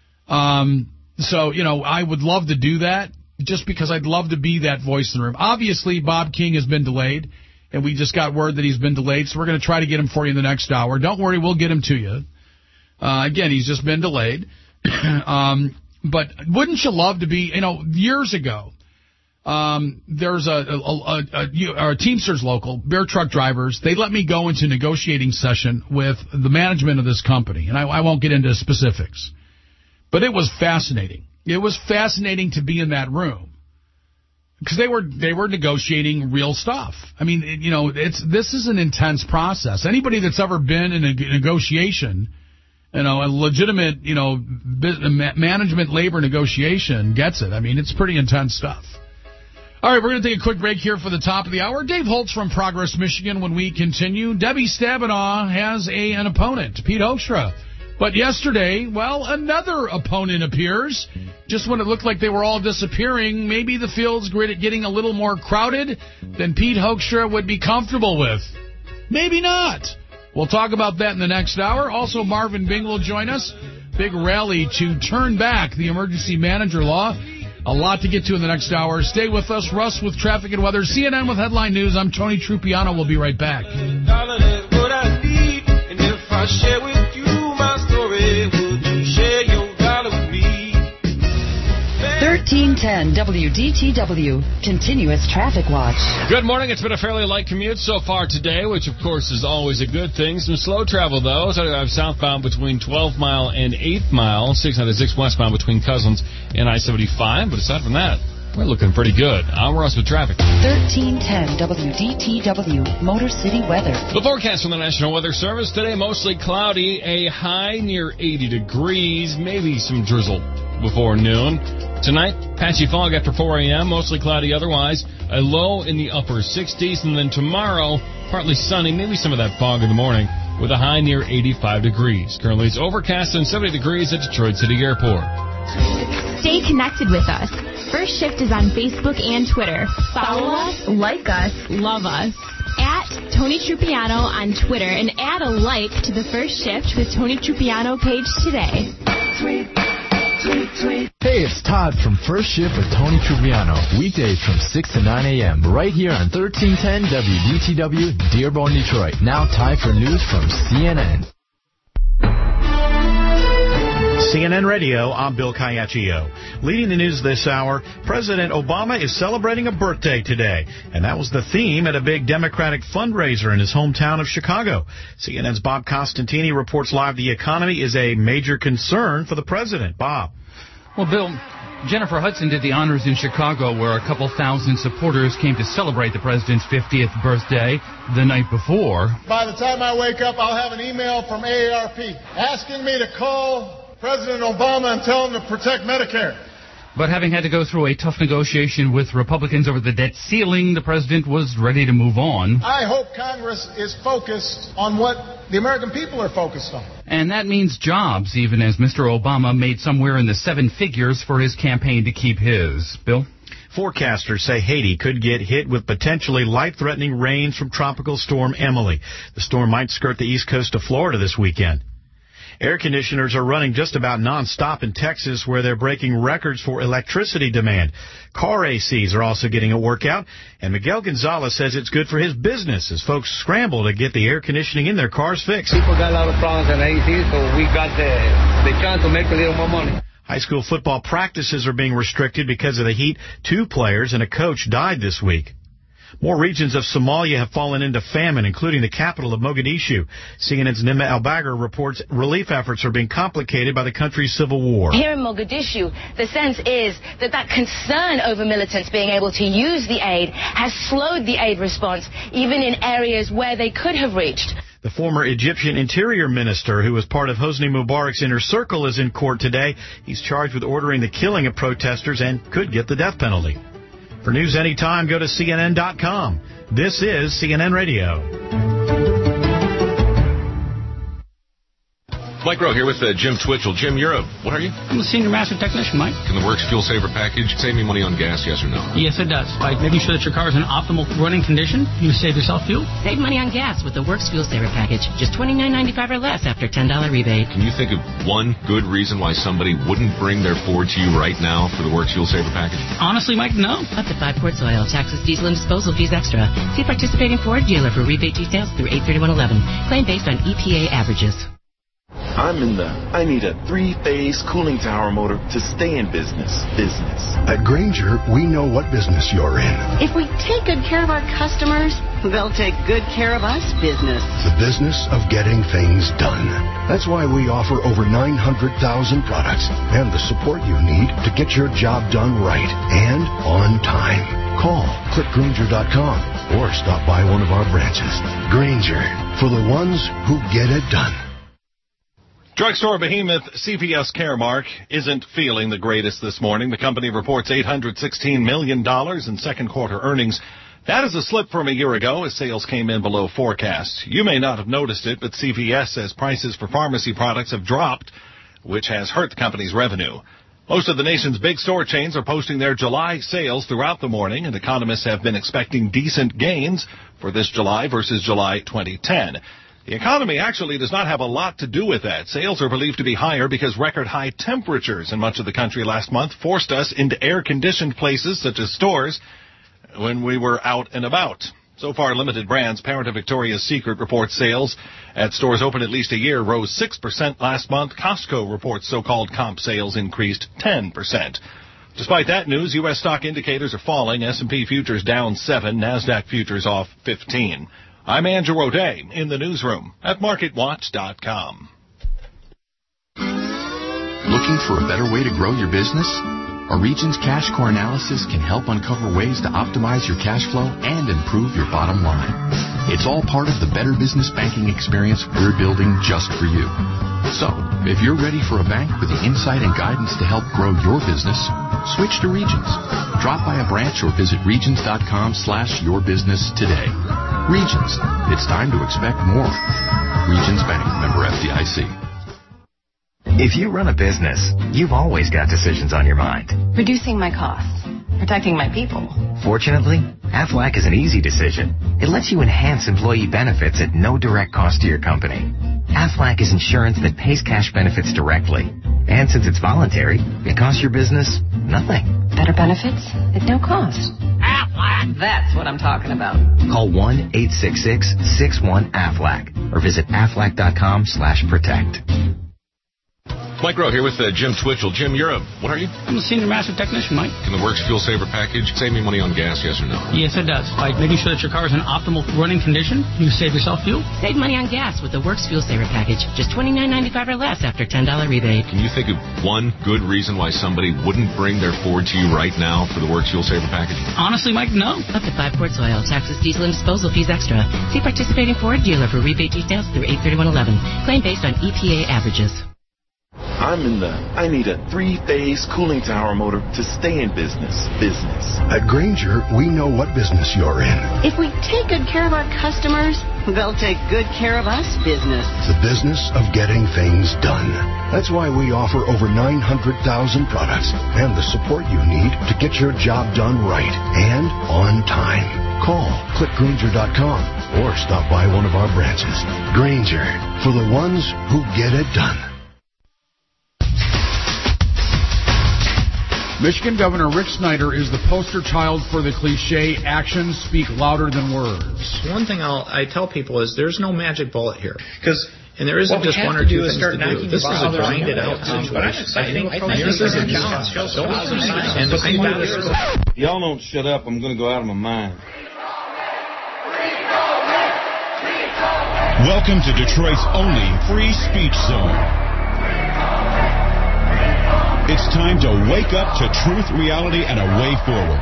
I would love to do that just because I'd love to be that voice in the room. Obviously, Bob King has been delayed. And we just got word that he's been delayed, so we're going to try to get him for you in the next hour. Don't worry, we'll get him to you. Again, he's just been delayed. But wouldn't you love to be, years ago, there's a Teamsters local, beer truck drivers. They let me go into a negotiating session with the management of this company. And I won't get into specifics. But it was fascinating. It was fascinating to be in that room. Because they were negotiating real stuff. I mean, this is an intense process. Anybody that's ever been in a negotiation, a legitimate, management labor negotiation gets it. I mean, it's pretty intense stuff. All right, we're going to take a quick break here for the top of the hour. Dave Holtz from Progress, Michigan. When we continue, Debbie Stabenow has an opponent, Pete Hoekstra. But yesterday, another opponent appears. Just when it looked like they were all disappearing, maybe the field's getting a little more crowded than Pete Hoekstra would be comfortable with. Maybe not. We'll talk about that in the next hour. Also, Marvin Bing will join us. Big rally to turn back the emergency manager law. A lot to get to in the next hour. Stay with us. Russ with traffic and weather. CNN with headline news. I'm Tony Trupiano. We'll be right back. 1310 WDTW, Continuous Traffic Watch. Good morning. It's been a fairly light commute so far today, which of course is always a good thing. Some slow travel though. So I have southbound between 12 Mile and 8th Mile, 696 westbound between Cousins and I-75. But aside from that, we're looking pretty good. I'm Russ with traffic. 1310 WDTW, Motor City weather. The forecast from the National Weather Service today, mostly cloudy, a high near 80 degrees, maybe some drizzle before noon. Tonight, patchy fog after 4 a.m., mostly cloudy otherwise, a low in the upper 60s, and then tomorrow, partly sunny, maybe some of that fog in the morning, with a high near 85 degrees. Currently, it's overcast and 70 degrees at Detroit City Airport. Stay connected with us. First Shift is on Facebook and Twitter. Follow us, like us, love us. at Tony Trupiano on Twitter and add a like to the First Shift with Tony Trupiano page today. Hey, it's Todd from First Shift with Tony Trupiano. Weekdays from 6 to 9 a.m. right here on 1310 WDTW, Dearborn, Detroit. Now time for news from CNN. CNN Radio, I'm Bill Caiaccio. Leading the news this hour, President Obama is celebrating a birthday today, and that was the theme at a big Democratic fundraiser in his hometown of Chicago. CNN's Bob Costantini reports live the economy is a major concern for the president. Bob. Well, Bill, Jennifer Hudson did the honors in Chicago, where a couple thousand supporters came to celebrate the president's 50th birthday the night before. By the time I wake up, I'll have an email from AARP asking me to call President Obama and tell him to protect Medicare. But having had to go through a tough negotiation with Republicans over the debt ceiling, the president was ready to move on. I hope Congress is focused on what the American people are focused on. And that means jobs, even as Mr. Obama made somewhere in the 7 figures for his campaign to keep his. Bill? Forecasters say Haiti could get hit with potentially life-threatening rains from Tropical Storm Emily. The storm might skirt the east coast of Florida this weekend. Air conditioners are running just about nonstop in Texas, where they're breaking records for electricity demand. Car ACs are also getting a workout, and Miguel Gonzalez says it's good for his business as folks scramble to get the air conditioning in their cars fixed. People got a lot of problems on AC, so we got the chance to make a little more money. High school football practices are being restricted because of the heat. 2 players and a coach died this week. More regions of Somalia have fallen into famine, including the capital of Mogadishu. CNN's Nima Al-Bagher reports relief efforts are being complicated by the country's civil war. Here in Mogadishu, the sense is that concern over militants being able to use the aid has slowed the aid response, even in areas where they could have reached. The former Egyptian interior minister, who was part of Hosni Mubarak's inner circle, is in court today. He's charged with ordering the killing of protesters and could get the death penalty. For news anytime, go to CNN.com. This is CNN Radio. Mike Rowe here with Jim Twitchell. Jim, what are you? I'm a senior master technician, Mike. Can the Works Fuel Saver package save me money on gas, yes or no? Yes, it does. By making sure that your car is in optimal running condition, you save yourself fuel. Save money on gas with the Works Fuel Saver package. Just $29.95 or less after $10 rebate. Can you think of one good reason why somebody wouldn't bring their Ford to you right now for the Works Fuel Saver package? Honestly, Mike, no. Up to 5 quarts oil, taxes, diesel, and disposal fees extra. See participating Ford dealer for rebate details through 8/31/11. Claim based on EPA averages. I need a 3-phase cooling tower motor to stay in business. At Grainger, we know what business you're in. If we take good care of our customers, they'll take good care of us, business. The business of getting things done. That's why we offer over 900,000 products and the support you need to get your job done right and on time. Call clickgrainger.com or stop by one of our branches. Grainger, for the ones who get it done. Drugstore behemoth CVS Caremark isn't feeling the greatest this morning. The company reports $816 million in second quarter earnings. That is a slip from a year ago as sales came in below forecast. You may not have noticed it, but CVS says prices for pharmacy products have dropped, which has hurt the company's revenue. Most of the nation's big store chains are posting their July sales throughout the morning, and economists have been expecting decent gains for this July versus July 2010. The economy actually does not have a lot to do with that. Sales are believed to be higher because record high temperatures in much of the country last month forced us into air-conditioned places such as stores when we were out and about. So far, limited brands, Parent of Victoria's Secret reports sales at stores open at least a year rose 6% last month. Costco reports so-called comp sales increased 10%. Despite that news, U.S. stock indicators are falling. S&P futures down 7, NASDAQ futures off 15. I'm Andrew O'Day in the newsroom at MarketWatch.com. Looking for a better way to grow your business? Our Regions Cash Core Analysis can help uncover ways to optimize your cash flow and improve your bottom line. It's all part of the better business banking experience we're building just for you. So, if you're ready for a bank with the insight and guidance to help grow your business, switch to Regions. Drop by a branch or visit regions.com/yourbusiness today. Regions. It's time to expect more. Regions Bank, member FDIC. If you run a business, you've always got decisions on your mind. Reducing my costs, protecting my people. Fortunately, Aflac is an easy decision. It lets you enhance employee benefits at no direct cost to your company. Aflac is insurance that pays cash benefits directly. And since it's voluntary, it costs your business nothing. Better benefits at no cost. Aflac! That's what I'm talking about. Call 1-866-61-AFLAC or visit aflac.com/protect. Mike Rowe here with Jim Twitchell. Jim, what are you? I'm a senior master technician, Mike. Can the Works Fuel Saver package save me money on gas, yes or no? Yes, it does. Like making sure that your car is in optimal running condition. You save yourself fuel. Save money on gas with the Works Fuel Saver package. Just $29.95 or less after $10 rebate. Can you think of one good reason why somebody wouldn't bring their Ford to you right now for the Works Fuel Saver package? Honestly, Mike, no. Up to 5 quarts oil, taxes, diesel, and disposal fees extra. See participating Ford dealer for rebate details through 8/31/11. Claim based on EPA averages. I need a 3-phase cooling tower motor to stay in business. At Grainger, we know what business you're in. If we take good care of our customers, they'll take good care of us. Business. The business of getting things done. That's why we offer over 900,000 products and the support you need to get your job done right and on time. Call clickgrainger.com or stop by one of our branches. Grainger, for the ones who get it done. Michigan Governor Rick Snyder is the poster child for the cliche, actions speak louder than words. One thing I tell people is there's no magic bullet here. And there isn't just one or two things to do. This is a grinded out situation. This is a challenge. Y'all don't shut up, I'm going to go out of my mind. Welcome to Detroit's only free speech zone. It's time to wake up to truth, reality, and a way forward.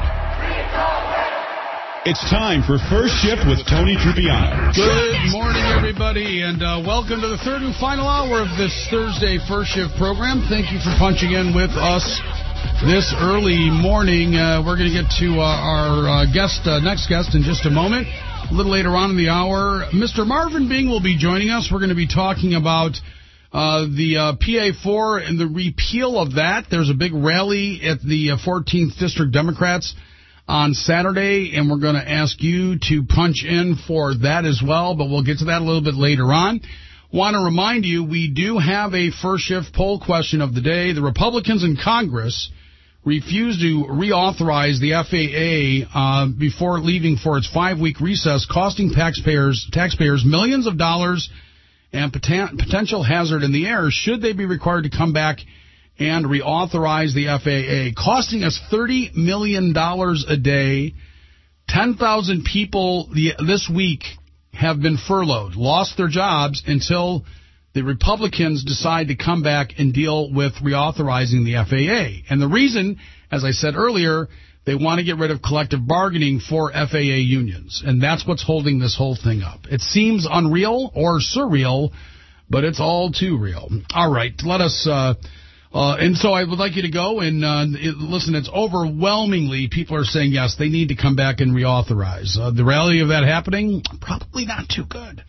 It's time for First Shift with Tony Trupiano. Good morning, everybody, and welcome to the third and final hour of this Thursday First Shift program. Thank you for punching in with us this early morning. We're going to get to our next guest in just a moment. A little later on in the hour, Mr. Marvin Bing will be joining us. We're going to be talking about the PA4 and the repeal of that. There's a big rally at the 14th District Democrats on Saturday, and we're going to ask you to punch in for that as well, but we'll get to that a little bit later on. Want to remind you, we do have a First Shift poll question of the day. The Republicans in Congress refused to reauthorize the FAA before leaving for its 5-week recess, costing taxpayers millions of dollars and potential hazard in the air should they be required to come back and reauthorize the FAA, costing us $30 million a day. 10,000 people this week have been furloughed, lost their jobs until the Republicans decide to come back and deal with reauthorizing the FAA. And the reason, as I said earlier, they want to get rid of collective bargaining for FAA unions, and that's what's holding this whole thing up. It seems unreal or surreal, but it's all too real. All right, let us... and so I would like you to go and listen, it's overwhelmingly people are saying, yes, they need to come back and reauthorize. The reality of that happening, probably not too good.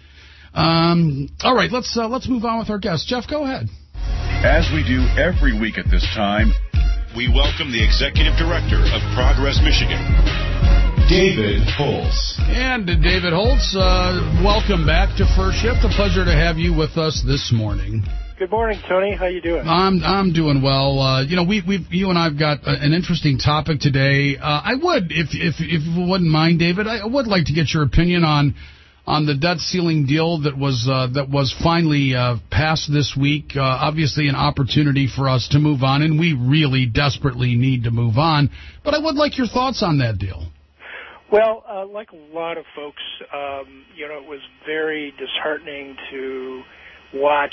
All right, let's move on with our guest. Jeff, go ahead. As we do every week at this time, we welcome the Executive Director of Progress Michigan, David Holtz. And David Holtz, welcome back to First Shift. A pleasure to have you with us this morning. Good morning, Tony. How you doing? I'm doing well. You and I've got an interesting topic today. I would, if you wouldn't mind, David, I would like to get your opinion on the debt ceiling deal that was finally passed this week. Obviously an opportunity for us to move on, and we really desperately need to move on. But I would like your thoughts on that deal. Well, like a lot of folks, it was very disheartening to watch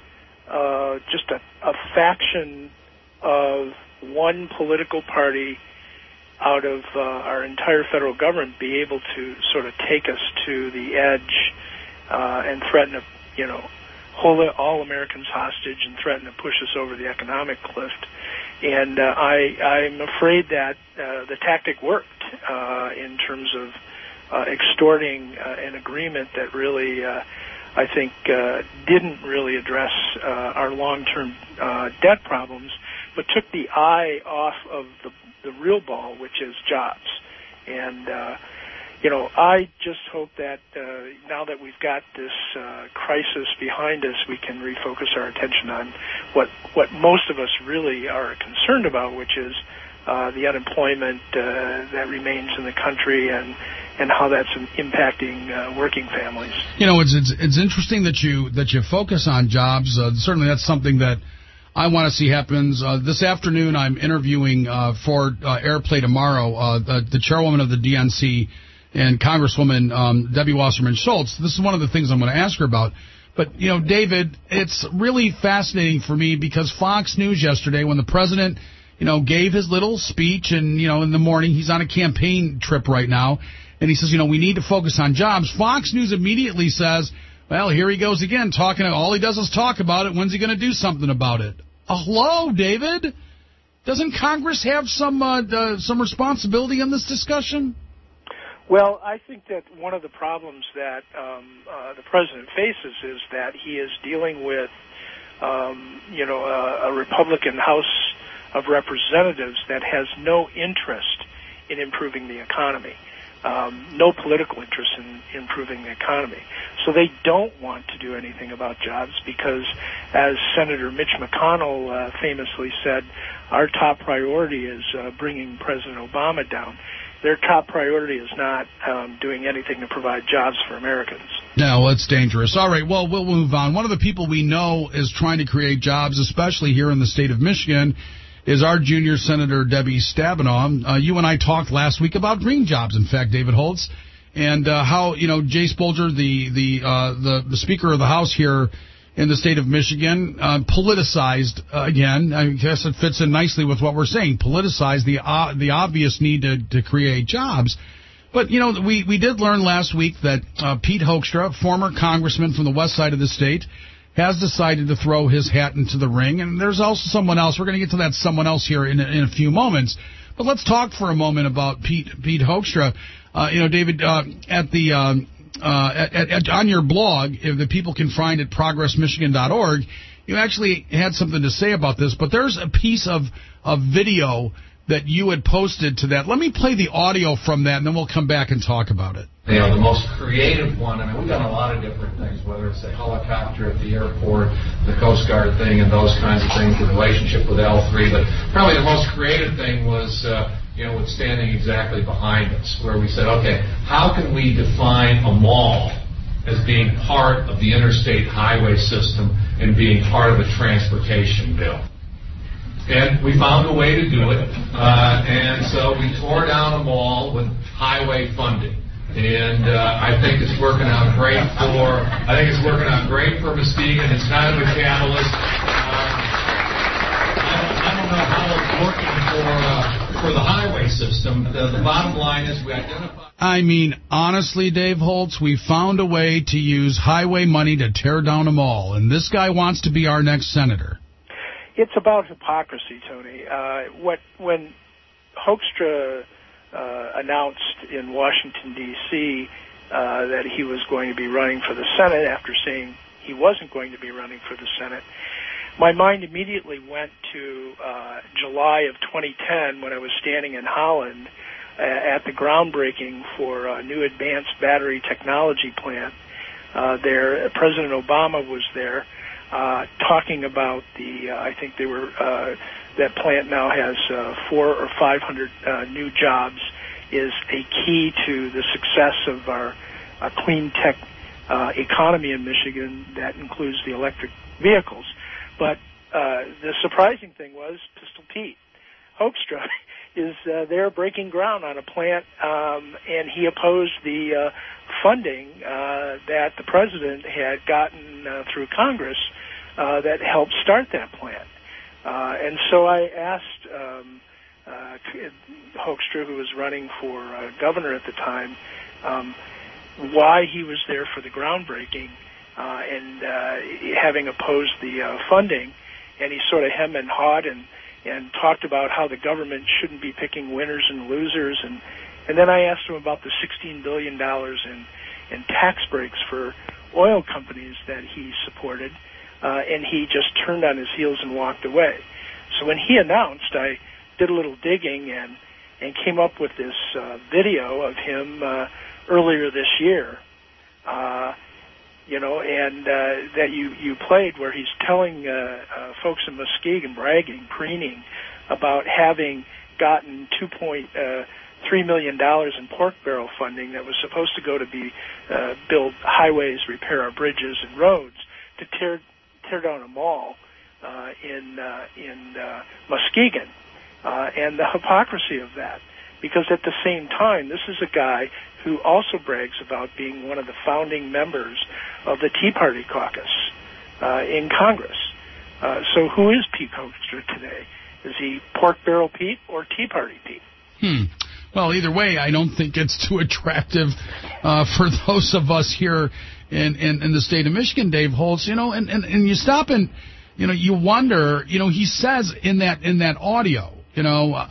just a faction of one political party out of our entire federal government be able to sort of take us to the edge and threaten to, hold all Americans hostage and threaten to push us over the economic cliff. And I'm afraid that the tactic worked in terms of extorting an agreement that really, I think, didn't really address our long-term debt problems, but took the eye off of the real ball, which is jobs. And I just hope that now that we've got this crisis behind us, we can refocus our attention on what most of us really are concerned about, which is the unemployment that remains in the country and how that's impacting working families. It's interesting that you focus on jobs. Certainly, that's something that I want to see happens. This afternoon, I'm interviewing for Airplay Tomorrow the chairwoman of the DNC and Congresswoman Debbie Wasserman Schultz. This is one of the things I'm going to ask her about. But, David, it's really fascinating for me because Fox News yesterday, when the president, gave his little speech and, in the morning, he's on a campaign trip right now, and he says, we need to focus on jobs. Fox News immediately says, well, here he goes again, all he does is talk about it. When's he going to do something about it? Hello, David? Doesn't Congress have some responsibility in this discussion? Well, I think that one of the problems that the president faces is that he is dealing with, a Republican House of Representatives that has no interest in improving the economy, no political interest in improving the economy. So they don't want to do anything about jobs because, as Senator Mitch McConnell famously said, our top priority is bringing President Obama down. Their top priority is not doing anything to provide jobs for Americans. No, that's dangerous. All right, well, we'll move on. One of the people we know is trying to create jobs, especially here in the state of Michigan, is our junior Senator Debbie Stabenow. You and I talked last week about green jobs, in fact, David Holtz, and how, Jay Spolger, the Speaker of the House here in the state of Michigan, politicized, again, I guess it fits in nicely with what we're saying, politicized the obvious need to create jobs. But, we did learn last week that Pete Hoekstra, former congressman from the west side of the state, has decided to throw his hat into the ring. And there's also someone else. We're going to get to that someone else here in a few moments. But let's talk for a moment about Pete Hoekstra. David, on your blog, if the people can find it, progressmichigan.org, you actually had something to say about this, but there's a piece of video that you had posted to that. Let me play the audio from that, and then we'll come back and talk about it. The most creative one, we've done a lot of different things, whether it's the helicopter at the airport, the Coast Guard thing, and those kinds of things, the relationship with L3, but probably the most creative thing was with standing exactly behind us, where we said, okay, how can we define a mall as being part of the interstate highway system and being part of a transportation bill? And we found a way to do it, and so we tore down a mall with highway funding. And I think it's working out great for Muskegon. It's kind of a catalyst. I don't know how it's working for the highway system. The bottom line is we identify. Honestly, Dave Holtz, we found a way to use highway money to tear down a mall, and this guy wants to be our next senator. It's about hypocrisy, Tony. When Hoekstra announced in Washington, D.C., that he was going to be running for the Senate after saying he wasn't going to be running for the Senate, my mind immediately went to July of 2010 when I was standing in Holland at the groundbreaking for a new advanced battery technology plant. There, President Obama was there talking about I think they were, that plant now has 400 or 500 new jobs, is a key to the success of our clean tech economy in Michigan that includes the electric vehicles. But the surprising thing was Pistol Pete Hoekstra is there breaking ground on a plant, and he opposed the funding that the president had gotten through Congress that helped start that plant. And so I asked Hoekstra, who was running for governor at the time, why he was there for the groundbreaking and having opposed the funding. And he sort of hemmed and hawed and talked about how the government shouldn't be picking winners and losers. And then I asked him about the $16 billion in tax breaks for oil companies that he supported, and he just turned on his heels and walked away. So when he announced, I did a little digging and came up with this video of him earlier this year, and that you played, where he's telling folks in Muskegon, preening about having gotten $2.3 million in pork barrel funding that was supposed to go to build highways, repair our bridges and roads, to tear down a mall in Muskegon, and the hypocrisy of that. Because at the same time, this is a guy who also brags about being one of the founding members of the Tea Party caucus in Congress. So who is Pete Hoekstra today? Is he Pork Barrel Pete or Tea Party Pete? Well, either way, I don't think it's too attractive for those of us here in the state of Michigan, Dave Holtz. And you stop and you wonder. He says in that audio. He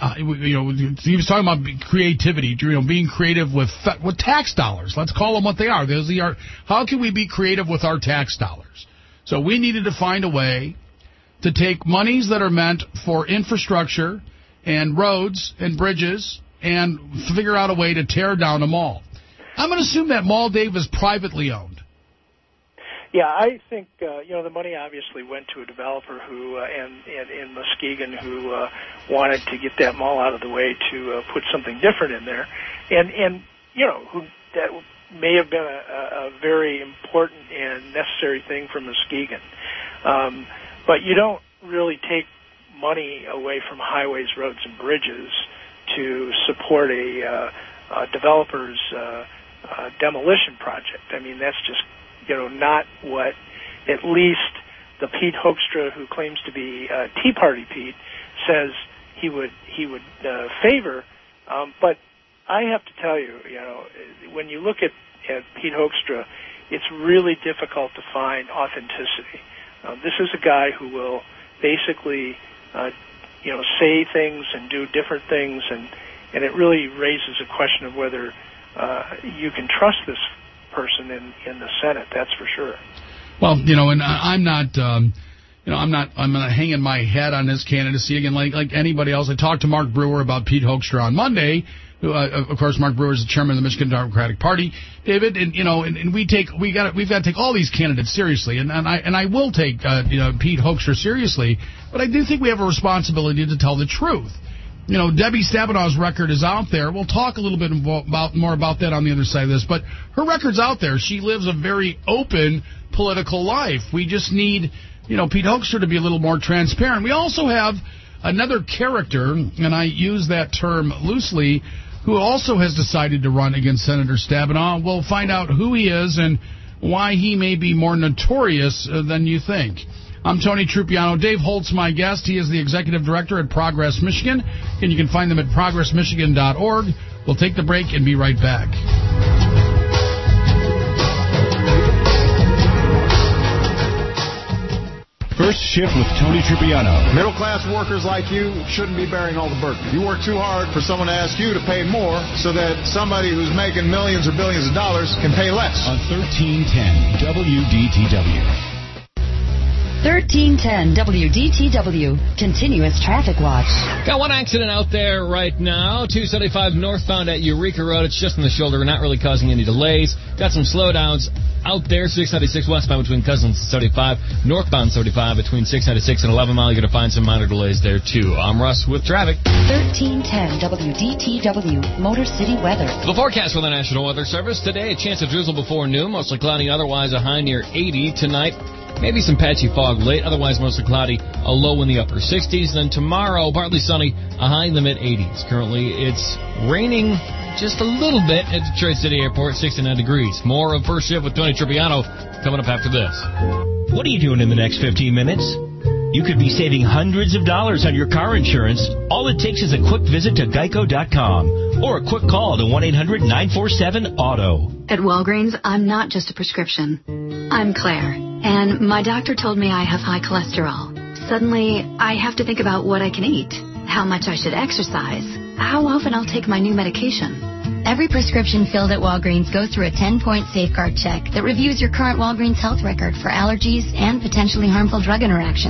was talking about creativity, being creative with tax dollars. Let's call them what they are. How can we be creative with our tax dollars? So we needed to find a way to take monies that are meant for infrastructure and roads and bridges and figure out a way to tear down a mall. I'm going to assume that mall, Dave, is privately owned. Yeah, I think the money obviously went to a developer who in Muskegon who wanted to get that mall out of the way to put something different in there, and who that may have been a very important and necessary thing for Muskegon, but you don't really take money away from highways, roads, and bridges to support a developer's demolition project. I mean, that's just not what at least the Pete Hoekstra, who claims to be Tea Party Pete, says he would favor. But I have to tell you, when you look at Pete Hoekstra, it's really difficult to find authenticity. This is a guy who will basically, say things and do different things, and it really raises a question of whether you can trust this person in the Senate. That's for sure. Well, and I'm not hanging my head on his candidacy again, like anybody else. I talked to Mark Brewer about Pete Hoekstra on Monday. Of course, Mark Brewer is the chairman of the Michigan Democratic Party, David, and we've got to take all these candidates seriously, and I will take Pete Hoekstra seriously, but I do think we have a responsibility to tell the truth. Debbie Stabenow's record is out there. We'll talk a little bit more about that on the other side of this, but her record's out there. She lives a very open political life. We just need, Pete Hoekstra to be a little more transparent. We also have another character, and I use that term loosely, who also has decided to run against Senator Stabenow. We'll find out who he is and why he may be more notorious than you think. I'm Tony Trupiano. Dave Holtz, my guest. He is the executive director at Progress Michigan, and you can find them at progressmichigan.org. We'll take the break and be right back. First Shift with Tony Trupiano. Middle-class workers like you shouldn't be bearing all the burden. You work too hard for someone to ask you to pay more so that somebody who's making millions or billions of dollars can pay less. On 1310 WDTW. 1310 WDTW, continuous traffic watch. Got one accident out there right now. 275 northbound at Eureka Road. It's just in the shoulder, not really causing any delays. Got some slowdowns out there. 696 westbound between Cousins and 75. Northbound 75 between 696 and 11 Mile. You're going to find some minor delays there, too. I'm Russ with traffic. 1310 WDTW, Motor City weather. The forecast for the National Weather Service. Today, a chance of drizzle before noon. Mostly cloudy, otherwise a high near 80. Tonight, maybe some patchy fog late, otherwise mostly cloudy, a low in the upper 60s. Then tomorrow, partly sunny, a high in the mid-80s. Currently, it's raining just a little bit at Detroit City Airport, 69 degrees. More of First Shift with Tony Trupiano coming up after this. What are you doing in the next 15 minutes? You could be saving hundreds of dollars on your car insurance. All it takes is a quick visit to Geico.com or a quick call to 1-800-947-AUTO. At Walgreens, I'm not just a prescription. I'm Claire, and my doctor told me I have high cholesterol. Suddenly, I have to think about what I can eat, how much I should exercise, how often I'll take my new medication. Every prescription filled at Walgreens goes through a 10-point safeguard check that reviews your current Walgreens health record for allergies and potentially harmful drug interactions.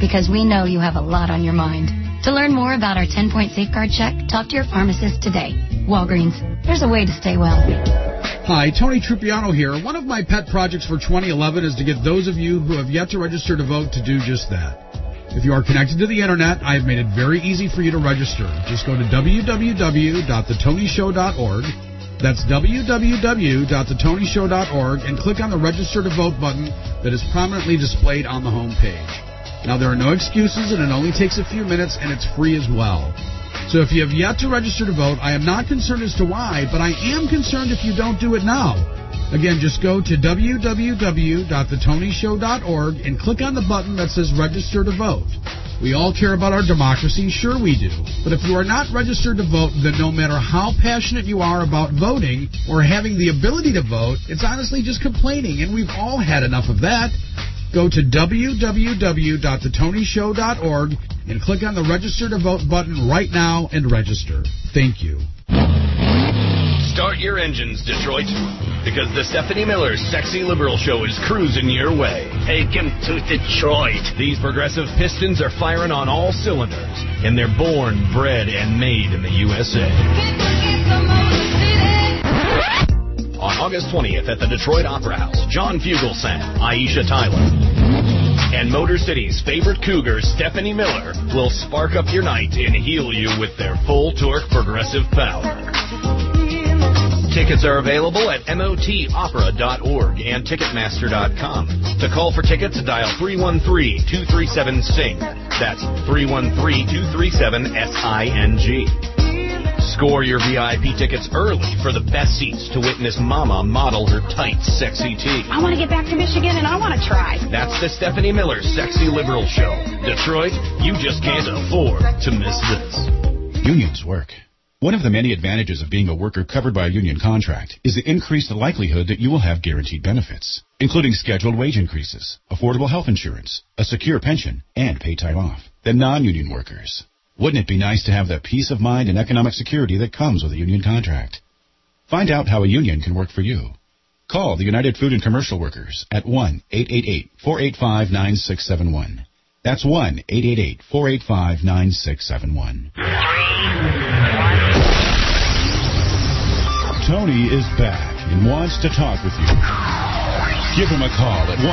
because we know you have a lot on your mind. To learn more about our 10-point safeguard check, talk to your pharmacist today. Walgreens, there's a way to stay well. Hi, Tony Trupiano here. One of my pet projects for 2011 is to get those of you who have yet to register to vote to do just that. If you are connected to the Internet, I have made it very easy for you to register. Just go to www.thetonyshow.org. That's www.thetonyshow.org and click on the Register to Vote button that is prominently displayed on the home page. Now, there are no excuses, and it only takes a few minutes, and it's free as well. So if you have yet to register to vote, I am not concerned as to why, but I am concerned if you don't do it now. Again, just go to www.thetonyshow.org and click on the button that says Register to Vote. We all care about our democracy, sure we do. But if you are not registered to vote, then no matter how passionate you are about voting or having the ability to vote, it's honestly just complaining, and we've all had enough of that. Go to www.thetonyshow.org and click on the Register to Vote button right now and register. Thank you. Start your engines, Detroit, because the Stephanie Miller Sexy Liberal Show is cruising your way. Take him to Detroit. These progressive pistons are firing on all cylinders, and they're born, bred, and made in the USA. On August 20th at the Detroit Opera House, John Fugelsang, Aisha Tyler, and Motor City's favorite cougar, Stephanie Miller, will spark up your night and heal you with their full torque progressive power. Tickets are available at motopera.org and Ticketmaster.com. To call for tickets, dial 313-237-SING. That's 313-237-SING. Score your VIP tickets early for the best seats to witness Mama model her tight, sexy tee. I want to get back to Michigan and I want to try. That's the Stephanie Miller Sexy Liberal Show. Detroit, you just can't afford to miss this. Unions work. One of the many advantages of being a worker covered by a union contract is the increased likelihood that you will have guaranteed benefits, including scheduled wage increases, affordable health insurance, a secure pension, and paid time off than non-union workers. Wouldn't it be nice to have the peace of mind and economic security that comes with a union contract? Find out how a union can work for you. Call the United Food and Commercial Workers at 1-888-485-9671. That's 1-888-485-9671. Tony is back and wants to talk with you. Give him a call at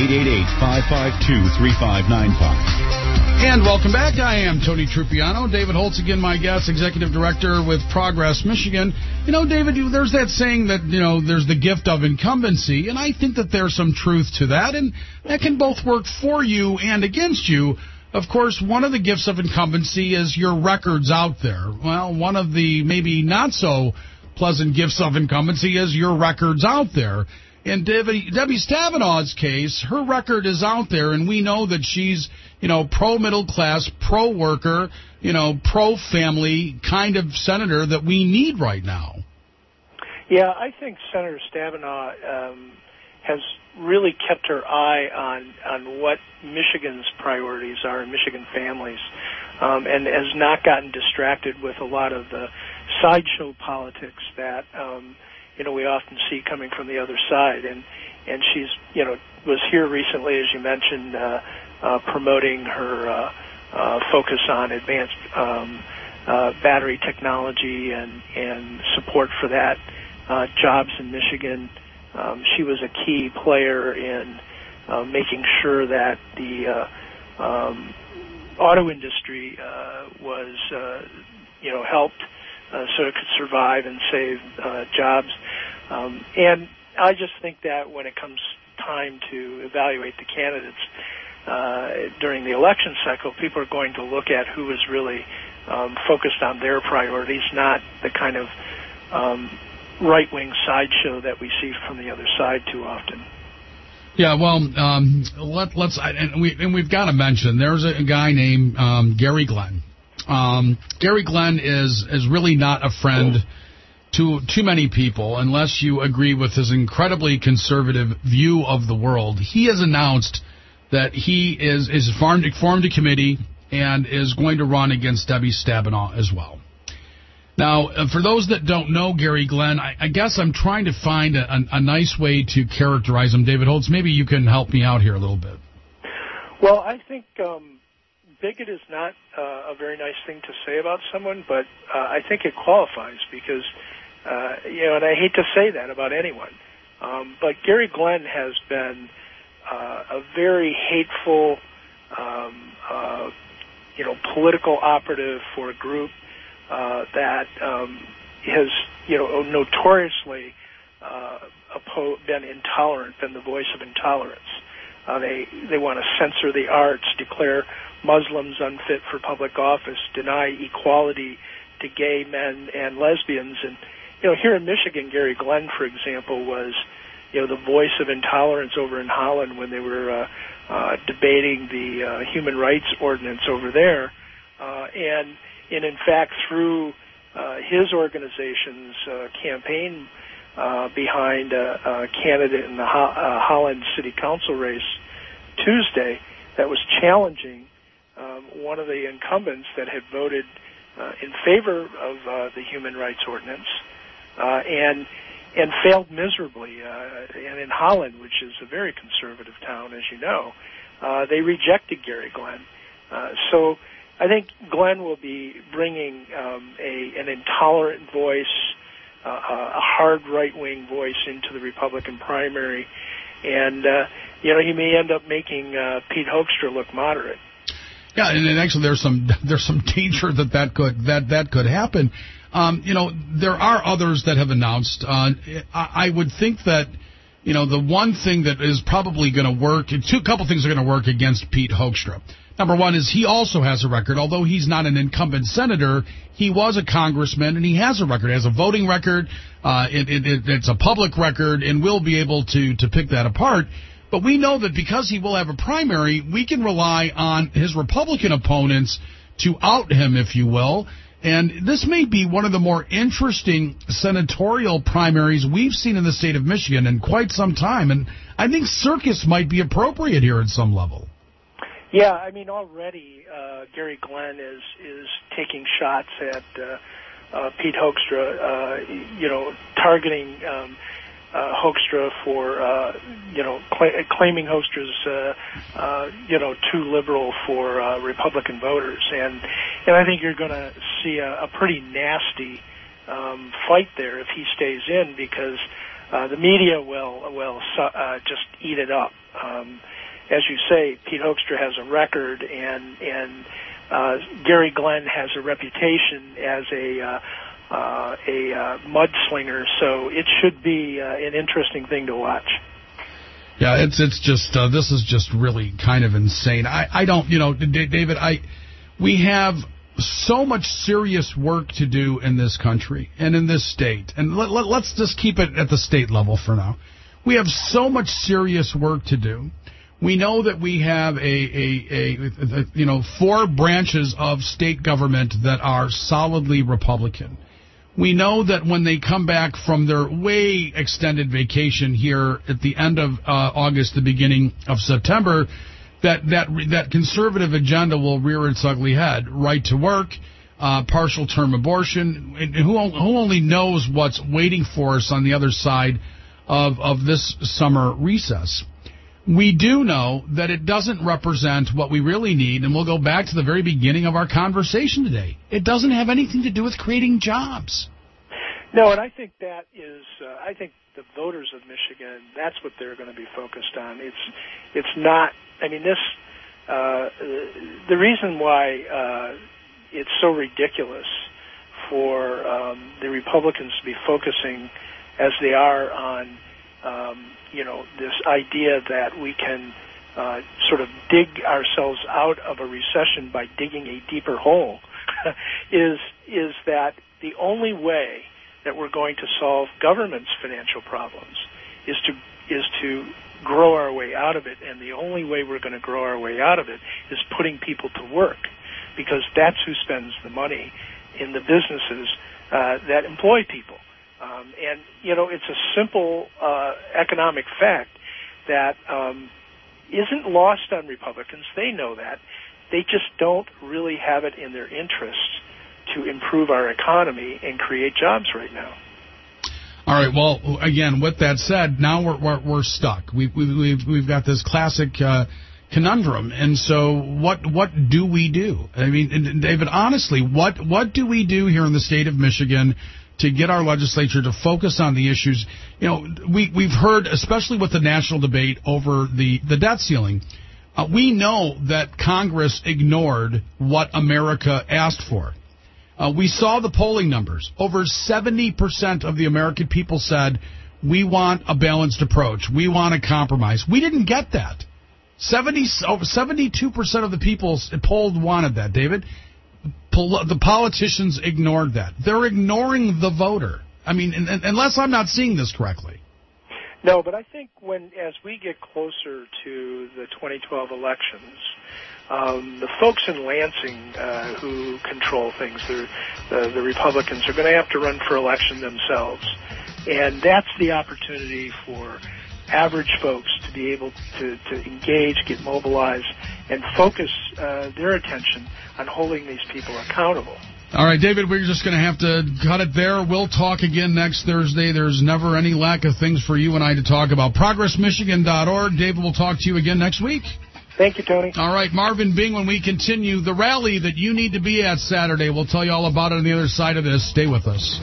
1-888-552-3595. And welcome back. I am Tony Trupiano. David Holtz, again, my guest, Executive Director with Progress Michigan. You know, David, there's that saying that, there's the gift of incumbency, and I think that there's some truth to that, and that can both work for you and against you. Of course, one of the gifts of incumbency is your records out there. Well, one of the maybe not so pleasant gifts of incumbency is your records out there. In Debbie Stavenaw's case, her record is out there, and we know that she's, pro-middle class, pro-worker, pro-family kind of senator that we need right now. Yeah, I think Senator Stabenow has really kept her eye on what Michigan's priorities are and Michigan families, and has not gotten distracted with a lot of the sideshow politics that we often see coming from the other side. And she's was here recently, as you mentioned, promoting her focus on advanced battery technology and support for that, jobs in Michigan. She was a key player in making sure that the auto industry was helped so it could survive and save jobs. And I just think that when it comes time to evaluate the candidates during the election cycle, people are going to look at who is really focused on their priorities, not the kind of right-wing sideshow that we see from the other side too often. Yeah, well, we've got to mention there's a guy named Gary Glenn. Gary Glenn is really not a friend to too many people unless you agree with his incredibly conservative view of the world. He has announced that he is formed a committee and is going to run against Debbie Stabenow as well. Now, for those that don't know Gary Glenn, I guess I'm trying to find a nice way to characterize him. David Holtz, maybe you can help me out here a little bit. Well, I think bigot is not a very nice thing to say about someone, but I think it qualifies because, and I hate to say that about anyone, but Gary Glenn has been a very hateful, political operative for a group that has, notoriously been intolerant, been the voice of intolerance. They want to censor the arts, declare Muslims unfit for public office, deny equality to gay men and lesbians. And, here in Michigan, Gary Glenn, for example, was, the voice of intolerance over in Holland when they were debating the human rights ordinance over there. And in fact, through his organization's campaign behind a candidate in the Holland City Council race Tuesday that was challenging one of the incumbents that had voted in favor of the human rights ordinance and failed miserably. And in Holland, which is a very conservative town, as you know, they rejected Gary Glenn. So I think Glenn will be bringing an intolerant voice, a hard right-wing voice into the Republican primary, and he may end up making Pete Hoekstra look moderate. Yeah, and actually, there's some danger that could happen. There are others that have announced. I would think that the one thing that is probably going to work, couple things are going to work against Pete Hoekstra. Number one is he also has a record. Although he's not an incumbent senator, he was a congressman, and he has a record. He has a voting record. It's a public record, and we'll be able to pick that apart. But we know that because he will have a primary, we can rely on his Republican opponents to out him, if you will. And this may be one of the more interesting senatorial primaries we've seen in the state of Michigan in quite some time. And I think circus might be appropriate here at some level. Yeah, I mean, already Gary Glenn is taking shots at Pete Hoekstra, targeting Hoekstra for, claiming Hoekstra's, too liberal for Republican voters. And I think you're going to see a pretty nasty fight there if he stays in, because the media will just eat it up. As you say, Pete Hoekstra has a record, and Gary Glenn has a reputation as a mudslinger, so it should be an interesting thing to watch. Yeah, it's just this is just really kind of insane. I don't, David, we have so much serious work to do in this country and in this state, and let's just keep it at the state level for now. We have so much serious work to do. We know that we have a 4 branches of state government that are solidly Republican. We know that when they come back from their way extended vacation here at the end of August, the beginning of September, that conservative agenda will rear its ugly head. Right to work, partial term abortion, and who only knows what's waiting for us on the other side of this summer recess. We do know that it doesn't represent what we really need, and we'll go back to the very beginning of our conversation today. It doesn't have anything to do with creating jobs. No, and I think that is, I think the voters of Michigan, that's what they're going to be focused on. It's not, I mean, this, the reason why it's so ridiculous for the Republicans to be focusing as they are on this idea that we can sort of dig ourselves out of a recession by digging a deeper hole is that the only way that we're going to solve government's financial problems is to grow our way out of it, and the only way we're going to grow our way out of it is putting people to work, because that's who spends the money in the businesses that employ people. And, it's a simple economic fact that isn't lost on Republicans. They know that. They just don't really have it in their interests to improve our economy and create jobs right now. All right. Well, again, with that said, now we're stuck. We've got this classic conundrum. And so what do we do? I mean, David, honestly, what do we do here in the state of Michigan to get our legislature to focus on the issues? You know, we've heard, especially with the national debate over the debt ceiling, we know that Congress ignored what America asked for. We saw the polling numbers. Over 70% of the American people said, we want a balanced approach. We want a compromise. We didn't get that. 72% of the people polled wanted that, David. The politicians ignored that. They're ignoring the voter. I mean, unless I'm not seeing this correctly. No, but I think as we get closer to the 2012 elections, the folks in Lansing who control things, the Republicans, are going to have to run for election themselves. And that's the opportunity for average folks to be able to engage, get mobilized, and focus their attention on holding these people accountable. All right, David, we're just going to have to cut it there. We'll talk again next Thursday. There's never any lack of things for you and I to talk about. ProgressMichigan.org. David, we'll talk to you again next week. Thank you, Tony. All right, Marvin Bing, when we continue, the rally that you need to be at Saturday, we'll tell you all about it on the other side of this. Stay with us.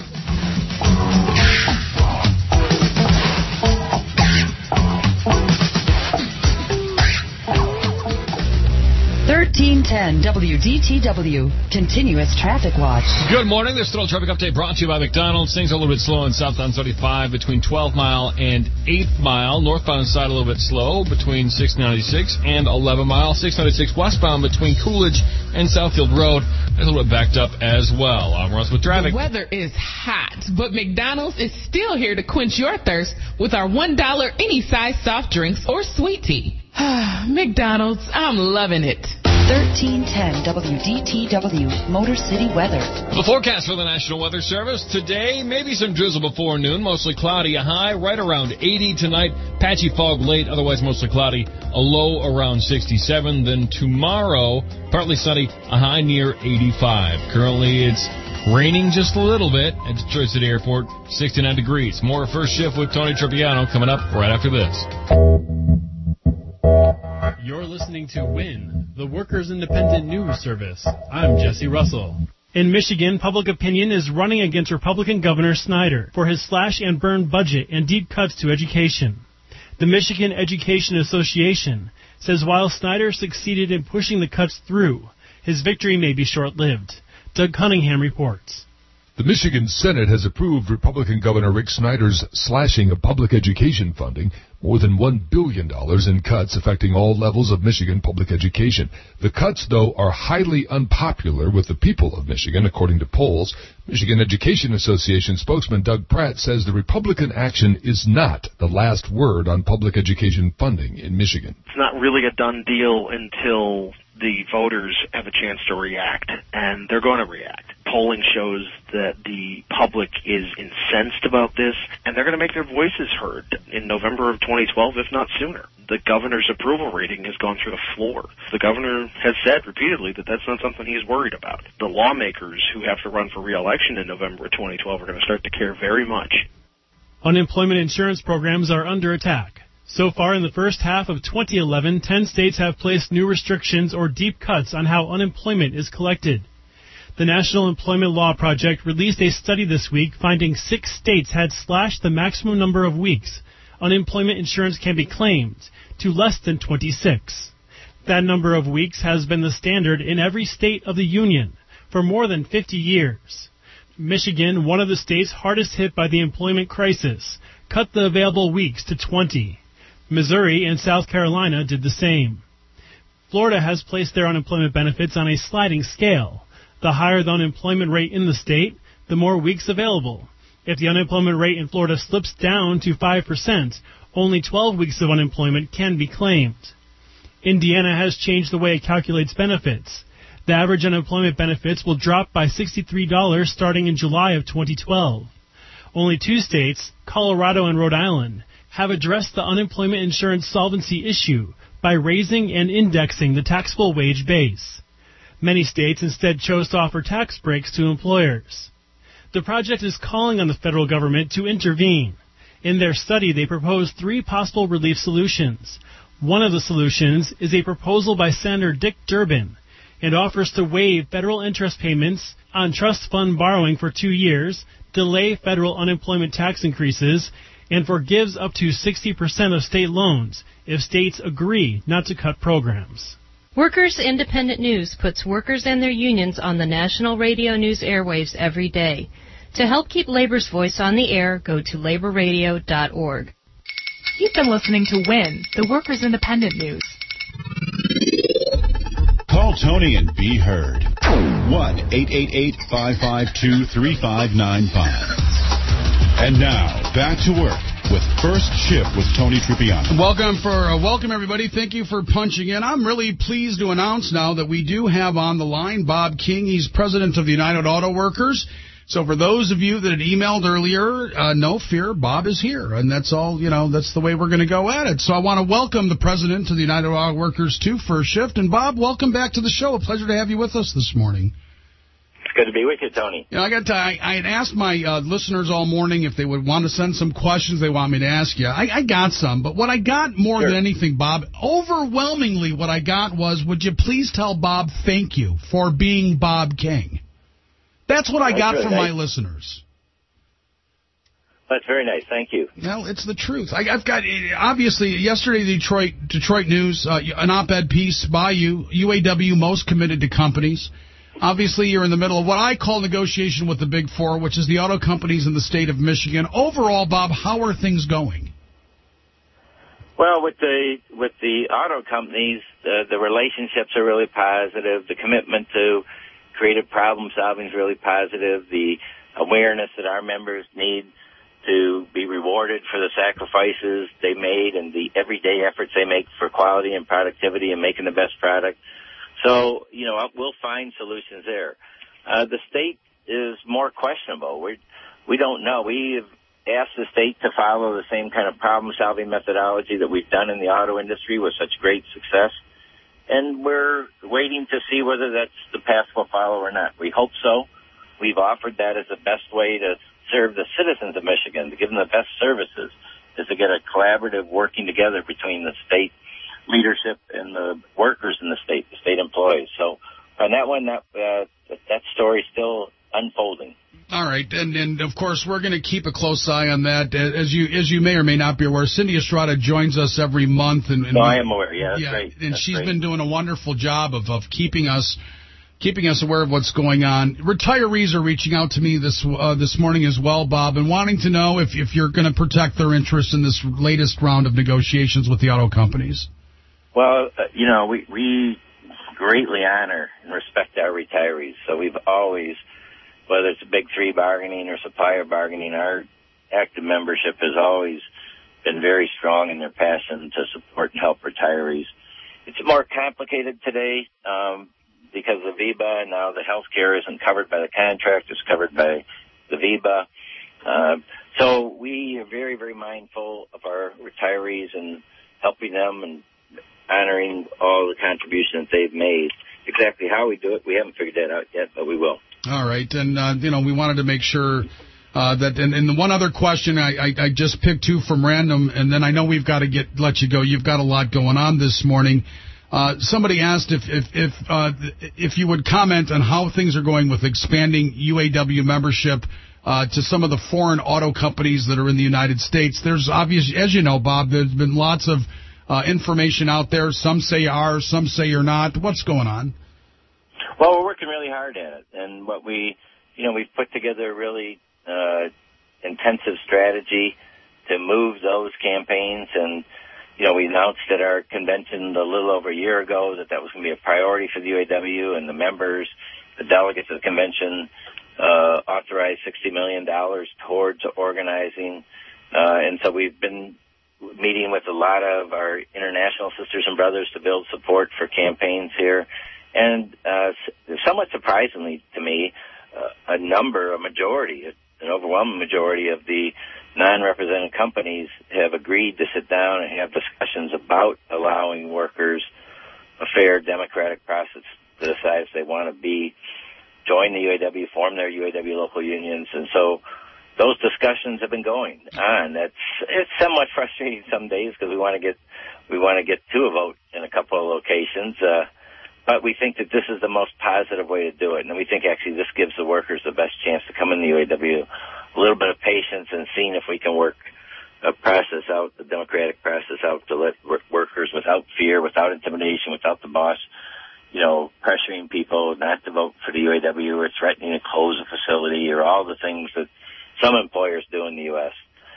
1310 WDTW, Continuous Traffic Watch. Good morning. This Total Traffic Update brought to you by McDonald's. Things are a little bit slow in southbound 35 between 12 Mile and 8th Mile. Northbound side a little bit slow between 696 and 11 Mile. 696 westbound between Coolidge and Southfield Road. There's a little bit backed up as well. I'm Russ with traffic. The weather is hot, but McDonald's is still here to quench your thirst with our $1 any size soft drinks or sweet tea. McDonald's, I'm loving it. 1310 WDTW, Motor City weather. The forecast for the National Weather Service. Today, maybe some drizzle before noon, mostly cloudy, a high right around 80 tonight. Patchy fog late, otherwise mostly cloudy, a low around 67. Then tomorrow, partly sunny, a high near 85. Currently, it's raining just a little bit at Detroit City Airport, 69 degrees. More First Shift with Tony Tripiano coming up right after this. You're listening to WIN, the Workers' Independent News Service. I'm Jesse Russell. In Michigan, public opinion is running against Republican Governor Snyder for his slash and burn budget and deep cuts to education. The Michigan Education Association says while Snyder succeeded in pushing the cuts through, his victory may be short-lived. Doug Cunningham reports. The Michigan Senate has approved Republican Governor Rick Snyder's slashing of public education funding, more than $1 billion in cuts affecting all levels of Michigan public education. The cuts, though, are highly unpopular with the people of Michigan, according to polls. Michigan Education Association spokesman Doug Pratt says the Republican action is not the last word on public education funding in Michigan. It's not really a done deal until the voters have a chance to react, and they're going to react. Polling shows that the public is incensed about this, and they're going to make their voices heard in November of 2012, if not sooner. The governor's approval rating has gone through the floor. The governor has said repeatedly that that's not something he's worried about. The lawmakers who have to run for re-election in November of 2012 are going to start to care very much. Unemployment insurance programs are under attack. So far in the first half of 2011, 10 states have placed new restrictions or deep cuts on how unemployment is collected. The National Employment Law Project released a study this week finding 6 states had slashed the maximum number of weeks unemployment insurance can be claimed to less than 26. That number of weeks has been the standard in every state of the union for more than 50 years. Michigan, one of the states hardest hit by the employment crisis, cut the available weeks to 20. Missouri and South Carolina did the same. Florida has placed their unemployment benefits on a sliding scale. The higher the unemployment rate in the state, the more weeks available. If the unemployment rate in Florida slips down to 5%, only 12 weeks of unemployment can be claimed. Indiana has changed the way it calculates benefits. The average unemployment benefits will drop by $63 starting in July of 2012. Only 2 states, Colorado and Rhode Island, have addressed the unemployment insurance solvency issue by raising and indexing the taxable wage base. Many states instead chose to offer tax breaks to employers. The project is calling on the federal government to intervene. In their study, they proposed 3 possible relief solutions. One of the solutions is a proposal by Senator Dick Durbin. It offers to waive federal interest payments on trust fund borrowing for 2 years, delay federal unemployment tax increases, and forgives up to 60% of state loans if states agree not to cut programs. Workers Independent News puts workers and their unions on the national radio news airwaves every day. To help keep labor's voice on the air, go to laborradio.org. You've been listening to WIN, the Workers Independent News. Call Tony and be heard. 1-888-552-3595. And now, back to work with First Shift with Tony Trippiano. Welcome, everybody. Thank you for punching in. I'm really pleased to announce now that we do have on the line Bob King. He's president of the United Auto Workers. So for those of you that had emailed earlier, no fear, Bob is here. And that's all, that's the way we're going to go at it. So I want to welcome the president of the United Auto Workers to First Shift. And Bob, welcome back to the show. A pleasure to have you with us this morning. It's good to be with you, Tony. I had asked my listeners all morning if they would want to send some questions they want me to ask you. I got some, but what I got more than anything, Bob, overwhelmingly what I got was, would you please tell Bob thank you for being Bob King? That's what I got from my listeners. That's very nice. Thank you. Well, it's the truth. I've got, obviously, yesterday, the Detroit News, an op-ed piece by you, UAW most committed to companies. Obviously, you're in the middle of what I call negotiation with the Big Four, which is the auto companies in the state of Michigan. Overall, Bob, how are things going? Well, with the auto companies, the relationships are really positive. The commitment to creative problem solving is really positive. The awareness that our members need to be rewarded for the sacrifices they made and the everyday efforts they make for quality and productivity and making the best product. So, we'll find solutions there. The state is more questionable. We don't know. We have asked the state to follow the same kind of problem-solving methodology that we've done in the auto industry with such great success. And we're waiting to see whether that's the path we'll follow or not. We hope so. We've offered that as the best way to serve the citizens of Michigan, to give them the best services, is to get a collaborative working together between the state leadership and the workers in the state employees. So on that one, that story's still unfolding. All right, and of course we're going to keep a close eye on that. As you may or may not be aware, Cindy Estrada joins us every month, and I am aware. Yeah, that's great. And she's been doing a wonderful job of keeping us aware of what's going on. Retirees are reaching out to me this morning as well, Bob, and wanting to know if you're going to protect their interests in this latest round of negotiations with the auto companies. Well, we greatly honor and respect our retirees. So we've always, whether it's Big Three bargaining or supplier bargaining, our active membership has always been very strong in their passion to support and help retirees. It's more complicated today because of VEBA, and now the health care isn't covered by the contract, it's covered by the VEBA. So we are very, very mindful of our retirees and helping them and honoring all the contributions they've made. Exactly how we do it, we haven't figured that out yet, but we will. All right, and we wanted to make sure that. And the one other question I just picked two from random, and then I know we've got to let you go. You've got a lot going on this morning. Somebody asked if you would comment on how things are going with expanding UAW membership to some of the foreign auto companies that are in the United States. There's obviously, as you know, Bob, there's been lots of information out there. Some say you are, some say you're not. What's going on? Well, we're working really hard at it, and what we've put together a really intensive strategy to move those campaigns, and we announced at our convention a little over a year ago that was going to be a priority for the UAW, and the members, the delegates of the convention, authorized $60 million towards organizing, and so we've been meeting with a lot of our international sisters and brothers to build support for campaigns here. And somewhat surprisingly to me, an overwhelming majority of the non-represented companies have agreed to sit down and have discussions about allowing workers a fair democratic process to decide if they want to join the UAW, form their UAW local unions. And so those discussions have been going on. It's somewhat frustrating some days because we want to get to a vote in a couple of locations. But we think that this is the most positive way to do it. And we think actually this gives the workers the best chance to come in the UAW. A little bit of patience and seeing if we can work a process out, the democratic process out, to let workers without fear, without intimidation, without the boss, pressuring people not to vote for the UAW or threatening to close a facility or all the things that some employers do in the U.S.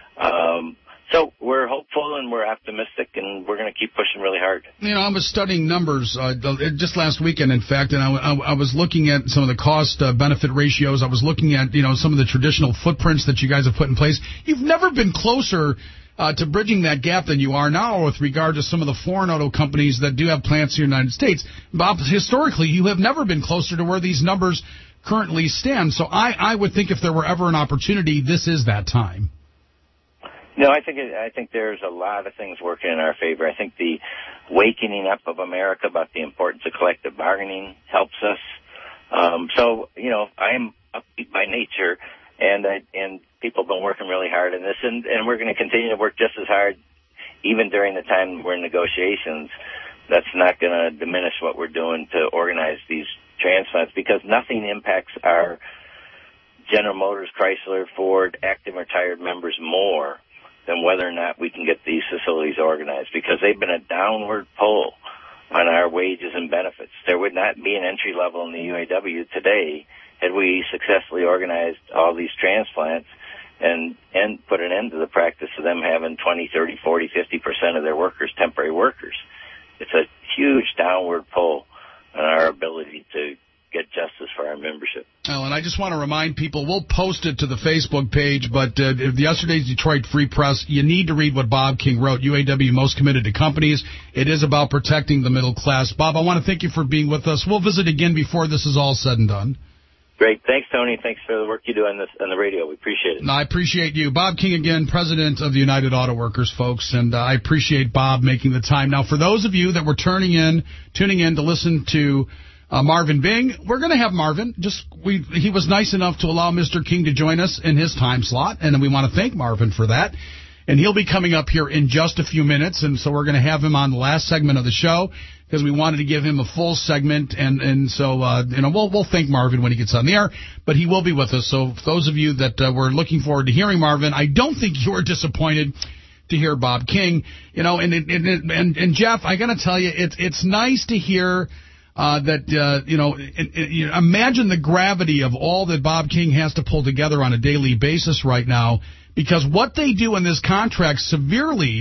So we're hopeful and we're optimistic, and we're going to keep pushing really hard. I was studying numbers just last weekend, in fact, and I was looking at some of the cost-benefit ratios. I was looking at, some of the traditional footprints that you guys have put in place. You've never been closer to bridging that gap than you are now with regard to some of the foreign auto companies that do have plants in the United States. Bob, historically, you have never been closer to where these numbers currently stand. So I would think if there were ever an opportunity, this is that time. No, I think there's a lot of things working in our favor. I think the wakening up of America about the importance of collective bargaining helps us. So I'm upbeat by nature, and people have been working really hard in this, and we're going to continue to work just as hard, even during the time we're in negotiations. That's not going to diminish what we're doing to organize these transplants, because nothing impacts our General Motors, Chrysler, Ford, active and retired members more than whether or not we can get these facilities organized, because they've been a downward pull on our wages and benefits. There would not be an entry level in the UAW today had we successfully organized all these transplants and put an end to the practice of them having 20, 30, 40, 50% of their workers temporary workers. It's a huge downward pull on our ability to get justice for our membership. And I just want to remind people, we'll post it to the Facebook page, but yesterday's Detroit Free Press, you need to read what Bob King wrote, UAW Most Committed to Companies. It is about protecting the middle class. Bob, I want to thank you for being with us. We'll visit again before this is all said and done. Great. Thanks, Tony. Thanks for the work you do on the radio. We appreciate it. I appreciate you. Bob King again, president of the United Auto Workers, folks, and I appreciate Bob making the time. Now, for those of you that were tuning in to listen to Marvin Bing, we're going to have Marvin. He was nice enough to allow Mr. King to join us in his time slot, and we want to thank Marvin for that. And he'll be coming up here in just a few minutes, and so we're going to have him on the last segment of the show because we wanted to give him a full segment, and so we'll thank Marvin when he gets on the air, but he will be with us. So for those of you that were looking forward to hearing Marvin, I don't think you were disappointed to hear Bob King. And Jeff, I got to tell you, it's nice to hear imagine the gravity of all that Bob King has to pull together on a daily basis right now, because what they do in this contract significantly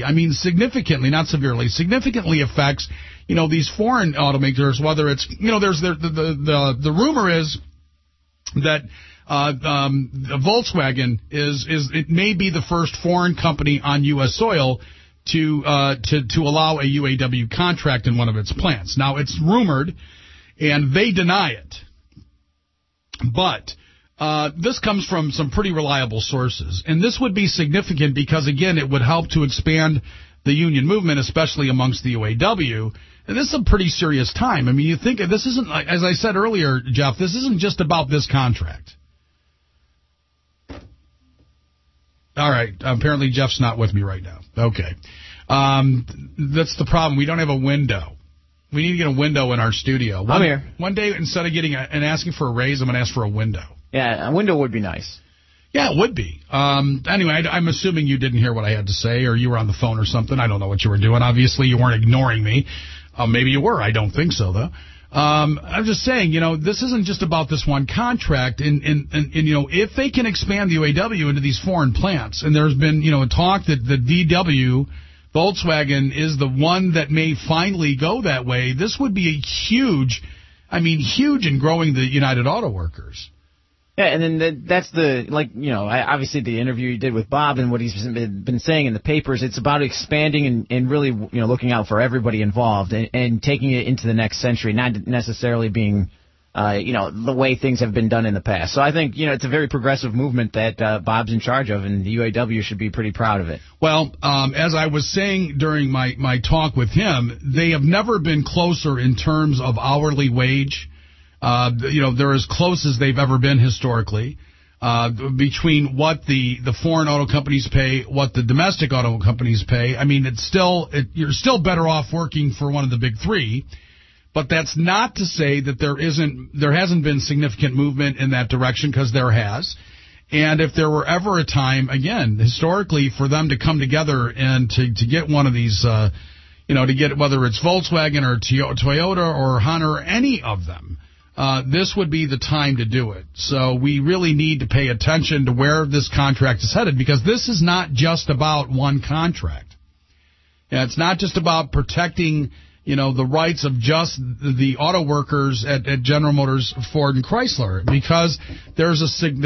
affects, these foreign automakers, whether it's, there's the rumor is that Volkswagen it may be the first foreign company on U.S. soil to allow a UAW contract in one of its plants. Now, it's rumored, and they deny it. But this comes from some pretty reliable sources. And this would be significant because, again, it would help to expand the union movement, especially amongst the UAW. And this is a pretty serious time. I mean, you think this isn't, as I said earlier, Jeff, this isn't just about this contract. All right. Apparently, Jeff's not with me right now. Okay. That's the problem. We don't have a window. We need to get a window in our studio. I'm here. One day, instead of getting and asking for a raise, I'm going to ask for a window. Yeah, a window would be nice. Yeah, it would be. Anyway, I'm assuming you didn't hear what I had to say, or you were on the phone or something. I don't know what you were doing. Obviously, you weren't ignoring me. Maybe you were. I don't think so, though. I'm just saying, this isn't just about this one contract. And if they can expand the UAW into these foreign plants, and there's been, talk that the VW, Volkswagen, is the one that may finally go that way, this would be huge in growing the United Auto Workers. Yeah, and then that's obviously the interview you did with Bob and what he's been saying in the papers. It's about expanding and really, looking out for everybody involved and taking it into the next century, not necessarily being, the way things have been done in the past. So I think, it's a very progressive movement that Bob's in charge of, and the UAW should be pretty proud of it. Well, as I was saying during my talk with him, they have never been closer in terms of hourly wage. They're as close as they've ever been historically. between what the foreign auto companies pay, what the domestic auto companies pay. I mean, you're still better off working for one of the big three. But that's not to say that there hasn't been significant movement in that direction, because there has. And if there were ever a time, again, historically, for them to come together and to get one of these, to get, whether it's Volkswagen or Toyota or Honda or any of them, this would be the time to do it. So we really need to pay attention to where this contract is headed, because this is not just about one contract. Yeah, it's not just about protecting, the rights of just the auto workers at General Motors, Ford, and Chrysler, because there's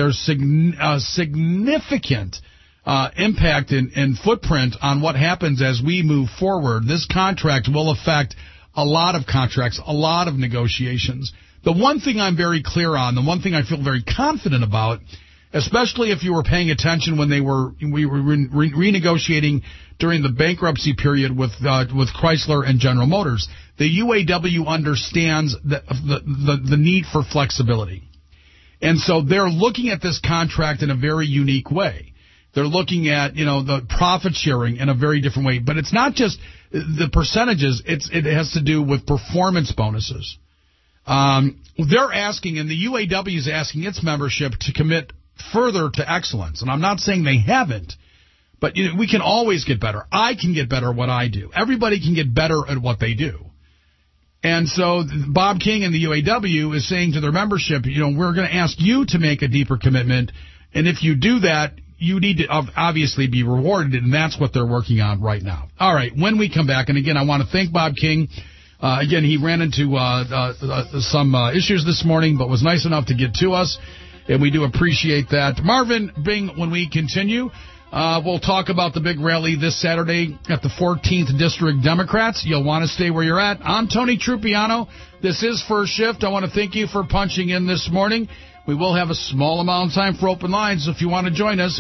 significant impact and footprint on what happens as we move forward. This contract will affect a lot of contracts, a lot of negotiations. The one thing I'm very clear on, the one thing I feel very confident about, especially if you were paying attention when we were renegotiating during the bankruptcy period with Chrysler and General Motors, the UAW understands the need for flexibility. And so they're looking at this contract in a very unique way. They're looking at, the profit sharing in a very different way. But it's not just the percentages. It has to do with performance bonuses. They're asking, and the UAW is asking its membership to commit further to excellence. And I'm not saying they haven't, but we can always get better. I can get better at what I do. Everybody can get better at what they do. And so Bob King and the UAW is saying to their membership, we're going to ask you to make a deeper commitment. And if you do that, you need to obviously be rewarded. And that's what they're working on right now. All right. When we come back, and again, I want to thank Bob King. Again, he ran into some issues this morning, but was nice enough to get to us. And we do appreciate that. Marvin Bing, when we continue, we'll talk about the big rally this Saturday at the 14th District Democrats. You'll want to stay where you're at. I'm Tony Trupiano. This is First Shift. I want to thank you for punching in this morning. We will have a small amount of time for open lines, so if you want to join us,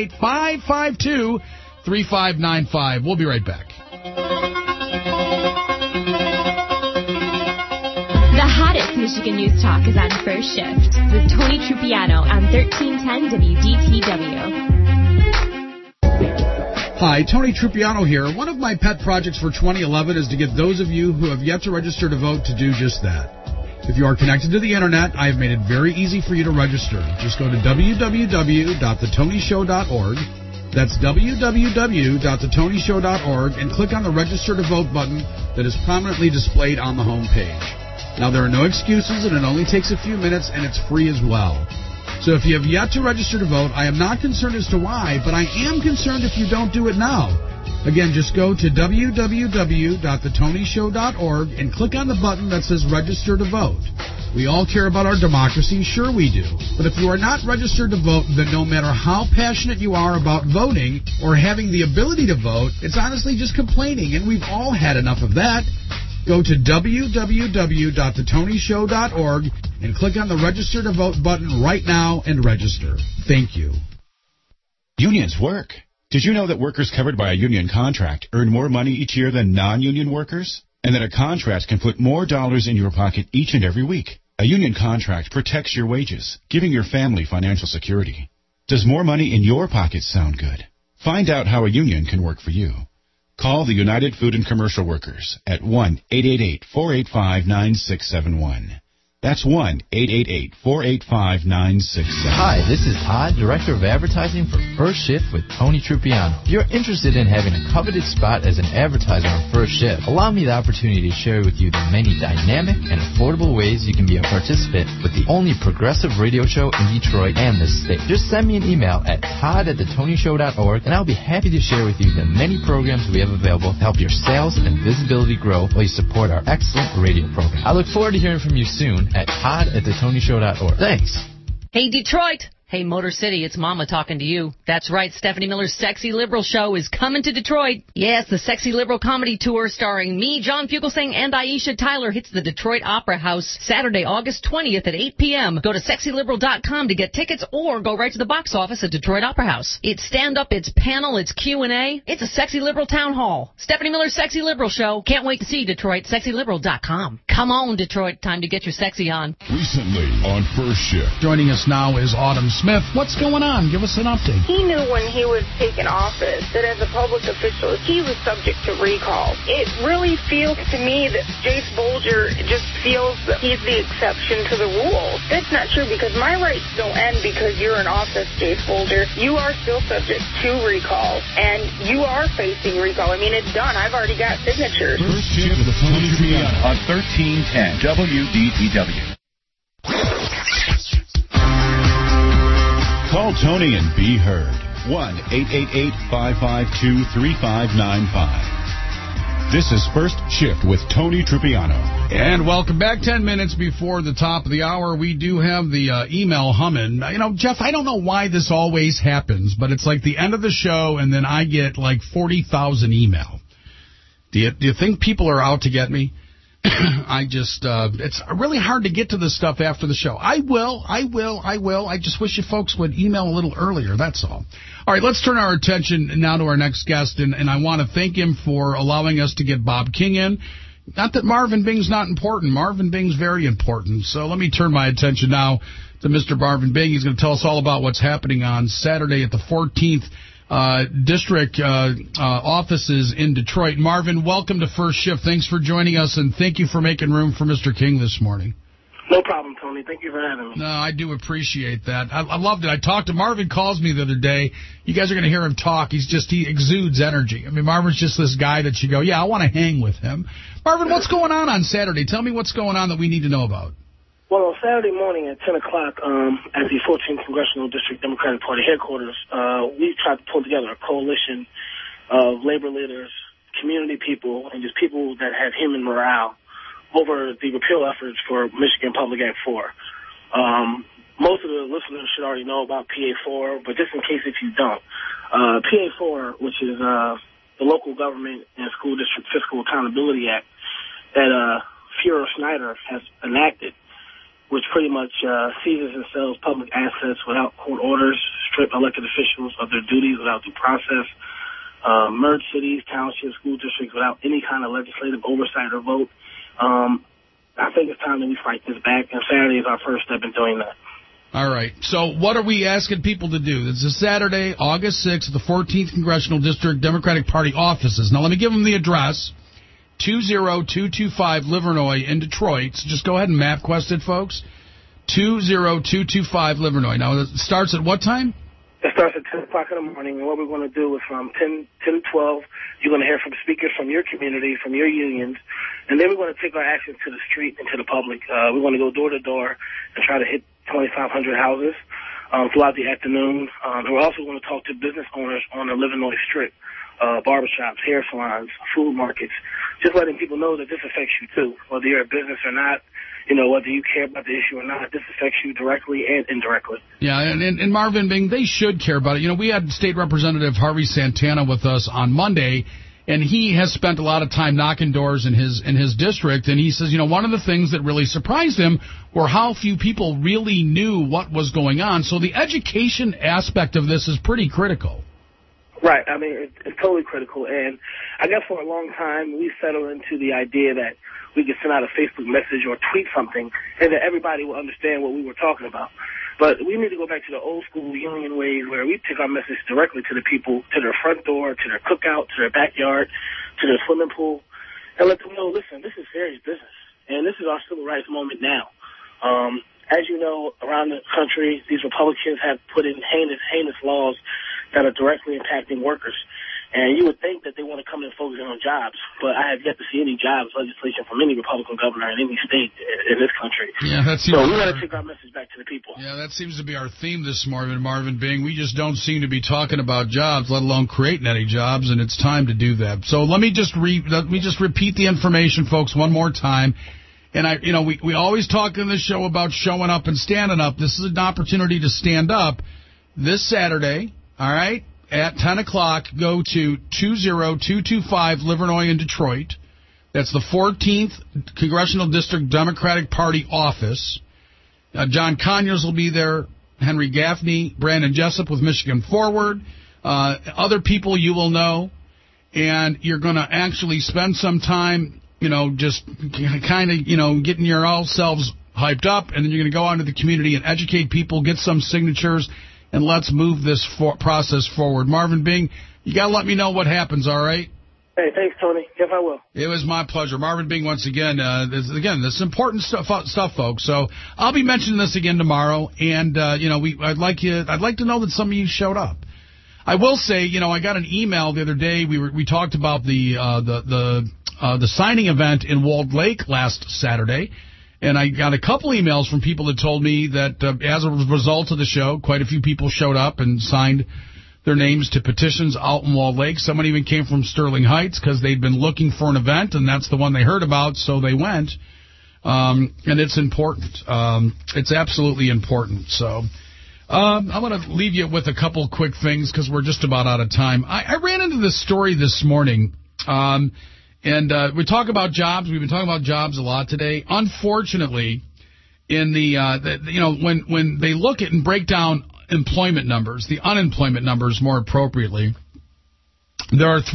888-552-3595. We'll be right back. The hottest Michigan News Talk is on First Shift with Tony Trupiano on 1310 WDTW. Hi, Tony Trupiano here. One of my pet projects for 2011 is to get those of you who have yet to register to vote to do just that. If you are connected to the Internet, I have made it very easy for you to register. Just go to www.thetonyshow.org. That's www.thetonyshow.org and click on the Register to Vote button that is prominently displayed on the home page. Now, there are no excuses, and it only takes a few minutes, and it's free as well. So if you have yet to register to vote, I am not concerned as to why, but I am concerned if you don't do it now. Again, just go to www.thetonyshow.org and click on the button that says Register to Vote. We all care about our democracy, sure we do. But if you are not registered to vote, then no matter how passionate you are about voting or having the ability to vote, it's honestly just complaining, and we've all had enough of that. Go to www.thetonyshow.org and click on the Register to Vote button right now and register. Thank you. Unions work. Did you know that workers covered by a union contract earn more money each year than non-union workers? And that a contract can put more dollars in your pocket each and every week? A union contract protects your wages, giving your family financial security. Does more money in your pocket sound good? Find out how a union can work for you. Call the United Food and Commercial Workers at 1-888-485-9671. That's 1-888-485-9671. Hi, this is Todd, Director of Advertising for First Shift with Tony Trupiano. If you're interested in having a coveted spot as an advertiser on First Shift, allow me the opportunity to share with you the many dynamic and affordable ways you can be a participant with the only progressive radio show in Detroit and this state. Just send me an email at todd@thetonyshow.org, and I'll be happy to share with you the many programs we have available to help your sales and visibility grow while you support our excellent radio program. I look forward to hearing from you soon at todd@thetonyshow.org. Thanks. Hey, Detroit. Hey, Motor City, it's Mama talking to you. That's right, Stephanie Miller's Sexy Liberal Show is coming to Detroit. Yes, the Sexy Liberal Comedy Tour starring me, John Fugelsang, and Aisha Tyler hits the Detroit Opera House Saturday, August 20th at 8 p.m. Go to sexyliberal.com to get tickets or go right to the box office at Detroit Opera House. It's stand-up, it's panel, it's Q&A. It's a Sexy Liberal town hall. Stephanie Miller's Sexy Liberal Show. Can't wait to see you, Detroit. sexyliberal.com. Come on, Detroit. Time to get your sexy on. Recently on First Shift. Joining us now is Autumn Smith. What's going on? Give us an update. He knew when he was taking office that as a public official, he was subject to recall. It really feels to me that Jace Bolger just feels that he's the exception to the rule. That's not true, because my rights don't end because you're in office, Jace Bolger. You are still subject to recall, and you are facing recall. I mean, it's done. I've already got signatures. First Shift with Tony Trippiano on 1310 WDTW. Call Tony and be heard. 1-888-552-3595. This is First Shift with Tony Trippiano. And welcome back. 10 minutes before the top of the hour, we do have the email humming. You know, Jeff, I don't know why this always happens, but it's like the end of the show, and then I get like 40,000 email. Do you think people are out to get me? It's really hard to get to this stuff after the show. I will. I just wish you folks would email a little earlier, that's all. All right, let's turn our attention now to our next guest, and I want to thank him for allowing us to get Bob King in. Not that Marvin Bing's not important. Marvin Bing's very important. So let me turn my attention now to Mr. Marvin Bing. He's going to tell us all about what's happening on Saturday at the 14th district offices in Detroit. Marvin, welcome to First Shift. Thanks for joining us, and thank you for making room for Mr. King this morning. No problem, Tony. Thank you for having me. No, I do appreciate that. I loved it. I talked to Marvin, calls me the other day. You guys are going to hear him talk. He exudes energy. I mean, Marvin's just this guy that you go, yeah, I want to hang with him. Marvin, what's going on Saturday? Tell me what's going on that we need to know about. Well, on Saturday morning at 10 o'clock at the 14th Congressional District Democratic Party headquarters, we tried to pull together a coalition of labor leaders, community people, and just people that have human morale over the repeal efforts for Michigan Public Act 4. Most of the listeners should already know about PA4, but just in case if you don't, PA4, which is the Local Government and School District Fiscal Accountability Act that Führer-Schneider has enacted, which pretty much seizes and sells public assets without court orders, strip elected officials of their duties without due process, merge cities, townships, school districts without any kind of legislative oversight or vote. I think it's time that we fight this back, and Saturday is our first step in doing that. All right. So what are we asking people to do? This is Saturday, August 6th, at the 14th Congressional District Democratic Party offices. Now, let me give them the address. 20225 Livernois in Detroit. So just go ahead and MapQuest it, folks. 20225 Livernois. Now, it starts at what time? It starts at 10 o'clock in the morning, and what we're going to do is from 10 to 12, you're going to hear from speakers from your community, from your unions, and then we're going to take our actions to the street and to the public. We're going to go door to door and try to hit 2,500 houses throughout the afternoon. And we're also going to talk to business owners on the Livernois Strip, barbershops, hair salons, food markets, just letting people know that this affects you too, whether you're a business or not. You know, whether you care about the issue or not, this affects you directly and indirectly. Yeah, and Marvin Bing, they should care about it. You know, we had State Representative Harvey Santana with us on Monday, and he has spent a lot of time knocking doors in his district, and he says, you know, one of the things that really surprised him were how few people really knew what was going on. So the education aspect of this is pretty critical. Right. I mean, it's totally critical, and I guess for a long time we settled into the idea that we could send out a Facebook message or tweet something and that everybody will understand what we were talking about. But we need to go back to the old school union ways where we take our message directly to the people, to their front door, to their cookout, to their backyard, to their swimming pool, and let them know, listen, this is serious business, and this is our civil rights moment now. As you know, around the country, these Republicans have put in heinous laws that are directly impacting workers. And you would think that they want to come in and focus on jobs, but I have yet to see any jobs legislation from any Republican governor in any state in this country. Yeah, so we got to take our message back to the people. Yeah, that seems to be our theme this morning, Marvin Bing. We just don't seem to be talking about jobs, let alone creating any jobs, and it's time to do that. So let me just repeat the information, folks, one more time. And we always talk in this show about showing up and standing up. This is an opportunity to stand up this Saturday. All right. At 10 o'clock, go to 20225 Livernois in Detroit. That's the 14th Congressional District Democratic Party office. John Conyers will be there, Henry Gaffney, Brandon Jessup with Michigan Forward, other people you will know. And you're going to actually spend some time just kind of, getting yourselves hyped up, and then you're going to go out into the community and educate people, get some signatures, and let's move this process forward. Marvin Bing, you got to let me know what happens, all right? Hey, thanks, Tony. Yes, I will. It was my pleasure. Marvin Bing, once again, this is important stuff, folks. So I'll be mentioning this again tomorrow, and, I'd like to know that some of you showed up. I will say, I got an email the other day. We talked about the signing event in Walled Lake last Saturday, and I got a couple emails from people that told me that as a result of the show, quite a few people showed up and signed their names to petitions out in Walled Lake. Someone even came from Sterling Heights because they'd been looking for an event, and that's the one they heard about, so they went. And it's important. It's absolutely important. So I'm going to leave you with a couple quick things because we're just about out of time. I ran into this story this morning, and we talk about jobs. We've been talking about jobs a lot today. Unfortunately, in when they look at and break down employment numbers, the unemployment numbers more appropriately, there are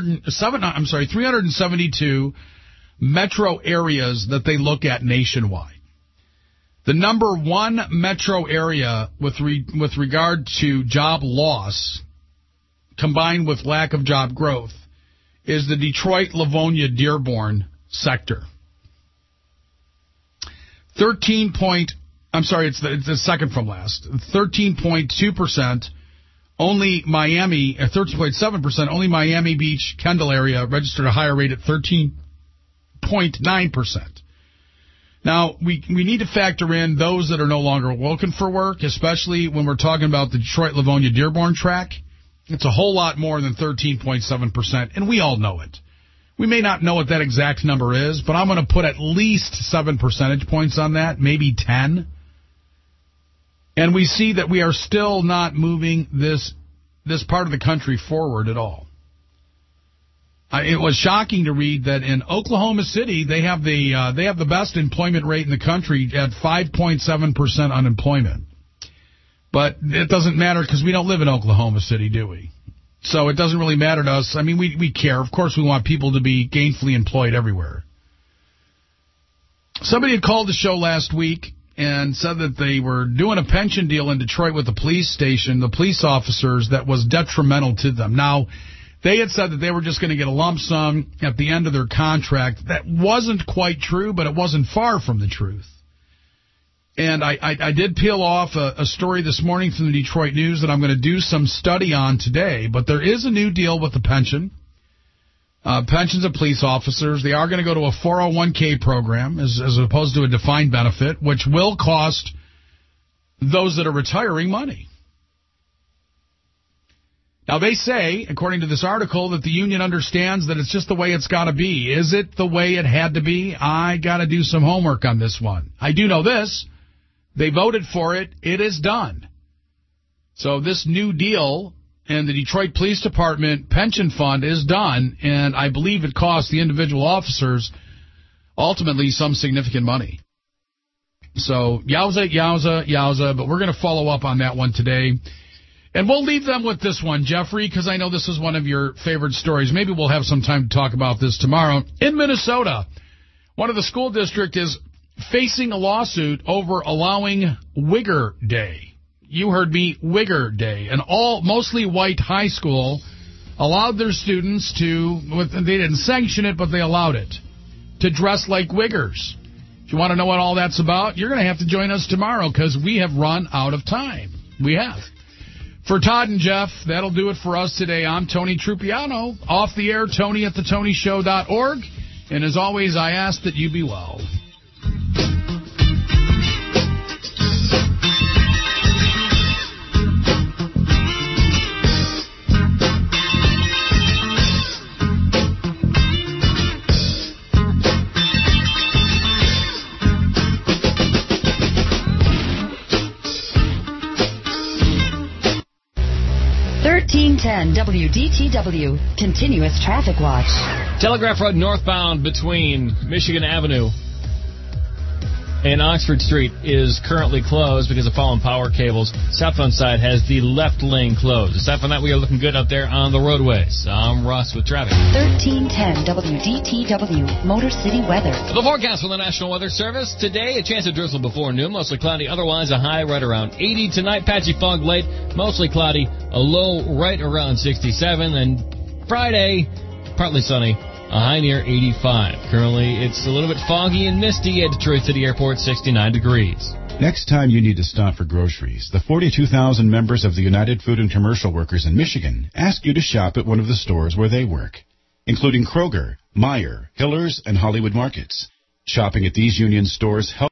372 metro areas that they look at nationwide. The number one metro area with regard to job loss combined with lack of job growth is the Detroit, Livonia, Dearborn sector. It's the second from last. 13.2%. Only Miami, 13.7%. Only Miami Beach, Kendall area registered a higher rate at 13.9%. Now, we need to factor in those that are no longer looking for work, especially when we're talking about the Detroit, Livonia, Dearborn track. It's a whole lot more than 13.7%, and we all know it. We may not know what that exact number is, but I'm going to put at least 7 percentage points on that, maybe 10. And we see that we are still not moving this part of the country forward at all. It was shocking to read that in Oklahoma City they have the best employment rate in the country at 5.7% unemployment. But it doesn't matter because we don't live in Oklahoma City, do we? So it doesn't really matter to us. I mean, we care. Of course, we want people to be gainfully employed everywhere. Somebody had called the show last week and said that they were doing a pension deal in Detroit with the police station, the police officers, that was detrimental to them. Now, they had said that they were just going to get a lump sum at the end of their contract. That wasn't quite true, but it wasn't far from the truth. And I did peel off a story this morning from the Detroit News that I'm going to do some study on today. But there is a new deal with the pension. Pensions of police officers. They are going to go to a 401k program as opposed to a defined benefit, which will cost those that are retiring money. Now, they say, according to this article, that the union understands that it's just the way it's got to be. Is it the way it had to be? I got to do some homework on this one. I do know this. They voted for it. It is done. So this new deal and the Detroit Police Department pension fund is done, and I believe it costs the individual officers ultimately some significant money. So yowza, yowza, yowza, but we're going to follow up on that one today. And we'll leave them with this one, Jeffrey, because I know this is one of your favorite stories. Maybe we'll have some time to talk about this tomorrow. In Minnesota, one of the school districts is facing a lawsuit over allowing Wigger Day. You heard me, Wigger Day. An mostly white high school allowed their students they didn't sanction it, but they allowed it, to dress like Wiggers. If you want to know what all that's about, you're going to have to join us tomorrow because we have run out of time. We have. For Todd and Jeff, that'll do it for us today. I'm Tony Trupiano. Off the air, Tony at thetonyshow.org. And as always, I ask that you be well. 1310 WDTW, continuous traffic watch. Telegraph Road northbound between Michigan Avenue And Oxford Street is currently closed because of fallen power cables. Southbound side has the left lane closed. Aside from that, we are looking good out there on the roadways. I'm Russ with traffic. 1310 WDTW, Motor City weather. The forecast from the National Weather Service. Today, a chance of drizzle before noon, mostly cloudy. Otherwise, a high right around 80. Tonight, patchy fog late, mostly cloudy. A low right around 67. And Friday, partly sunny. A high near 85. Currently, it's a little bit foggy and misty at Detroit City Airport, 69 degrees. Next time you need to stop for groceries, the 42,000 members of the United Food and Commercial Workers in Michigan ask you to shop at one of the stores where they work, including Kroger, Meijer, Hiller's, and Hollywood Markets. Shopping at these union stores helps